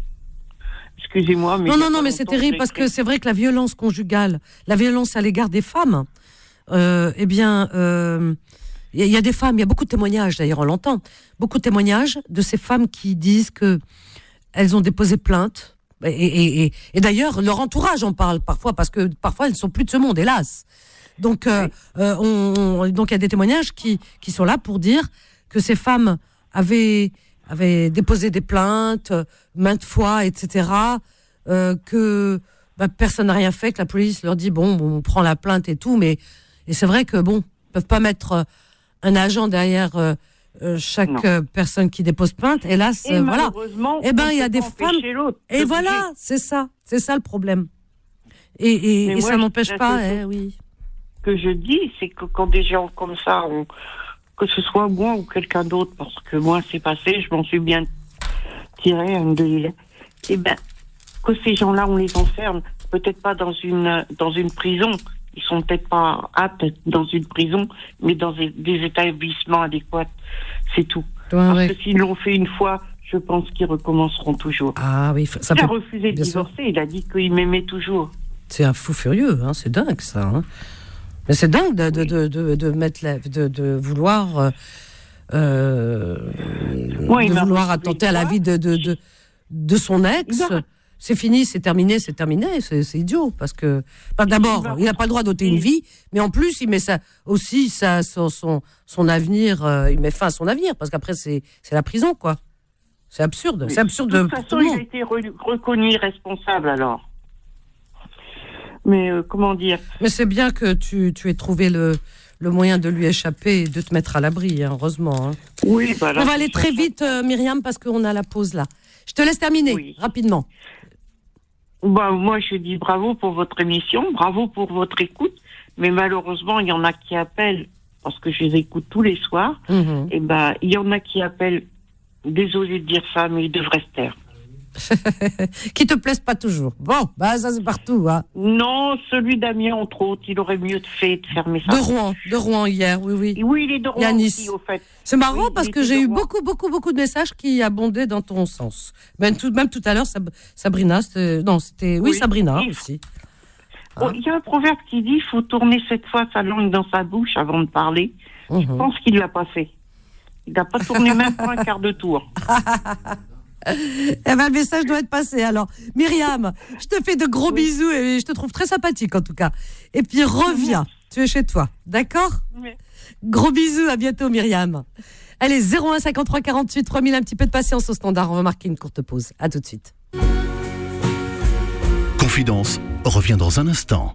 Excusez-moi, mais Non, il y a non, non, pas mais c'est longtemps, terrible j'ai parce que écrit- c'est vrai que la violence conjugale, la violence à l'égard des femmes, euh, eh bien, euh, il y a des femmes, il y a beaucoup de témoignages, d'ailleurs, on l'entend, beaucoup de témoignages de ces femmes qui disent que elles ont déposé plainte. Et, et, et, et d'ailleurs, leur entourage en parle parfois parce que parfois elles sont plus de ce monde, hélas. Donc, euh, euh, on, on- donc il y a des témoignages qui, qui sont là pour dire que ces femmes avaient, avaient déposé des plaintes euh, maintes fois, et cetera. Euh, que bah, personne n'a rien fait, que la police leur dit bon, on prend la plainte et tout, mais et c'est vrai que bon, ils peuvent pas mettre euh, un agent derrière euh, euh, chaque euh, personne qui dépose plainte. Hélas, Et euh, voilà. malheureusement, Eh ben, on il y a peut des pas femmes. empêcher l'autre de Et bouger. voilà, c'est ça, c'est ça le problème. Et, et, Mais et moi, ça je- n'empêche la pas, seule eh, chose oui. que je dis, c'est que quand des gens comme ça, ont, que ce soit moi ou quelqu'un d'autre, parce que moi c'est passé, je m'en suis bien tiré, alhamdoulilah, et ben que ces gens-là, on les enferme, peut-être pas dans une dans une prison, ils sont peut-être pas aptes dans une prison, mais dans des, des établissements adéquats, c'est tout. Ouais, Parce ouais. que s'ils l'ont fait une fois, je pense qu'ils recommenceront toujours. Ah oui, ça il a peut- refusé de bien sûr. divorcer, il a dit qu'il m'aimait toujours. C'est un fou furieux, hein, c'est dingue ça. Hein. Mais c'est dingue de, de, de, de, de mettre la, de, de vouloir, euh, euh, Ouais, il de m'a vouloir refusé attenter à la une vie de, de, de, de son ex. Il m'a- C'est fini, c'est terminé, c'est terminé, c'est c'est idiot parce que bah, d'abord, il n'a pas le droit d'ôter une vie, mais en plus il met ça aussi ça son son, son avenir, euh, il met fin à son avenir parce qu'après c'est c'est la prison quoi. C'est absurde, c'est absurde De toute pour façon, tout le il a monde. été re- reconnu irresponsable alors. Mais euh, comment dire Mais c'est bien que tu, tu aies trouvé le, le moyen de lui échapper et de te mettre à l'abri, hein, heureusement. Hein. Oui, bah là, On va aller c'est très ça. vite, euh, Myriam, parce qu'on a la pause là. Je te laisse terminer, Oui. rapidement. Bah, moi, je dis bravo pour votre émission, bravo pour votre écoute, mais malheureusement, il y en a qui appellent, parce que je les écoute tous les soirs, Mhm. et ben, il y en a qui appellent, désolé de dire ça, mais ils devraient se taire. Qui te plaisent pas toujours. Bon, bah ça c'est partout. Hein. Non, celui d'Amiens, entre autres, il aurait mieux fait de fermer ça. De Rouen, de Rouen hier, oui, oui. Oui, il est de Rouen Yanis. aussi, au fait. C'est marrant Oui, parce il que était j'ai de eu Rouen. beaucoup, beaucoup, beaucoup de messages qui abondaient dans ton sens. Même tout, même tout à l'heure, Sab- Sabrina, c'était- non, c'était, oui, Oui. Sabrina Oui. aussi. Oh, il y a un proverbe qui dit, il faut tourner cette fois sa langue dans sa bouche avant de parler. Je Mhm. pense qu'il l'a pas fait. Il n'a pas tourné même pas un quart de tour. Eh ben, le message doit être passé. Alors, Myriam, je te fais de gros oui. bisous et je te trouve très sympathique en tout cas. Et puis, reviens. Tu es chez toi. D'accord ? Oui. Gros bisous. À bientôt, Myriam. Allez, zéro un cinquante-trois quarante-huit trois mille, un petit peu de patience au standard. On va marquer une courte pause. À tout de suite. Confidence revient dans un instant.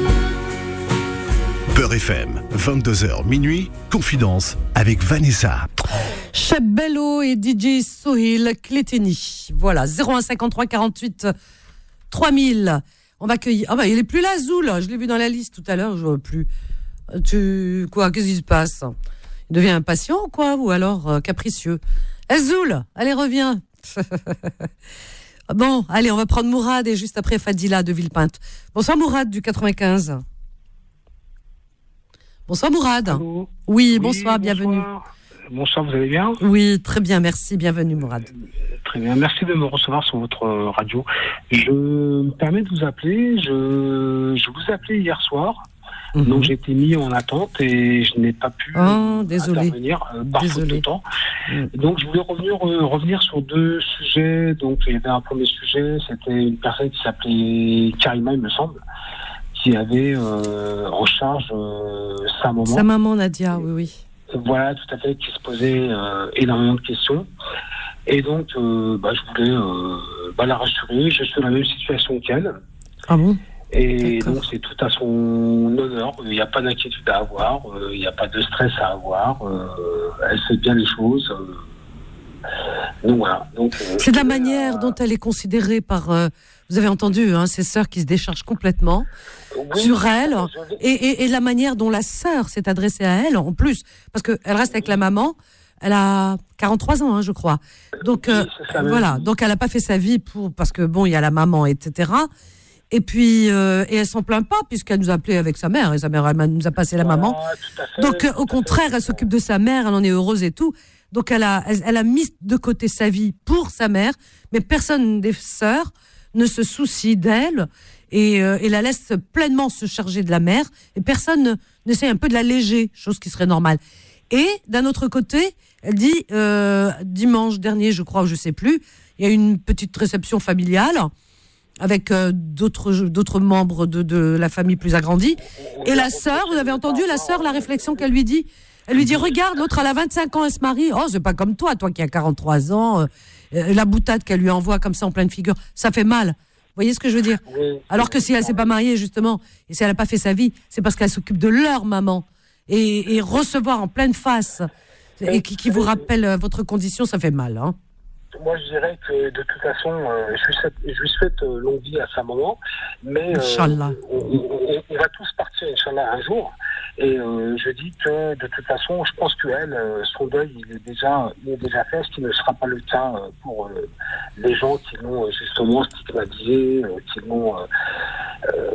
Beurre F M, vingt-deux heures minuit, Confidence avec Vanessa. Cheb Bello et D J Sohil Cléteni. Voilà, zéro un cinquante-trois quarante-huit trois mille. On va accueillir. Ah bah il est plus là, Zoul. Je l'ai vu dans la liste tout à l'heure, je vois plus. Tu quoi, qu'est-ce qui se passe ? Il devient impatient ou quoi ? Ou alors euh, capricieux ? Eh Zoul, allez reviens. Bon, allez, on va prendre Mourad et juste après Fadila de Villepinte. Bonsoir Mourad du quatre-vingt-quinze. Bonsoir Mourad. Allô. Oui, oui, bonsoir, bonsoir, bienvenue. Bonsoir, vous allez bien ? Oui, très bien, merci, bienvenue Mourad. Très bien, merci de me recevoir sur votre radio. Je me permets de vous appeler, je, je vous ai appelé hier soir, mm-hmm. donc j'ai été mis en attente et je n'ai pas pu oh, désolé. intervenir euh, par faute de temps. Mm. Donc je voulais revenir, euh, revenir sur deux sujets. Donc il y avait un premier sujet, c'était une personne qui s'appelait Karima, il me semble, qui avait euh, en charge euh, sa maman. Sa maman Nadia, oui, oui. Voilà, tout à fait, qui se posait euh, énormément de questions. Et donc, euh, bah, je voulais euh, bah, la rassurer. Je suis dans la même situation qu'elle. Ah bon ? Et D'accord. donc, c'est tout à son honneur. Il n'y a pas d'inquiétude à avoir. Euh, il n'y a pas de stress à avoir. Euh, elle sait bien les choses. Euh, donc, voilà. Donc, euh, c'est de la manière euh, dont elle est considérée par... Euh, vous avez entendu, hein, ses sœurs qui se déchargent complètement oui, sur elle. Et, et, et la manière dont la sœur s'est adressée à elle, en plus. Parce qu'elle reste avec la maman. Elle a quarante-trois ans, hein, je crois. Donc, euh, oui, voilà. Vie. Donc, elle n'a pas fait sa vie pour... Parce que, bon, il y a la maman, et cetera. Et puis, euh, et elle s'en plaint pas, puisqu'elle nous a appelé avec sa mère. Et sa mère, elle nous a passé la voilà, maman. Fait, donc, euh, au contraire, elle s'occupe de sa mère. Elle en est heureuse et tout. Donc, elle a, elle, elle a mis de côté sa vie pour sa mère. Mais personne des sœurs ne se soucie d'elle et, euh, et la laisse pleinement se charger de la mère. Et personne n'essaie un peu de l'alléger, chose qui serait normale. Et d'un autre côté, elle dit, euh, dimanche dernier, je crois, ou je sais plus, il y a eu une petite réception familiale avec euh, d'autres, d'autres membres de, de la famille plus agrandie. Et la sœur, vous avez entendu, la sœur, la réflexion qu'elle lui dit, elle lui dit, regarde, l'autre, elle a vingt-cinq ans, elle se marie. Oh, c'est pas comme toi, toi qui as quarante-trois ans. Euh, la boutade qu'elle lui envoie comme ça en pleine figure, ça fait mal. Vous voyez ce que je veux dire ? Alors que si elle s'est pas mariée, justement, et si elle n'a pas fait sa vie, c'est parce qu'elle s'occupe de leur maman. Et, et recevoir en pleine face, et qui, qui vous rappelle votre condition, ça fait mal, hein. Moi, je dirais que de toute façon, euh, je, lui souhaite, je lui souhaite euh, longue vie à sa maman, mais euh, Inch'Allah. On, on, on va tous partir, Inch'Allah, un jour. Et euh, je dis que de toute façon, je pense qu'elle, euh, son deuil, il est déjà, il est déjà fait, ce qui ne sera pas le cas euh, pour euh, les gens qui l'ont euh, justement stigmatisé, euh, qui l'ont, euh, euh,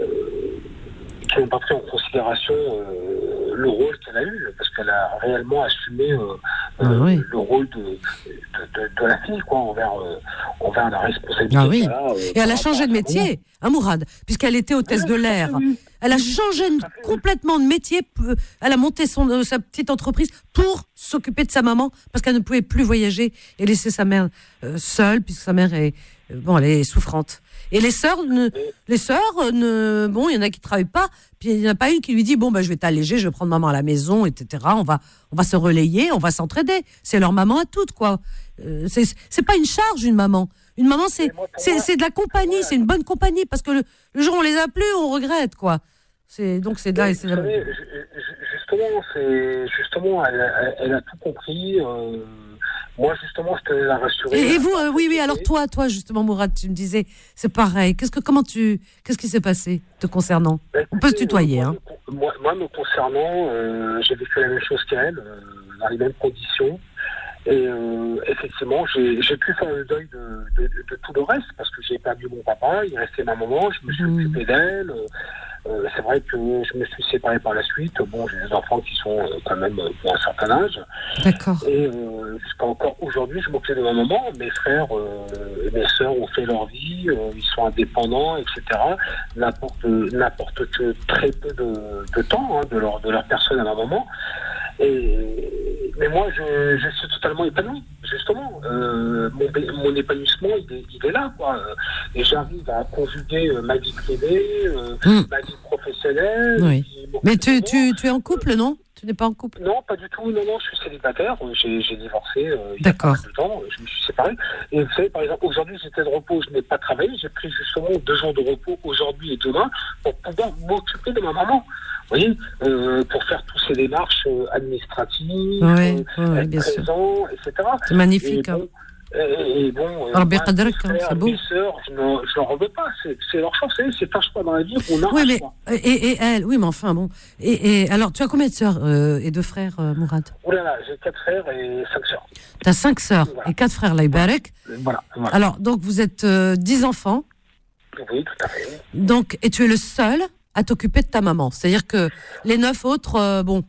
qui n'ont pas pris en considération euh, le rôle qu'elle a eu, parce qu'elle a réellement assumé euh, ah, euh, oui. le rôle de, de, de, de la fille, quoi, envers, euh, envers la responsabilité. Ah, oui. a, euh, et elle a changé de métier, hein, Mourad, puisqu'elle était hôtesse de l'air. Elle a changé complètement de métier. Elle a monté son, sa petite entreprise pour s'occuper de sa maman, parce qu'elle ne pouvait plus voyager et laisser sa mère euh, seule, puisque sa mère est, euh, bon, elle est souffrante. Et les sœurs, ne, les sœurs, ne, bon, il y en a qui travaillent pas, puis il n'y en a pas une qui lui dit, bon, ben, je vais t'alléger, je vais prendre maman à la maison, et cetera. On va, on va se relayer, on va s'entraider. C'est leur maman à toutes, quoi. Euh, c'est, c'est pas une charge, une maman. Une maman, c'est, c'est, c'est de la compagnie, c'est une bonne compagnie, parce que le, le jour où on les a plus, on regrette, quoi. C'est, donc c'est de là, et c'est vous savez, justement, c'est, justement, elle, elle, elle a tout compris, euh... Moi, justement, je tenais à la rassurer. Et, et vous, euh, oui, oui. Alors toi, toi, justement, Mourad, tu me disais, c'est pareil. Qu'est-ce que, comment tu, qu'est-ce qui s'est passé te concernant ? Bah, écoutez, on peut se tutoyer, moi, hein. Moi, moi, me concernant, euh, j'ai vécu la même chose qu'elle, euh, dans les mêmes conditions. Et euh, effectivement, j'ai, j'ai pu faire le deuil de, de, de, de tout le reste, parce que j'ai perdu mon papa, il restait ma maman, je me suis mmh. occupé d'elle. Euh, Euh, c'est vrai que je me suis séparé par la suite. Bon, j'ai des enfants qui sont euh, quand même euh, pour un certain âge. D'accord. Et euh, jusqu'à encore aujourd'hui, je m'occupe de ma maman. Mes frères euh, et mes sœurs ont fait leur vie. Euh, ils sont indépendants, et cetera. N'apportent, n'apportent que très peu de, de temps hein, de, leur, de leur personne à ma maman. Et, mais moi, je, je suis totalement épanoui, justement. Euh, mon, mon épanouissement, il est, il est là, quoi. Et j'arrive à conjuguer euh, ma vie privée, euh, mmh. ma vie professionnelle. Oui. Mais tu, tu, tu es en couple, non? Tu n'es pas en couple? Non, pas du tout. Non, non, je suis célibataire. J'ai, j'ai divorcé euh, il y D'accord. a pas mal de temps. Je me suis séparé. Et vous savez, par exemple, aujourd'hui, j'étais de repos. Je n'ai pas travaillé. J'ai pris justement deux jours de repos aujourd'hui et demain pour pouvoir m'occuper de ma maman. Vous voyez, euh, pour faire toutes ces démarches euh, administratives, oui, euh, oui, être bien présent, sûr. et cetera. C'est magnifique. Et hein. bon, et, et bon, euh, Alors, moi, Qadrak, mes frères, c'est beau. mes sœurs, je ne leur en veux pas. C'est, c'est leur chance. Vous savez, c'est un choix dans la vie qu'on a. Oui, un mais choix. et, et elle, oui, mais enfin bon. Et, et alors, tu as combien de sœurs euh, et de frères, euh, Mourad? Oh là là, j'ai quatre frères et cinq sœurs. Tu as cinq sœurs Voilà. et quatre frères, là, Ibarek. Voilà, voilà. Alors, donc, vous êtes euh, dix enfants. Oui, tout à fait. Donc, et tu es le seul à t'occuper de ta maman. C'est-à-dire que les neuf autres, euh, bon.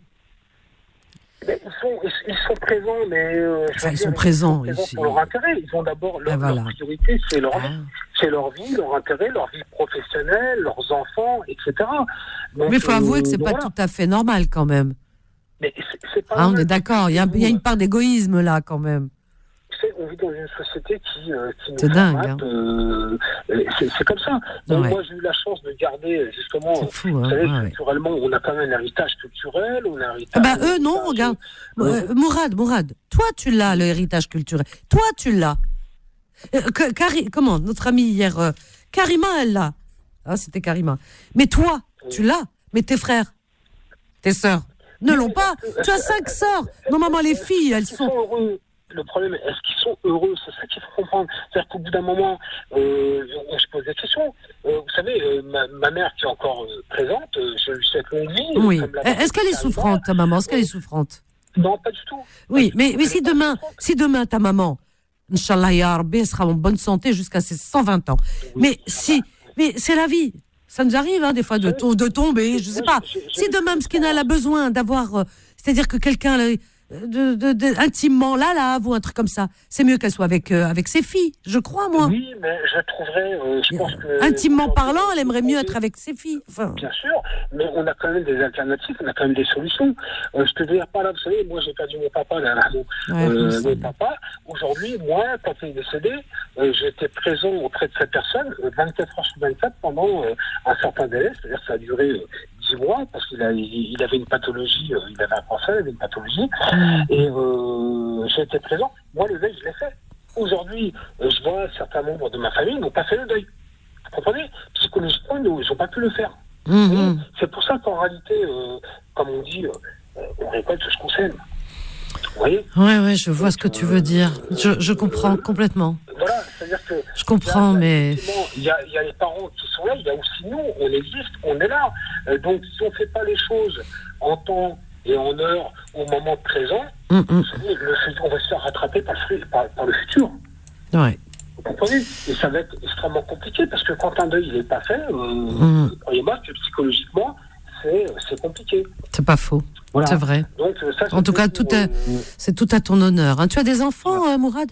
Mais ils, sont, ils, ils sont présents, mais euh, je Enfin, veux ils dire, sont présents. Ils sont présents Ici. pour leur intérêt. Ils ont d'abord leur, Ah, voilà. leur priorité, c'est leur Ah. vie, c'est leur vie, leur intérêt, leur vie professionnelle, leurs enfants, et cetera. Donc, Mais il faut euh, avouer que c'est donc pas voilà. tout à fait normal quand même. Mais c'est, c'est pas Ah, on normal. est d'accord. Il y a, il y a une part d'égoïsme là quand même. Tu sais, on vit dans une société qui, euh, qui nous C'est dingue, formate, euh, c'est, c'est comme ça. Donc, Ouais. moi, j'ai eu la chance de garder, justement, C'est fou, vous hein. savez, Ouais, ouais. culturellement, on a quand même un héritage culturel, on a un héritage... Ah bah eux non, héritage- regarde. Euh, Euh, Mourad, Mourad, toi tu l'as, le héritage culturel. Toi tu l'as. Euh, que- Kari- comment, notre amie hier, euh, Karima, elle l'a. Ah, c'était Karima. Mais toi, tu l'as. Mais tes frères, tes sœurs, ne l'ont pas. Tu as cinq sœurs. Non, maman, les filles, elles Ils sont... sont heureux. Le problème, est-ce qu'ils sont heureux? C'est ça qu'il faut comprendre. C'est-à-dire qu'au bout d'un moment, euh, on se pose des questions. Euh, vous savez, euh, ma, ma mère qui est encore euh, présente, euh, je lui souhaite longue vie. Oui. comme la Est-ce qu'elle est Karima. souffrante, ta maman? Est-ce qu'elle est souffrante? Non, pas du tout. Oui, Pas mais, du mais tout. si Elle est pas demain, souffrante. si demain ta maman, Inch'Allah ya Rabbi, elle sera en bonne santé jusqu'à ses cent vingt ans. Oui, Mais ça si, va. mais c'est la vie. Ça nous arrive, hein, des fois, de, Oui. to- de tomber, je sais Oui, pas. j'ai- j'ai- Si j'ai demain, vécu Mskina, ça. elle a besoin d'avoir, euh, c'est-à-dire que quelqu'un, euh, de, de, de, intimement, là, là, ou un truc comme ça, c'est mieux qu'elle soit avec, euh, avec ses filles, je crois, moi. Oui, mais je trouverais, euh, je pense que... Intimement aujourd'hui, parlant, elle aimerait mieux on être est- avec ses filles. Enfin, Bien sûr, mais on a quand même des alternatives, on a quand même des solutions. Euh, je te veux dire par là, vous savez, moi j'ai perdu mon papa, là, là, mon, Ouais, euh, je mon sais. papa. Aujourd'hui, moi, quand il est décédé, euh, j'étais présent auprès de cette personne euh, vingt-quatre heures sur vingt-quatre pendant euh, un certain délai, c'est-à-dire que ça a duré euh, dix mois, parce qu'il a, il, il avait une pathologie, euh, il avait un cancer, il avait une pathologie, et euh, j'ai été présent. Moi, le deuil, je l'ai fait. Aujourd'hui, euh, je vois certains membres de ma famille n'ont pas fait le deuil. Vous comprenez? Psychologiquement, ils n'ont pas pu le faire. hum, Oui, hum. c'est pour ça qu'en réalité, euh, comme on dit, euh, on récolte ce qu'on sème. Vous voyez? Ouais, ouais, je vois ce que tu veux dire. Je, je comprends complètement. Voilà, c'est-à-dire que... Je comprends, il y a- mais... effectivement, Il y, a, il y a les parents qui sont là, il y a aussi nous, on existe, on est là. Euh, donc, si on ne fait pas les choses en temps et en heure au moment présent, Hum, hum. vous savez, le futur, on va se faire rattraper par le, fu- par, par le futur. Ouais. Vous comprenez? Et ça va être extrêmement compliqué, parce que quand un deuil n'est pas fait, euh, Hum. croyez-moi que psychologiquement, c'est, c'est compliqué. C'est pas faux. Voilà. C'est vrai. Donc, euh, ça, En tout cas, c'était tout est, pour, euh, c'est tout à ton honneur. hein. Tu as des enfants, euh, Mourad?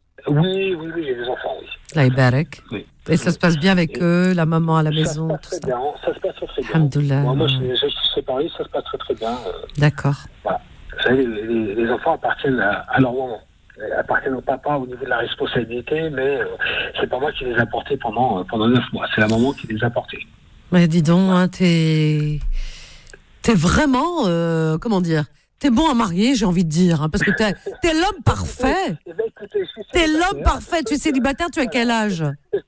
Oui, oui, oui, j'ai des enfants, oui. Là, Ibarek. Oui. Et ça se passe bien avec Et- eux, la maman à la Ça maison, se passe tout très ça. bien, ça se passe très très bien. Alhamdoulilah. Moi, moi je, je suis séparé, ça se passe très très bien. euh, D'accord. voilà. Vous savez, les, les- les enfants appartiennent à, à leur maman. Ils appartiennent au papa au niveau de la responsabilité, mais euh, c'est pas moi qui les ai portés pendant, euh, pendant neuf mois. C'est la maman qui les a portés. Mais dis donc, hein, t'es, t'es vraiment, euh, comment dire, t'es bon à marier, j'ai envie de dire, hein, parce que t'es, t'es l'homme parfait. Eh ben, écoutez, je suis T'es célibataire. l'homme parfait. Tu es célibataire, tu as quel âge?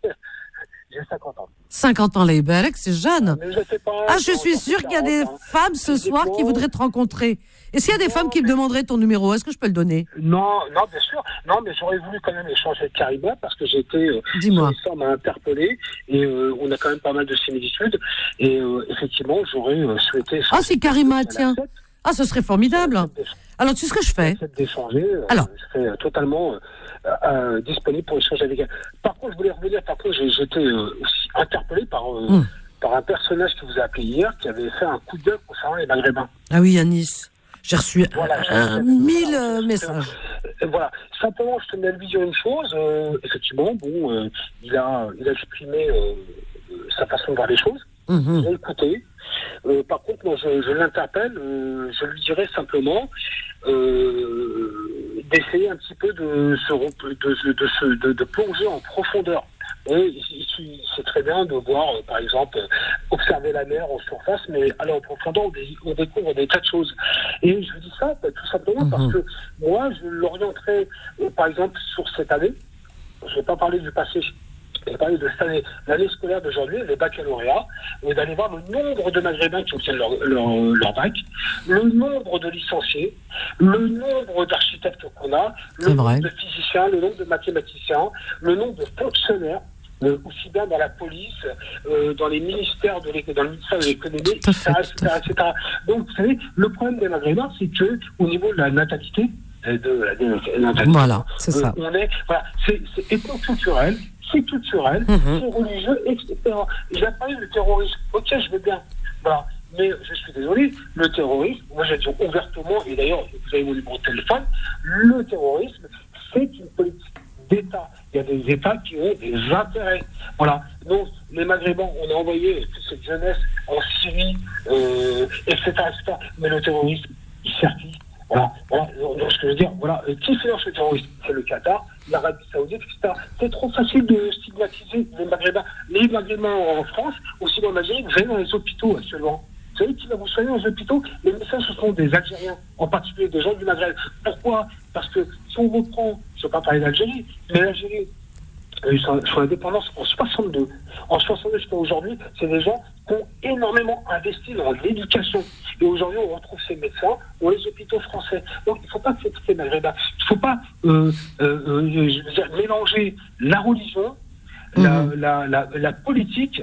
J'ai cinquante ans. cinquante ans, là, Ibarek, c'est jeune. Mais je sais pas, Ah, je j'ai suis encore sûre qu'il y a des quarante, hein. femmes ce soir qui voudraient te rencontrer. Et s'il y a des femmes qui me demanderaient ton numéro, est-ce que je peux le donner? Non, non, bien sûr. Non, mais j'aurais voulu quand même échanger avec Karima parce que j'étais. Euh, Dis-moi. Ça m'a interpellé et euh, on a quand même pas mal de similitudes. Et euh, effectivement, j'aurais euh, souhaité. Ah, si Karima, tiens. J'accepte Ah, ce serait formidable. Alors, tu sais ce que je fais? d'échanger. euh, Alors. Je serais euh, totalement euh, euh, disponible pour échanger avec elle. Par contre, je voulais revenir. Par contre, j'ai- j'étais euh, aussi interpellé par, euh, Hum. par un personnage qui vous a appelé hier qui avait fait un coup de gueule concernant les Maghrébins. Ah oui, à Nice. J'ai reçu Voilà, j'ai- un, mille euh, messages. Euh, Voilà. Simplement, je tenais à lui dire une chose. euh, effectivement, bon, euh, il a, il a exprimé euh, euh, sa façon de voir les choses. Mhm. J'ai écouté. Euh, par contre, moi, je, je l'interpelle, euh, je lui dirais simplement euh, d'essayer un petit peu de se, de, de, de, se, de, de plonger en profondeur. Et c'est très bien de voir, euh, par exemple, observer la mer en surface, mais aller en profondeur, on, dé, on découvre des tas de choses. Et je dis ça bah, tout simplement mmh. parce que moi, je l'orienterai, euh, par exemple, sur cette année. Je ne vais pas parler du passé. Je vais parler de cette année, l'année scolaire d'aujourd'hui, les baccalauréats, et d'aller voir le nombre de Maghrébins qui obtiennent leur, leur, leur bac, le nombre de licenciés, le nombre d'architectes qu'on a, le nombre de physiciens, le nombre de mathématiciens, le nombre de fonctionnaires, euh, aussi bien dans la police, euh, dans les ministères de l'économie, dans le ministère de l'économie, et cetera, et cetera, et cetera. Donc, vous savez, le problème des Maghrébins, c'est que au niveau de la natalité, de, de la natalité, voilà, c'est euh, ça. On est, voilà, c'est, c'est ethno-culturel. C'est culturel, mmh. c'est religieux, et cetera. J'ai parlé du terrorisme. Ok, je veux bien. Voilà. Mais je suis désolé, le terrorisme, moi j'ai dit ouvertement, et d'ailleurs, vous avez mon numéro de téléphone, le terrorisme, c'est une politique d'État. Il y a des États qui ont des intérêts. Voilà. Donc, les Maghrébins, on a envoyé toute cette jeunesse en Syrie, euh, et cetera, et cetera. Mais le terrorisme, il sert qui ? Voilà, voilà. Donc, ce que je veux dire, voilà, qui finance le terrorisme ? C'est le Qatar, l'Arabie Saoudite, et cetera. C'est trop facile de stigmatiser les Maghrébins. Les Maghrébins en France, aussi en Algérie, vous allez dans les hôpitaux actuellement. Vous savez qui va vous soigner dans les hôpitaux ? Les médecins, ce sont des Algériens, en particulier des gens du Maghreb. Pourquoi ? Parce que si on reprend, je ne vais pas parler d'Algérie, mais l'Algérie, euh, sur, sur l'indépendance en soixante-deux. En soixante-deux jusqu'à aujourd'hui, c'est des gens qui ont énormément investi dans l'éducation. Et aujourd'hui, on retrouve ces médecins dans les hôpitaux français. Donc, il ne faut pas que c'est Maghrébins. Il ne faut pas euh, euh, euh, je veux dire, mélanger la religion, mmh. la, la, la, la politique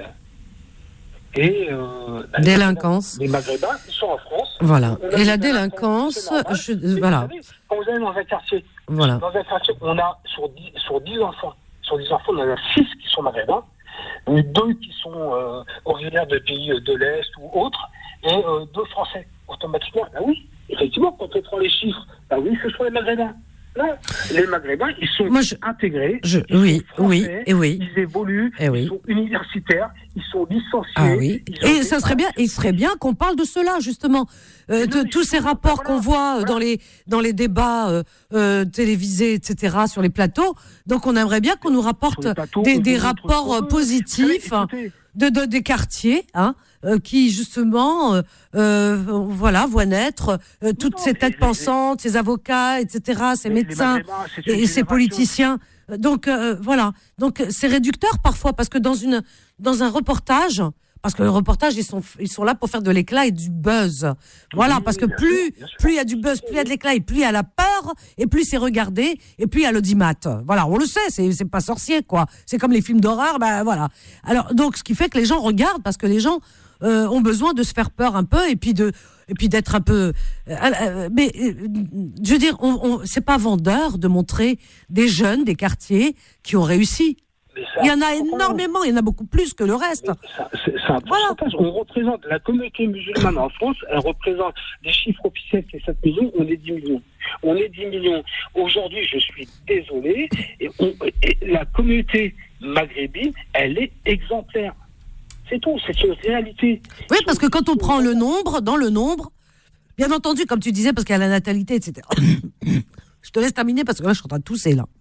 et... Euh, délinquance. Les Maghrébins, ils sont en France. Voilà. Et la délinquance, je, voilà. Vous savez, quand vous allez dans un quartier, voilà. dans un quartier, on a sur dix, sur dix enfants, sur dix enfants, on en a six qui sont Maghrébins, deux qui sont euh, originaires de pays de l'Est ou autres, et euh, deux Français. Automatiquement, ben oui, effectivement, quand on prend les chiffres, ben oui, ce sont les Maghrébins. Non, les Maghrébins, ils sont Moi, je, intégrés, je, ils oui, sont français, oui, et oui. ils évoluent, et oui. ils sont universitaires, ils sont licenciés. Ah oui. Et ça serait bien, il serait bien qu'on parle de cela justement, euh, de tous ces rapports voilà, qu'on voit voilà. dans les dans les débats euh, euh, télévisés, et cetera, sur les plateaux. Donc on aimerait bien qu'on nous rapporte plateaux, des, des rapports euh, positifs savez, de, de des quartiers, hein. Euh, qui justement, euh, euh, voilà, voient naître euh, toutes non, ces têtes les, pensantes, les, ces avocats, et cetera, ces les, médecins les et, et ces politiciens. Donc euh, voilà, donc c'est réducteur parfois parce que dans une dans un reportage, parce que le reportage ils sont ils sont là pour faire de l'éclat et du buzz. Voilà, parce que plus plus il y a du buzz, plus il y a de l'éclat et plus il y a la peur et plus c'est regardé et plus il y a l'audimat. Voilà, on le sait, c'est c'est pas sorcier quoi. C'est comme les films d'horreur, ben voilà. Alors donc ce qui fait que les gens regardent parce que les gens Euh, ont besoin de se faire peur un peu et puis de et puis d'être un peu euh, euh, mais euh, je veux dire on, on c'est pas vendeur de montrer des jeunes des quartiers qui ont réussi. Ça, il y en a énormément, il y en a beaucoup plus que le reste. Ça, c'est, c'est un voilà. On représente la communauté musulmane en France, elle représente des chiffres officiels, c'est sept millions, on est dix millions. On est dix millions. Aujourd'hui, je suis désolé, et, on, et la communauté maghrébine, elle est exemplaire. C'est tout, c'est une réalité. Oui, parce que quand on prend le nombre, dans le nombre, bien entendu, comme tu disais, parce qu'il y a la natalité, et cetera. Je te laisse terminer parce que là, je suis en train de tousser, là.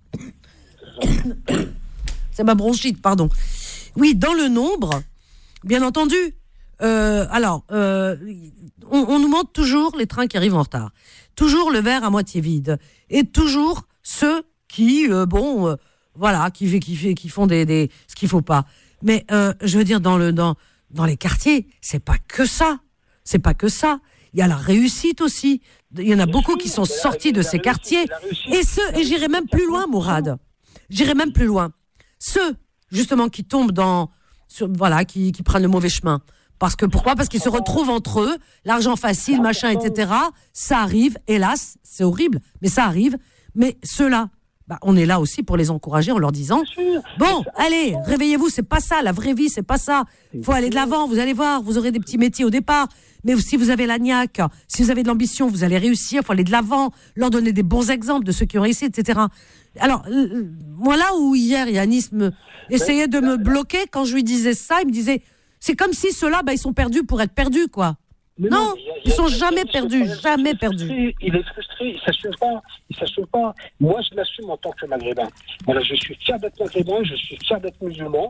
C'est ma bronchite, pardon. Oui, dans le nombre, bien entendu. Euh, alors, euh, on, on nous montre toujours les trains qui arrivent en retard. Toujours le verre à moitié vide. Et toujours ceux qui, euh, bon, euh, voilà, qui, qui, qui font des, des, ce qu'il faut pas. Mais euh, je veux dire dans le dans dans les quartiers, c'est pas que ça, c'est pas que ça. Il y a la réussite aussi. Il y en a beaucoup qui sont sortis de ces quartiers. Et ceux, et j'irai même plus loin, Mourad. J'irai même plus loin. Ceux justement qui tombent dans, sur, voilà, qui qui prennent le mauvais chemin. Parce que pourquoi ? Parce qu'ils se retrouvent entre eux, l'argent facile, machin, et cetera. Ça arrive, hélas, c'est horrible, mais ça arrive. Mais ceux-là. Bah, on est là aussi pour les encourager en leur disant bon, allez, réveillez-vous, c'est pas ça, la vraie vie, c'est pas ça. Il faut aller de l'avant, vous allez voir, vous aurez des petits métiers au départ, mais si vous avez la niaque, si vous avez de l'ambition, vous allez réussir, il faut aller de l'avant, leur donner des bons exemples de ceux qui ont réussi, et cetera. Alors, moi là où hier Yanis me essayait de me bloquer quand je lui disais ça, il me disait c'est comme si ceux-là, bah, ils sont perdus pour être perdus, quoi. Mais non, mais y a- y a- ils sont y a- jamais y a- perdus, y a- jamais il est perdus. frustré, Il est frustré, il s'assume pas, il s'assume pas. Moi, je l'assume en tant que maghrébin. Voilà, je suis fier d'être maghrébin, je suis fier d'être musulman.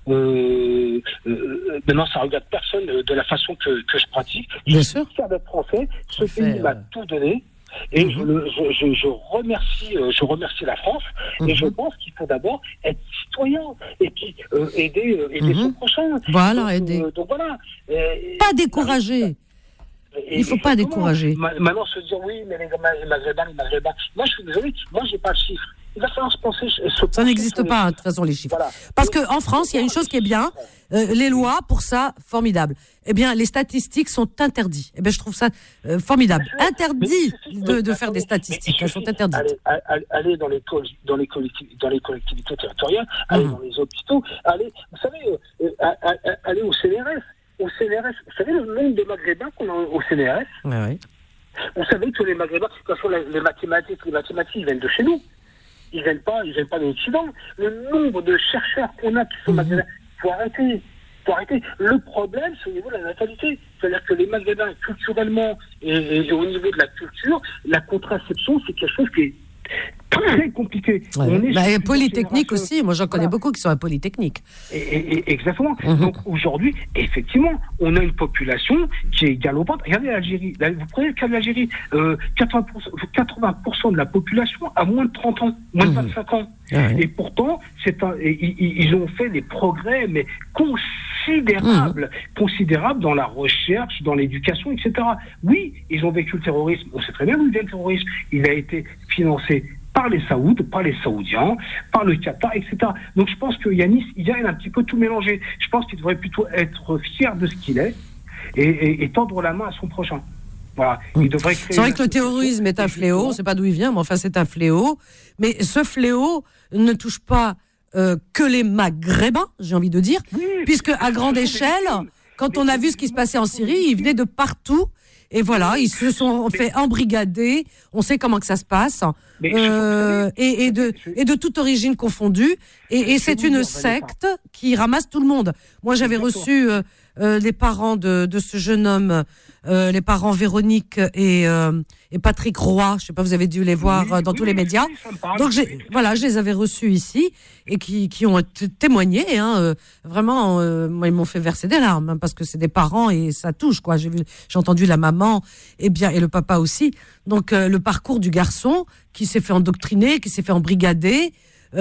Euh, euh, maintenant, ça regarde personne euh, de la façon que, que je pratique. Je Bien suis sûr. fier d'être français. Ce Fait, pays m'a euh, tout donné. Et je, le- je, je, je remercie, euh, je remercie la France. Et je pense qu'il faut d'abord être citoyen et puis euh, aider, euh, aider son prochain. Voilà, donc, aider. euh, donc voilà. Et- Pas décourager. et- Il faut pas exactement. décourager. Ma- Maintenant, se dire oui, mais les, les Maghrébins, les Maghrébins. Moi, je suis désolé, moi, j'ai pas le chiffre. Il va falloir se penser. Se Ça n'existe pas, hein, de toute façon, les chiffres. Voilà. Parce qu'en France, il y a une chose qui est bien, euh, les lois, pour ça, formidable. Eh bien, les statistiques sont interdites. Eh bien, je trouve ça euh, formidable. Interdit de, de faire des statistiques, elles sont interdites. Allez, allez, allez dans, les co- dans, les collectivités, dans les collectivités territoriales, allez Mhm. dans les hôpitaux, allez, vous savez, euh, euh, à- à- allez au C N R S. Au C N R S, vous savez le nombre de Maghrébins qu'on a au C N R S? Ouais, ouais. Vous savez que les Maghrébins, de toute façon, les, les mathématiques, les mathématiques, ils viennent de chez nous. Ils viennent pas, ils viennent pas de l'Occident. Le nombre de chercheurs qu'on a qui sont maghrébins, faut arrêter. Faut arrêter. Le problème, c'est au niveau de la natalité. C'est-à-dire que les Maghrébins, culturellement et, et- et au niveau de la culture, la contraception, c'est quelque chose qui est très compliqué. Ouais. On est Bah, sur et une Polytechnique génération- aussi, moi j'en connais Voilà. beaucoup qui sont à Polytechnique. Et- et- et- exactement. Mhm. Donc aujourd'hui, effectivement, on a une population qui est galopante. Regardez l'Algérie. Là, vous prenez le cas de l'Algérie. Euh, quatre-vingts pour cent, quatre-vingts pour cent de la population a moins de trente ans, moins de Mhm. vingt-cinq ans. Ah ouais. Et pourtant, c'est un, et- ils, ils ont fait des progrès, mais considérables, considérables dans la recherche, dans l'éducation, et cetera. Oui, ils ont vécu le terrorisme. On sait très bien d'où vient le terrorisme. Il a été financé par les Saouds, par les Saoudiens, par le Qatar, et cetera. Donc je pense que Yanis, il vient un petit peu tout mélanger. Je pense qu'il devrait plutôt être fier de ce qu'il est et, et- et tendre la main à son prochain. Voilà. Il devrait créer C'est vrai une que le association, terrorisme est un fléau, on ne sait pas d'où il vient, mais enfin c'est un fléau. Mais ce fléau ne touche pas euh, que les Maghrébins, j'ai envie de dire, Oui, puisque à grande échelle, quand on a vu ce qui se passait en Syrie, ils venaient de partout. Et voilà, ils se sont fait embrigader. On sait comment que ça se passe. Mais Euh, je- et, et, de, et de toute origine confondue. Et, et Je c'est vais vous une dire, secte qui ramasse tout le monde. Moi, j'avais Exactement. reçu euh, euh, les parents de, de ce jeune homme, euh, les parents Véronique et, euh, et Patrick Roy. Je sais pas, vous avez dû les voir Oui, euh, dans oui, tous les oui, médias. oui, ça me parle. Donc, j'ai, voilà, je les avais reçus ici et qui, qui ont t- témoigné. Hein, euh, vraiment, euh, moi, ils m'ont fait verser des larmes hein, parce que c'est des parents et ça touche, quoi. J'ai vu, j'ai entendu la maman et bien et le papa aussi. Donc, euh, le parcours du garçon qui s'est fait endoctriner, qui s'est fait embrigader.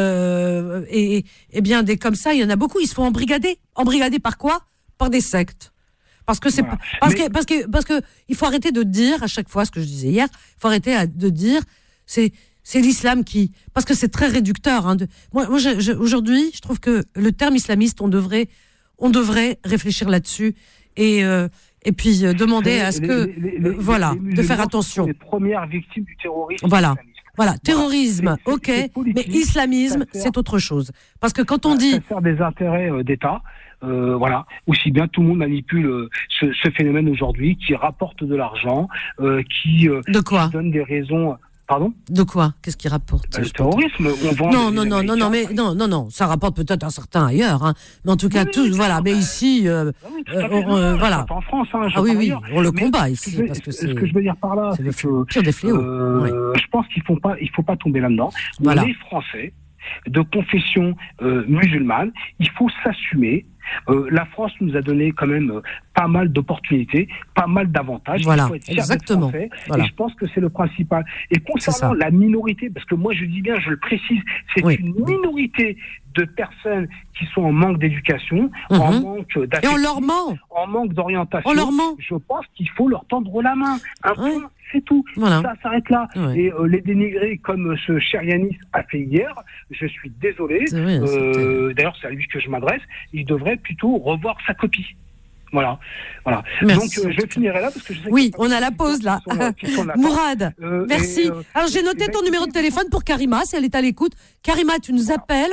Euh, et, et bien des comme ça, il y en a beaucoup. Ils se font embrigader. Embrigader par quoi? Par des sectes. Parce que c'est Voilà. parce Mais- que parce que parce que il faut arrêter de dire à chaque fois ce que je disais hier. Il faut arrêter à- de dire c'est c'est l'islam qui parce que c'est très réducteur. Hein, de, moi, moi je, je, aujourd'hui, je trouve que le terme islamiste, on devrait on devrait réfléchir là-dessus et euh, et puis euh, demander à ce Les- que les- les- euh, voilà les de faire musulmans attention. sont les premières victimes du terrorisme. Voilà. islamique. Voilà, terrorisme, C'est- c'est- ok, c'est politique, mais islamisme, ça sert- c'est autre chose. Parce que quand on Ça dit, sert des intérêts euh, d'État. Euh, voilà, aussi bien tout le monde manipule euh, ce, ce phénomène aujourd'hui, qui rapporte de l'argent, euh, qui, euh, de quoi, qui donne des raisons. Pardon. de quoi, qu'est-ce qui rapporte Bah, le terrorisme, on vend. Non, les non, non, non, non, mais Américains. non, non, non, ça rapporte peut-être un certain ailleurs, hein. Mais en tout cas, Oui, tout, oui, voilà. non, Mais bah, ici, euh, Ah oui, tout euh, à fait, on- non, euh, je voilà. parle pas en France, hein, je Ah oui, parle oui, ailleurs. on le Mais combat ce ici, que je veux- parce que ce c'est- que je veux dire par là, c'est le c'est que pire des fléaux. euh, je pense qu'il faut pas, il faut pas tomber là-dedans. Voilà. Les Français de confession euh, musulmane, il faut s'assumer. Euh, la France nous a donné quand même euh, pas mal d'opportunités, pas mal d'avantages. Voilà, Il faut être fier d'être exactement. Français, Voilà. Et je pense que c'est le principal. Et C'est ça. concernant la minorité, parce que moi je dis bien, je le précise, c'est Oui. une minorité de personnes qui sont en manque d'éducation, Mhm. en manque Et d'affectif, on leur ment, en manque d'orientation. on leur ment. Je pense qu'il faut leur tendre la main. Un Ouais. point, c'est tout. Voilà. Ça s'arrête là. Ouais. Et euh, les dénigrer comme ce cher Yanis a fait hier, je suis désolé. C'est vrai, Euh, D'ailleurs, c'est à lui que je m'adresse. Il devrait plutôt revoir sa copie. Voilà. voilà. Merci. Donc, euh, je finirai là parce que je sais Oui, qu'il y a on pas a la de pause là. qui sont, euh, qui sont là. Mourad, Euh, merci. et, euh, Alors j'ai noté et ton ben, numéro de téléphone pour Karima, si elle est à l'écoute. Karima, tu nous appelles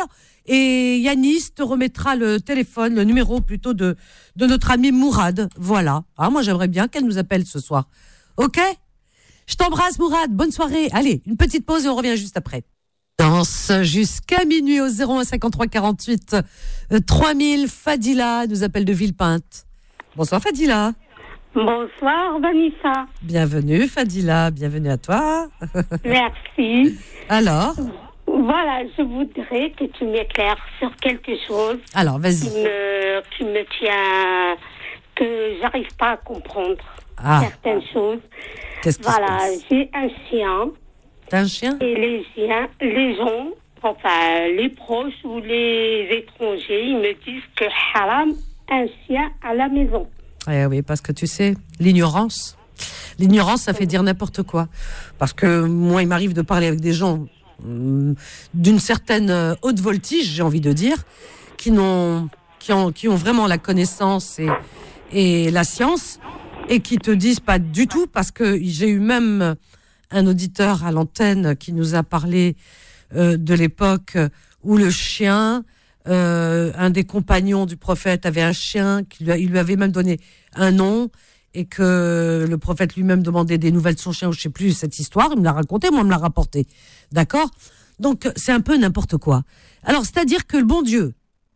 et Yanis te remettra le téléphone, le numéro plutôt de, de notre ami Mourad. Voilà. Ah, moi j'aimerais bien qu'elle nous appelle ce soir. Ok ? Je t'embrasse Mourad, bonne soirée. Allez, une petite pause et on revient juste après. Danse jusqu'à minuit au zéro un cinquante-trois quarante-huit euh, trois mille. Fadila nous appelle de Villepinte. Bonsoir Fadila. Bonsoir Vanessa. Bienvenue Fadila, bienvenue à toi. Merci. Alors, voilà, je voudrais que tu m'éclaires sur quelque chose. Alors, vas-y. Qui me, qui me tient, que j'arrive pas à comprendre Ah. certaines choses. Qu'est-ce qui Voilà, se passe? j'ai un chien. T'as un chien? Et les chiens, les gens, enfin les proches ou les étrangers, ils me disent que haram un chien à la maison. Eh oui, parce que tu sais, l'ignorance, l'ignorance, ça fait dire n'importe quoi. Parce que moi, il m'arrive de parler avec des gens hum, d'une certaine euh, haute voltige, j'ai envie de dire, qui n'ont, qui ont, qui ont vraiment la connaissance et, et la science, et qui te disent pas du tout, parce que j'ai eu même un auditeur à l'antenne qui nous a parlé euh, de l'époque où le chien, euh, un des compagnons du prophète avait un chien, qui lui a, il lui avait même donné un nom, et que le prophète lui-même demandait des nouvelles de son chien, ou je sais plus cette histoire, il me l'a raconté, moi il me l'a rapporté. D'accord ? Donc c'est un peu n'importe quoi. Alors c'est-à-dire que le bon Dieu,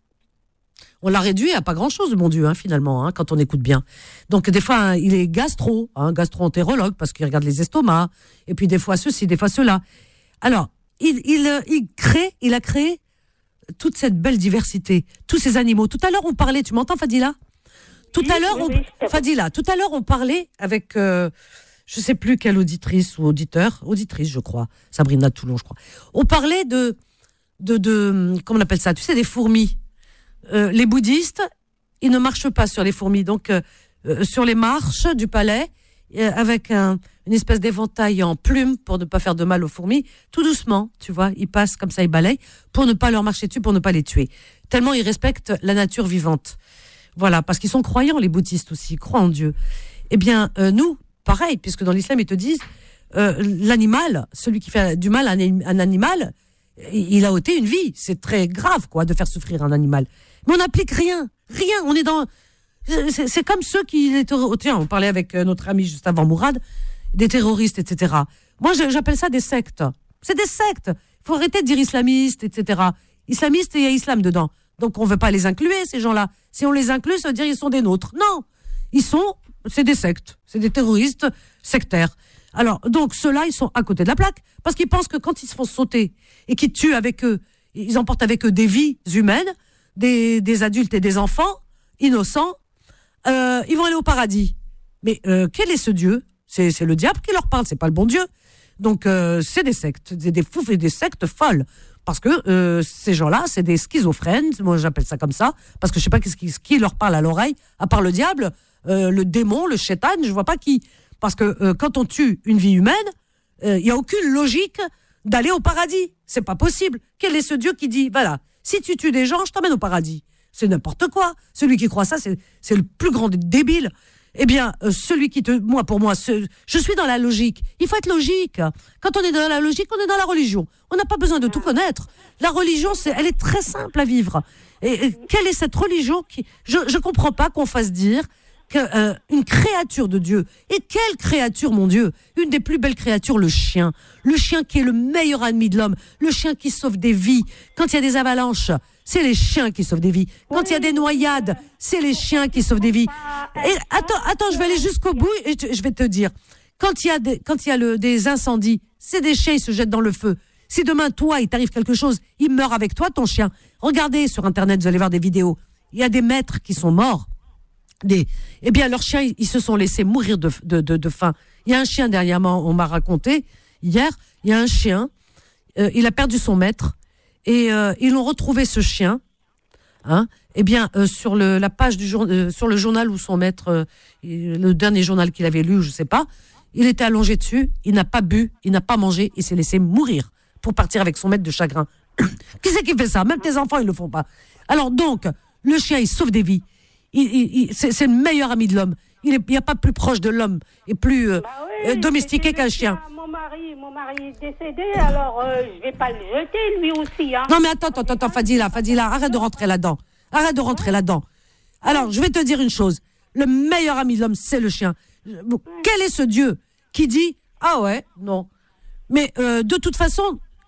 on l'a réduit à pas grand-chose, le bon Dieu, hein, finalement, hein, quand on écoute bien. Donc des fois, hein, il est gastro, hein, gastro-entérologue, parce qu'il regarde les estomacs, et puis des fois ceci, des fois cela. Alors, il, il, il crée, il a créé toute cette belle diversité, tous ces animaux. Tout à l'heure, on parlait, tu m'entends, Fadila ? Tout Oui, à l'heure, oui, on, oui, c'est Fadila, tout à l'heure, on parlait avec, euh, je sais plus quelle auditrice ou auditeur, auditrice, je crois, Sabrina de Toulon, je crois. On parlait de, de, de, comment on appelle ça ? Tu sais, des fourmis. Euh, les bouddhistes, ils ne marchent pas sur les fourmis, donc euh, euh, sur les marches du palais, euh, avec un, une espèce d'éventail en plumes pour ne pas faire de mal aux fourmis, tout doucement, tu vois, ils passent comme ça, ils balayent, pour ne pas leur marcher dessus, pour ne pas les tuer. Tellement ils respectent la nature vivante. Voilà, parce qu'ils sont croyants, les bouddhistes aussi, ils croient en Dieu. Eh bien, euh, nous, pareil, puisque dans l'islam, ils te disent, euh, l'animal, celui qui fait du mal à un, un animal, il a ôté une vie. C'est très grave, quoi, de faire souffrir un animal. Mais on n'applique rien, rien. On est dans, c'est, c'est comme ceux qui, les terro- tiens, on parlait avec notre ami juste avant Mourad, des terroristes, et cetera. Moi, je, j'appelle ça des sectes. C'est des sectes. Il faut arrêter de dire islamistes, et cetera. Islamistes, il y a islam dedans. Donc, on ne veut pas les inclure, ces gens-là. Si on les inclut, ça veut dire qu'ils sont des nôtres. Non, ils sont, c'est des sectes. C'est des terroristes sectaires. Alors, donc, ceux-là, ils sont à côté de la plaque, parce qu'ils pensent que quand ils se font sauter et qu'ils tuent avec eux, ils emportent avec eux des vies humaines, des, des adultes et des enfants innocents, euh, ils vont aller au paradis. Mais euh, quel est ce Dieu ? c'est, c'est le diable qui leur parle, c'est pas le bon Dieu. Donc, euh, c'est des sectes, des, des fous et des sectes folles. Parce que euh, ces gens-là, c'est des schizophrènes, moi j'appelle ça comme ça, parce que je sais pas ce qui, ce qui leur parle à l'oreille, à part le diable, euh, le démon, le shaitan, je vois pas qui... Parce que euh, quand on tue une vie humaine, il euh, n'y a aucune logique d'aller au paradis. C'est pas possible. Quel est ce Dieu qui dit, voilà, si tu tues des gens, je t'emmène au paradis. C'est n'importe quoi. Celui qui croit ça, c'est, c'est le plus grand des débiles. Eh bien, euh, celui qui te... Moi, pour moi, ce, je suis dans la logique. Il faut être logique. Quand on est dans la logique, on est dans la religion. On n'a pas besoin de tout connaître. La religion, c'est, elle est très simple à vivre. Et, et quelle est cette religion qui... Je ne comprends pas qu'on fasse dire... Que, euh, une créature de Dieu. Et quelle créature, mon Dieu ? Une des plus belles créatures, le chien. Le chien qui est le meilleur ami de l'homme. Le chien qui sauve des vies. Quand il y a des avalanches, c'est les chiens qui sauvent des vies. Quand il y a des noyades, c'est les chiens qui sauvent des vies. Et attends, attends, je vais aller jusqu'au bout et je vais te dire. Quand il y a des, quand il y a le, des incendies, c'est des chiens, ils se jettent dans le feu. Si demain, toi, il t'arrive quelque chose, il meurt avec toi, ton chien. Regardez sur Internet, vous allez voir des vidéos. Il y a des maîtres qui sont morts. Des, eh bien, leurs chiens, ils, ils se sont laissés mourir de, de, de, de faim. Il y a un chien dernièrement, on m'a raconté, hier, il y a un chien, euh, il a perdu son maître, et euh, ils l'ont retrouvé, ce chien, hein, eh bien, euh, sur le, la page du jour, euh, sur le journal où son maître, euh, le dernier journal qu'il avait lu, je sais pas, il était allongé dessus, il n'a pas bu, il n'a pas mangé, il s'est laissé mourir pour partir avec son maître de chagrin. Qui c'est qui fait ça ? Même tes enfants, ils le font pas. Alors donc, le chien, il sauve des vies. Il, il, il, c'est, c'est le meilleur ami de l'homme. Il n'y a pas plus proche de l'homme et plus euh, bah oui, euh, domestiqué qu'un chien. Mon mari, mon mari est décédé, alors euh, je vais pas le jeter lui aussi. Hein. Non mais attends, attends, attends, Fadila, Fadila, arrête de rentrer là-dedans. Arrête de rentrer là-dedans. Alors, je vais te dire une chose. Le meilleur ami de l'homme, c'est le chien. Quel est ce Dieu qui dit, ah ouais, non. Mais euh, de toute façon,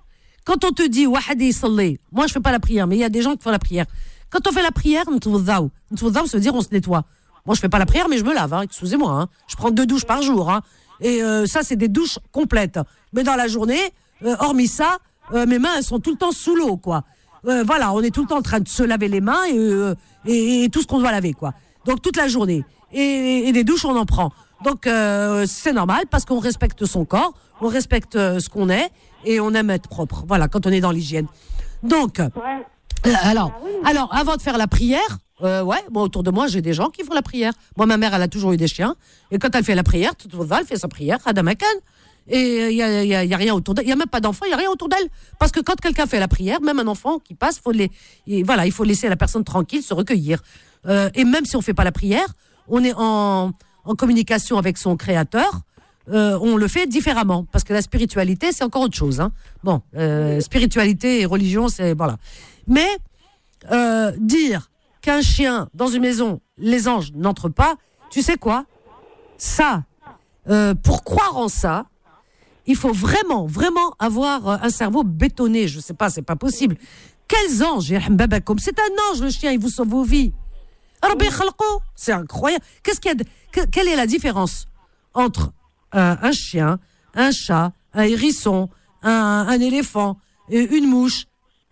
Quand on te dit wahadi salli, moi je fais pas la prière, mais il y a des gens qui font la prière. Quand on fait la prière, ntwadaw, ntwadaw, ça veut dire on se nettoie. Moi je fais pas la prière, mais je me lave, hein, excusez-moi. Hein. Je prends deux douches par jour, hein. Et euh, ça c'est des douches complètes. Mais dans la journée, euh, hormis ça, euh, mes mains elles sont tout le temps sous l'eau, quoi. Euh, voilà, on est tout le temps en train de se laver les mains et, euh, et, et tout ce qu'on doit laver, quoi. Donc toute la journée. Et, et des douches on en prend. Donc euh, c'est normal parce qu'on respecte son corps, on respecte euh, ce qu'on est et on aime être propre. Voilà, quand on est dans l'hygiène. Donc, euh, alors, alors avant de faire la prière, euh, ouais, bon, autour de moi j'ai des gens qui font la prière. Moi ma mère elle a toujours eu des chiens et quand elle fait la prière, elle fait sa prière, Hadamakan. Et il y a, y, a, y a rien autour d'elle, il y a même pas d'enfant, il y a rien autour d'elle, parce que quand quelqu'un fait la prière, même un enfant qui passe, faut les, et voilà, il faut laisser la personne tranquille se recueillir. Euh, et même si on fait pas la prière, on est en, en communication avec son créateur, euh, on le fait différemment, parce que la spiritualité c'est encore autre chose. Hein. Bon, euh, spiritualité et religion c'est voilà. Mais euh, dire qu'un chien dans une maison, les anges n'entrent pas, tu sais quoi ? Ça, euh, pour croire en ça. Il faut vraiment, vraiment avoir un cerveau bétonné. Je sais pas, c'est pas possible. Quels anges, c'est un ange, le chien, il vous sauve vos vies. C'est incroyable. Qu'est-ce qu'il y a de... Quelle est la différence entre euh, un chien, un chat, un hérisson, un, un éléphant, une mouche?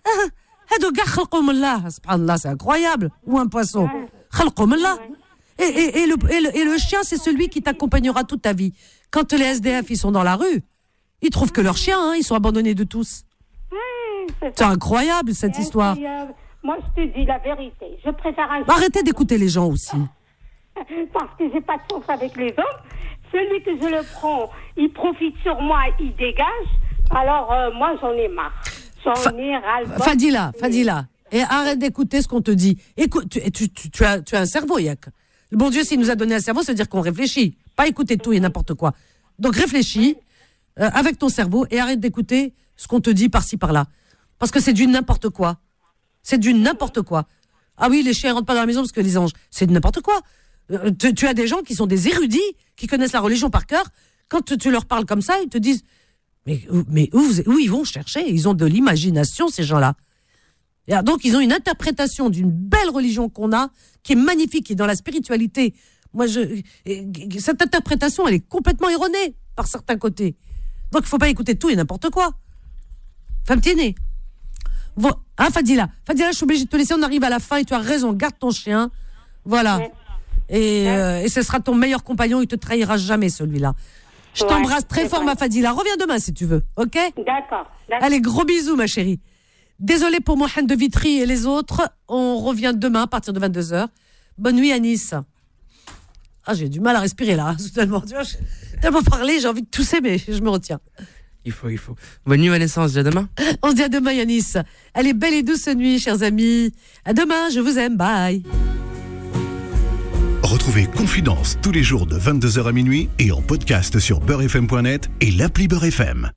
C'est incroyable. Ou un poisson. Et, et, et, le, et, le, et le chien, c'est celui qui t'accompagnera toute ta vie. Quand les S D F, ils sont dans la rue, ils trouvent que leurs chiens, hein, ils sont abandonnés de tous. Mmh, c'est, c'est incroyable, cette c'est histoire. Incroyable. Moi, je te dis la vérité. Je préfère un... Arrêtez d'écouter les gens aussi. Parce que j'ai pas de chance avec les hommes. Celui que je le prends, il profite sur moi, il dégage. Alors, euh, moi, j'en ai marre. J'en Fa- ai ras-le-bol. Fadila, Fadila, et arrête d'écouter ce qu'on te dit. Écoute, tu, tu, tu, tu, as, tu as un cerveau, Yak. Le bon Dieu, s'il nous a donné un cerveau, ça veut dire qu'on réfléchit. Pas écouter tout et n'importe quoi. Donc réfléchis euh, avec ton cerveau et arrête d'écouter ce qu'on te dit par-ci, par-là. Parce que c'est du n'importe quoi. C'est du n'importe quoi. Ah oui, les chiens rentrent pas dans la maison parce que les anges, c'est du n'importe quoi. Euh, tu, tu as des gens qui sont des érudits, qui connaissent la religion par cœur. Quand tu, tu leur parles comme ça, ils te disent mais, mais où, où ils vont chercher ? Ils ont de l'imagination, ces gens-là. Et donc, ils ont une interprétation d'une belle religion qu'on a, qui est magnifique, qui est dans la spiritualité. Moi, je, cette interprétation, elle est complètement erronée par certains côtés. Donc, il ne faut pas écouter tout et n'importe quoi. Famtine. Bon, hein, Fadila. Fadila, je suis obligée de te laisser. On arrive à la fin et tu as raison. Garde ton chien. Voilà. Ouais. Et, ouais. euh, et ce sera ton meilleur compagnon. Il te trahira jamais, celui-là. Je ouais, t'embrasse très fort, vrai. Ma Fadila. Reviens demain, si tu veux. OK ? D'accord. D'accord. Allez, gros bisous, ma chérie. Désolée pour Mohamed de Vitry et les autres. On revient demain à partir de vingt-deux heures. Bonne nuit à Nice. Ah, j'ai du mal à respirer là. Tellement, tu vois, j'ai tellement parlé, j'ai envie de tousser, mais je me retiens. Il faut, il faut. Bonne nuit, Vanessa, on se dit à demain. On se dit à demain, Yanis. Allez, belle et douce nuit, chers amis. À demain, je vous aime. Bye. Retrouvez Confidence tous les jours de vingt-deux heures à minuit et en podcast sur beurre f m point net et l'appli Beurre F M.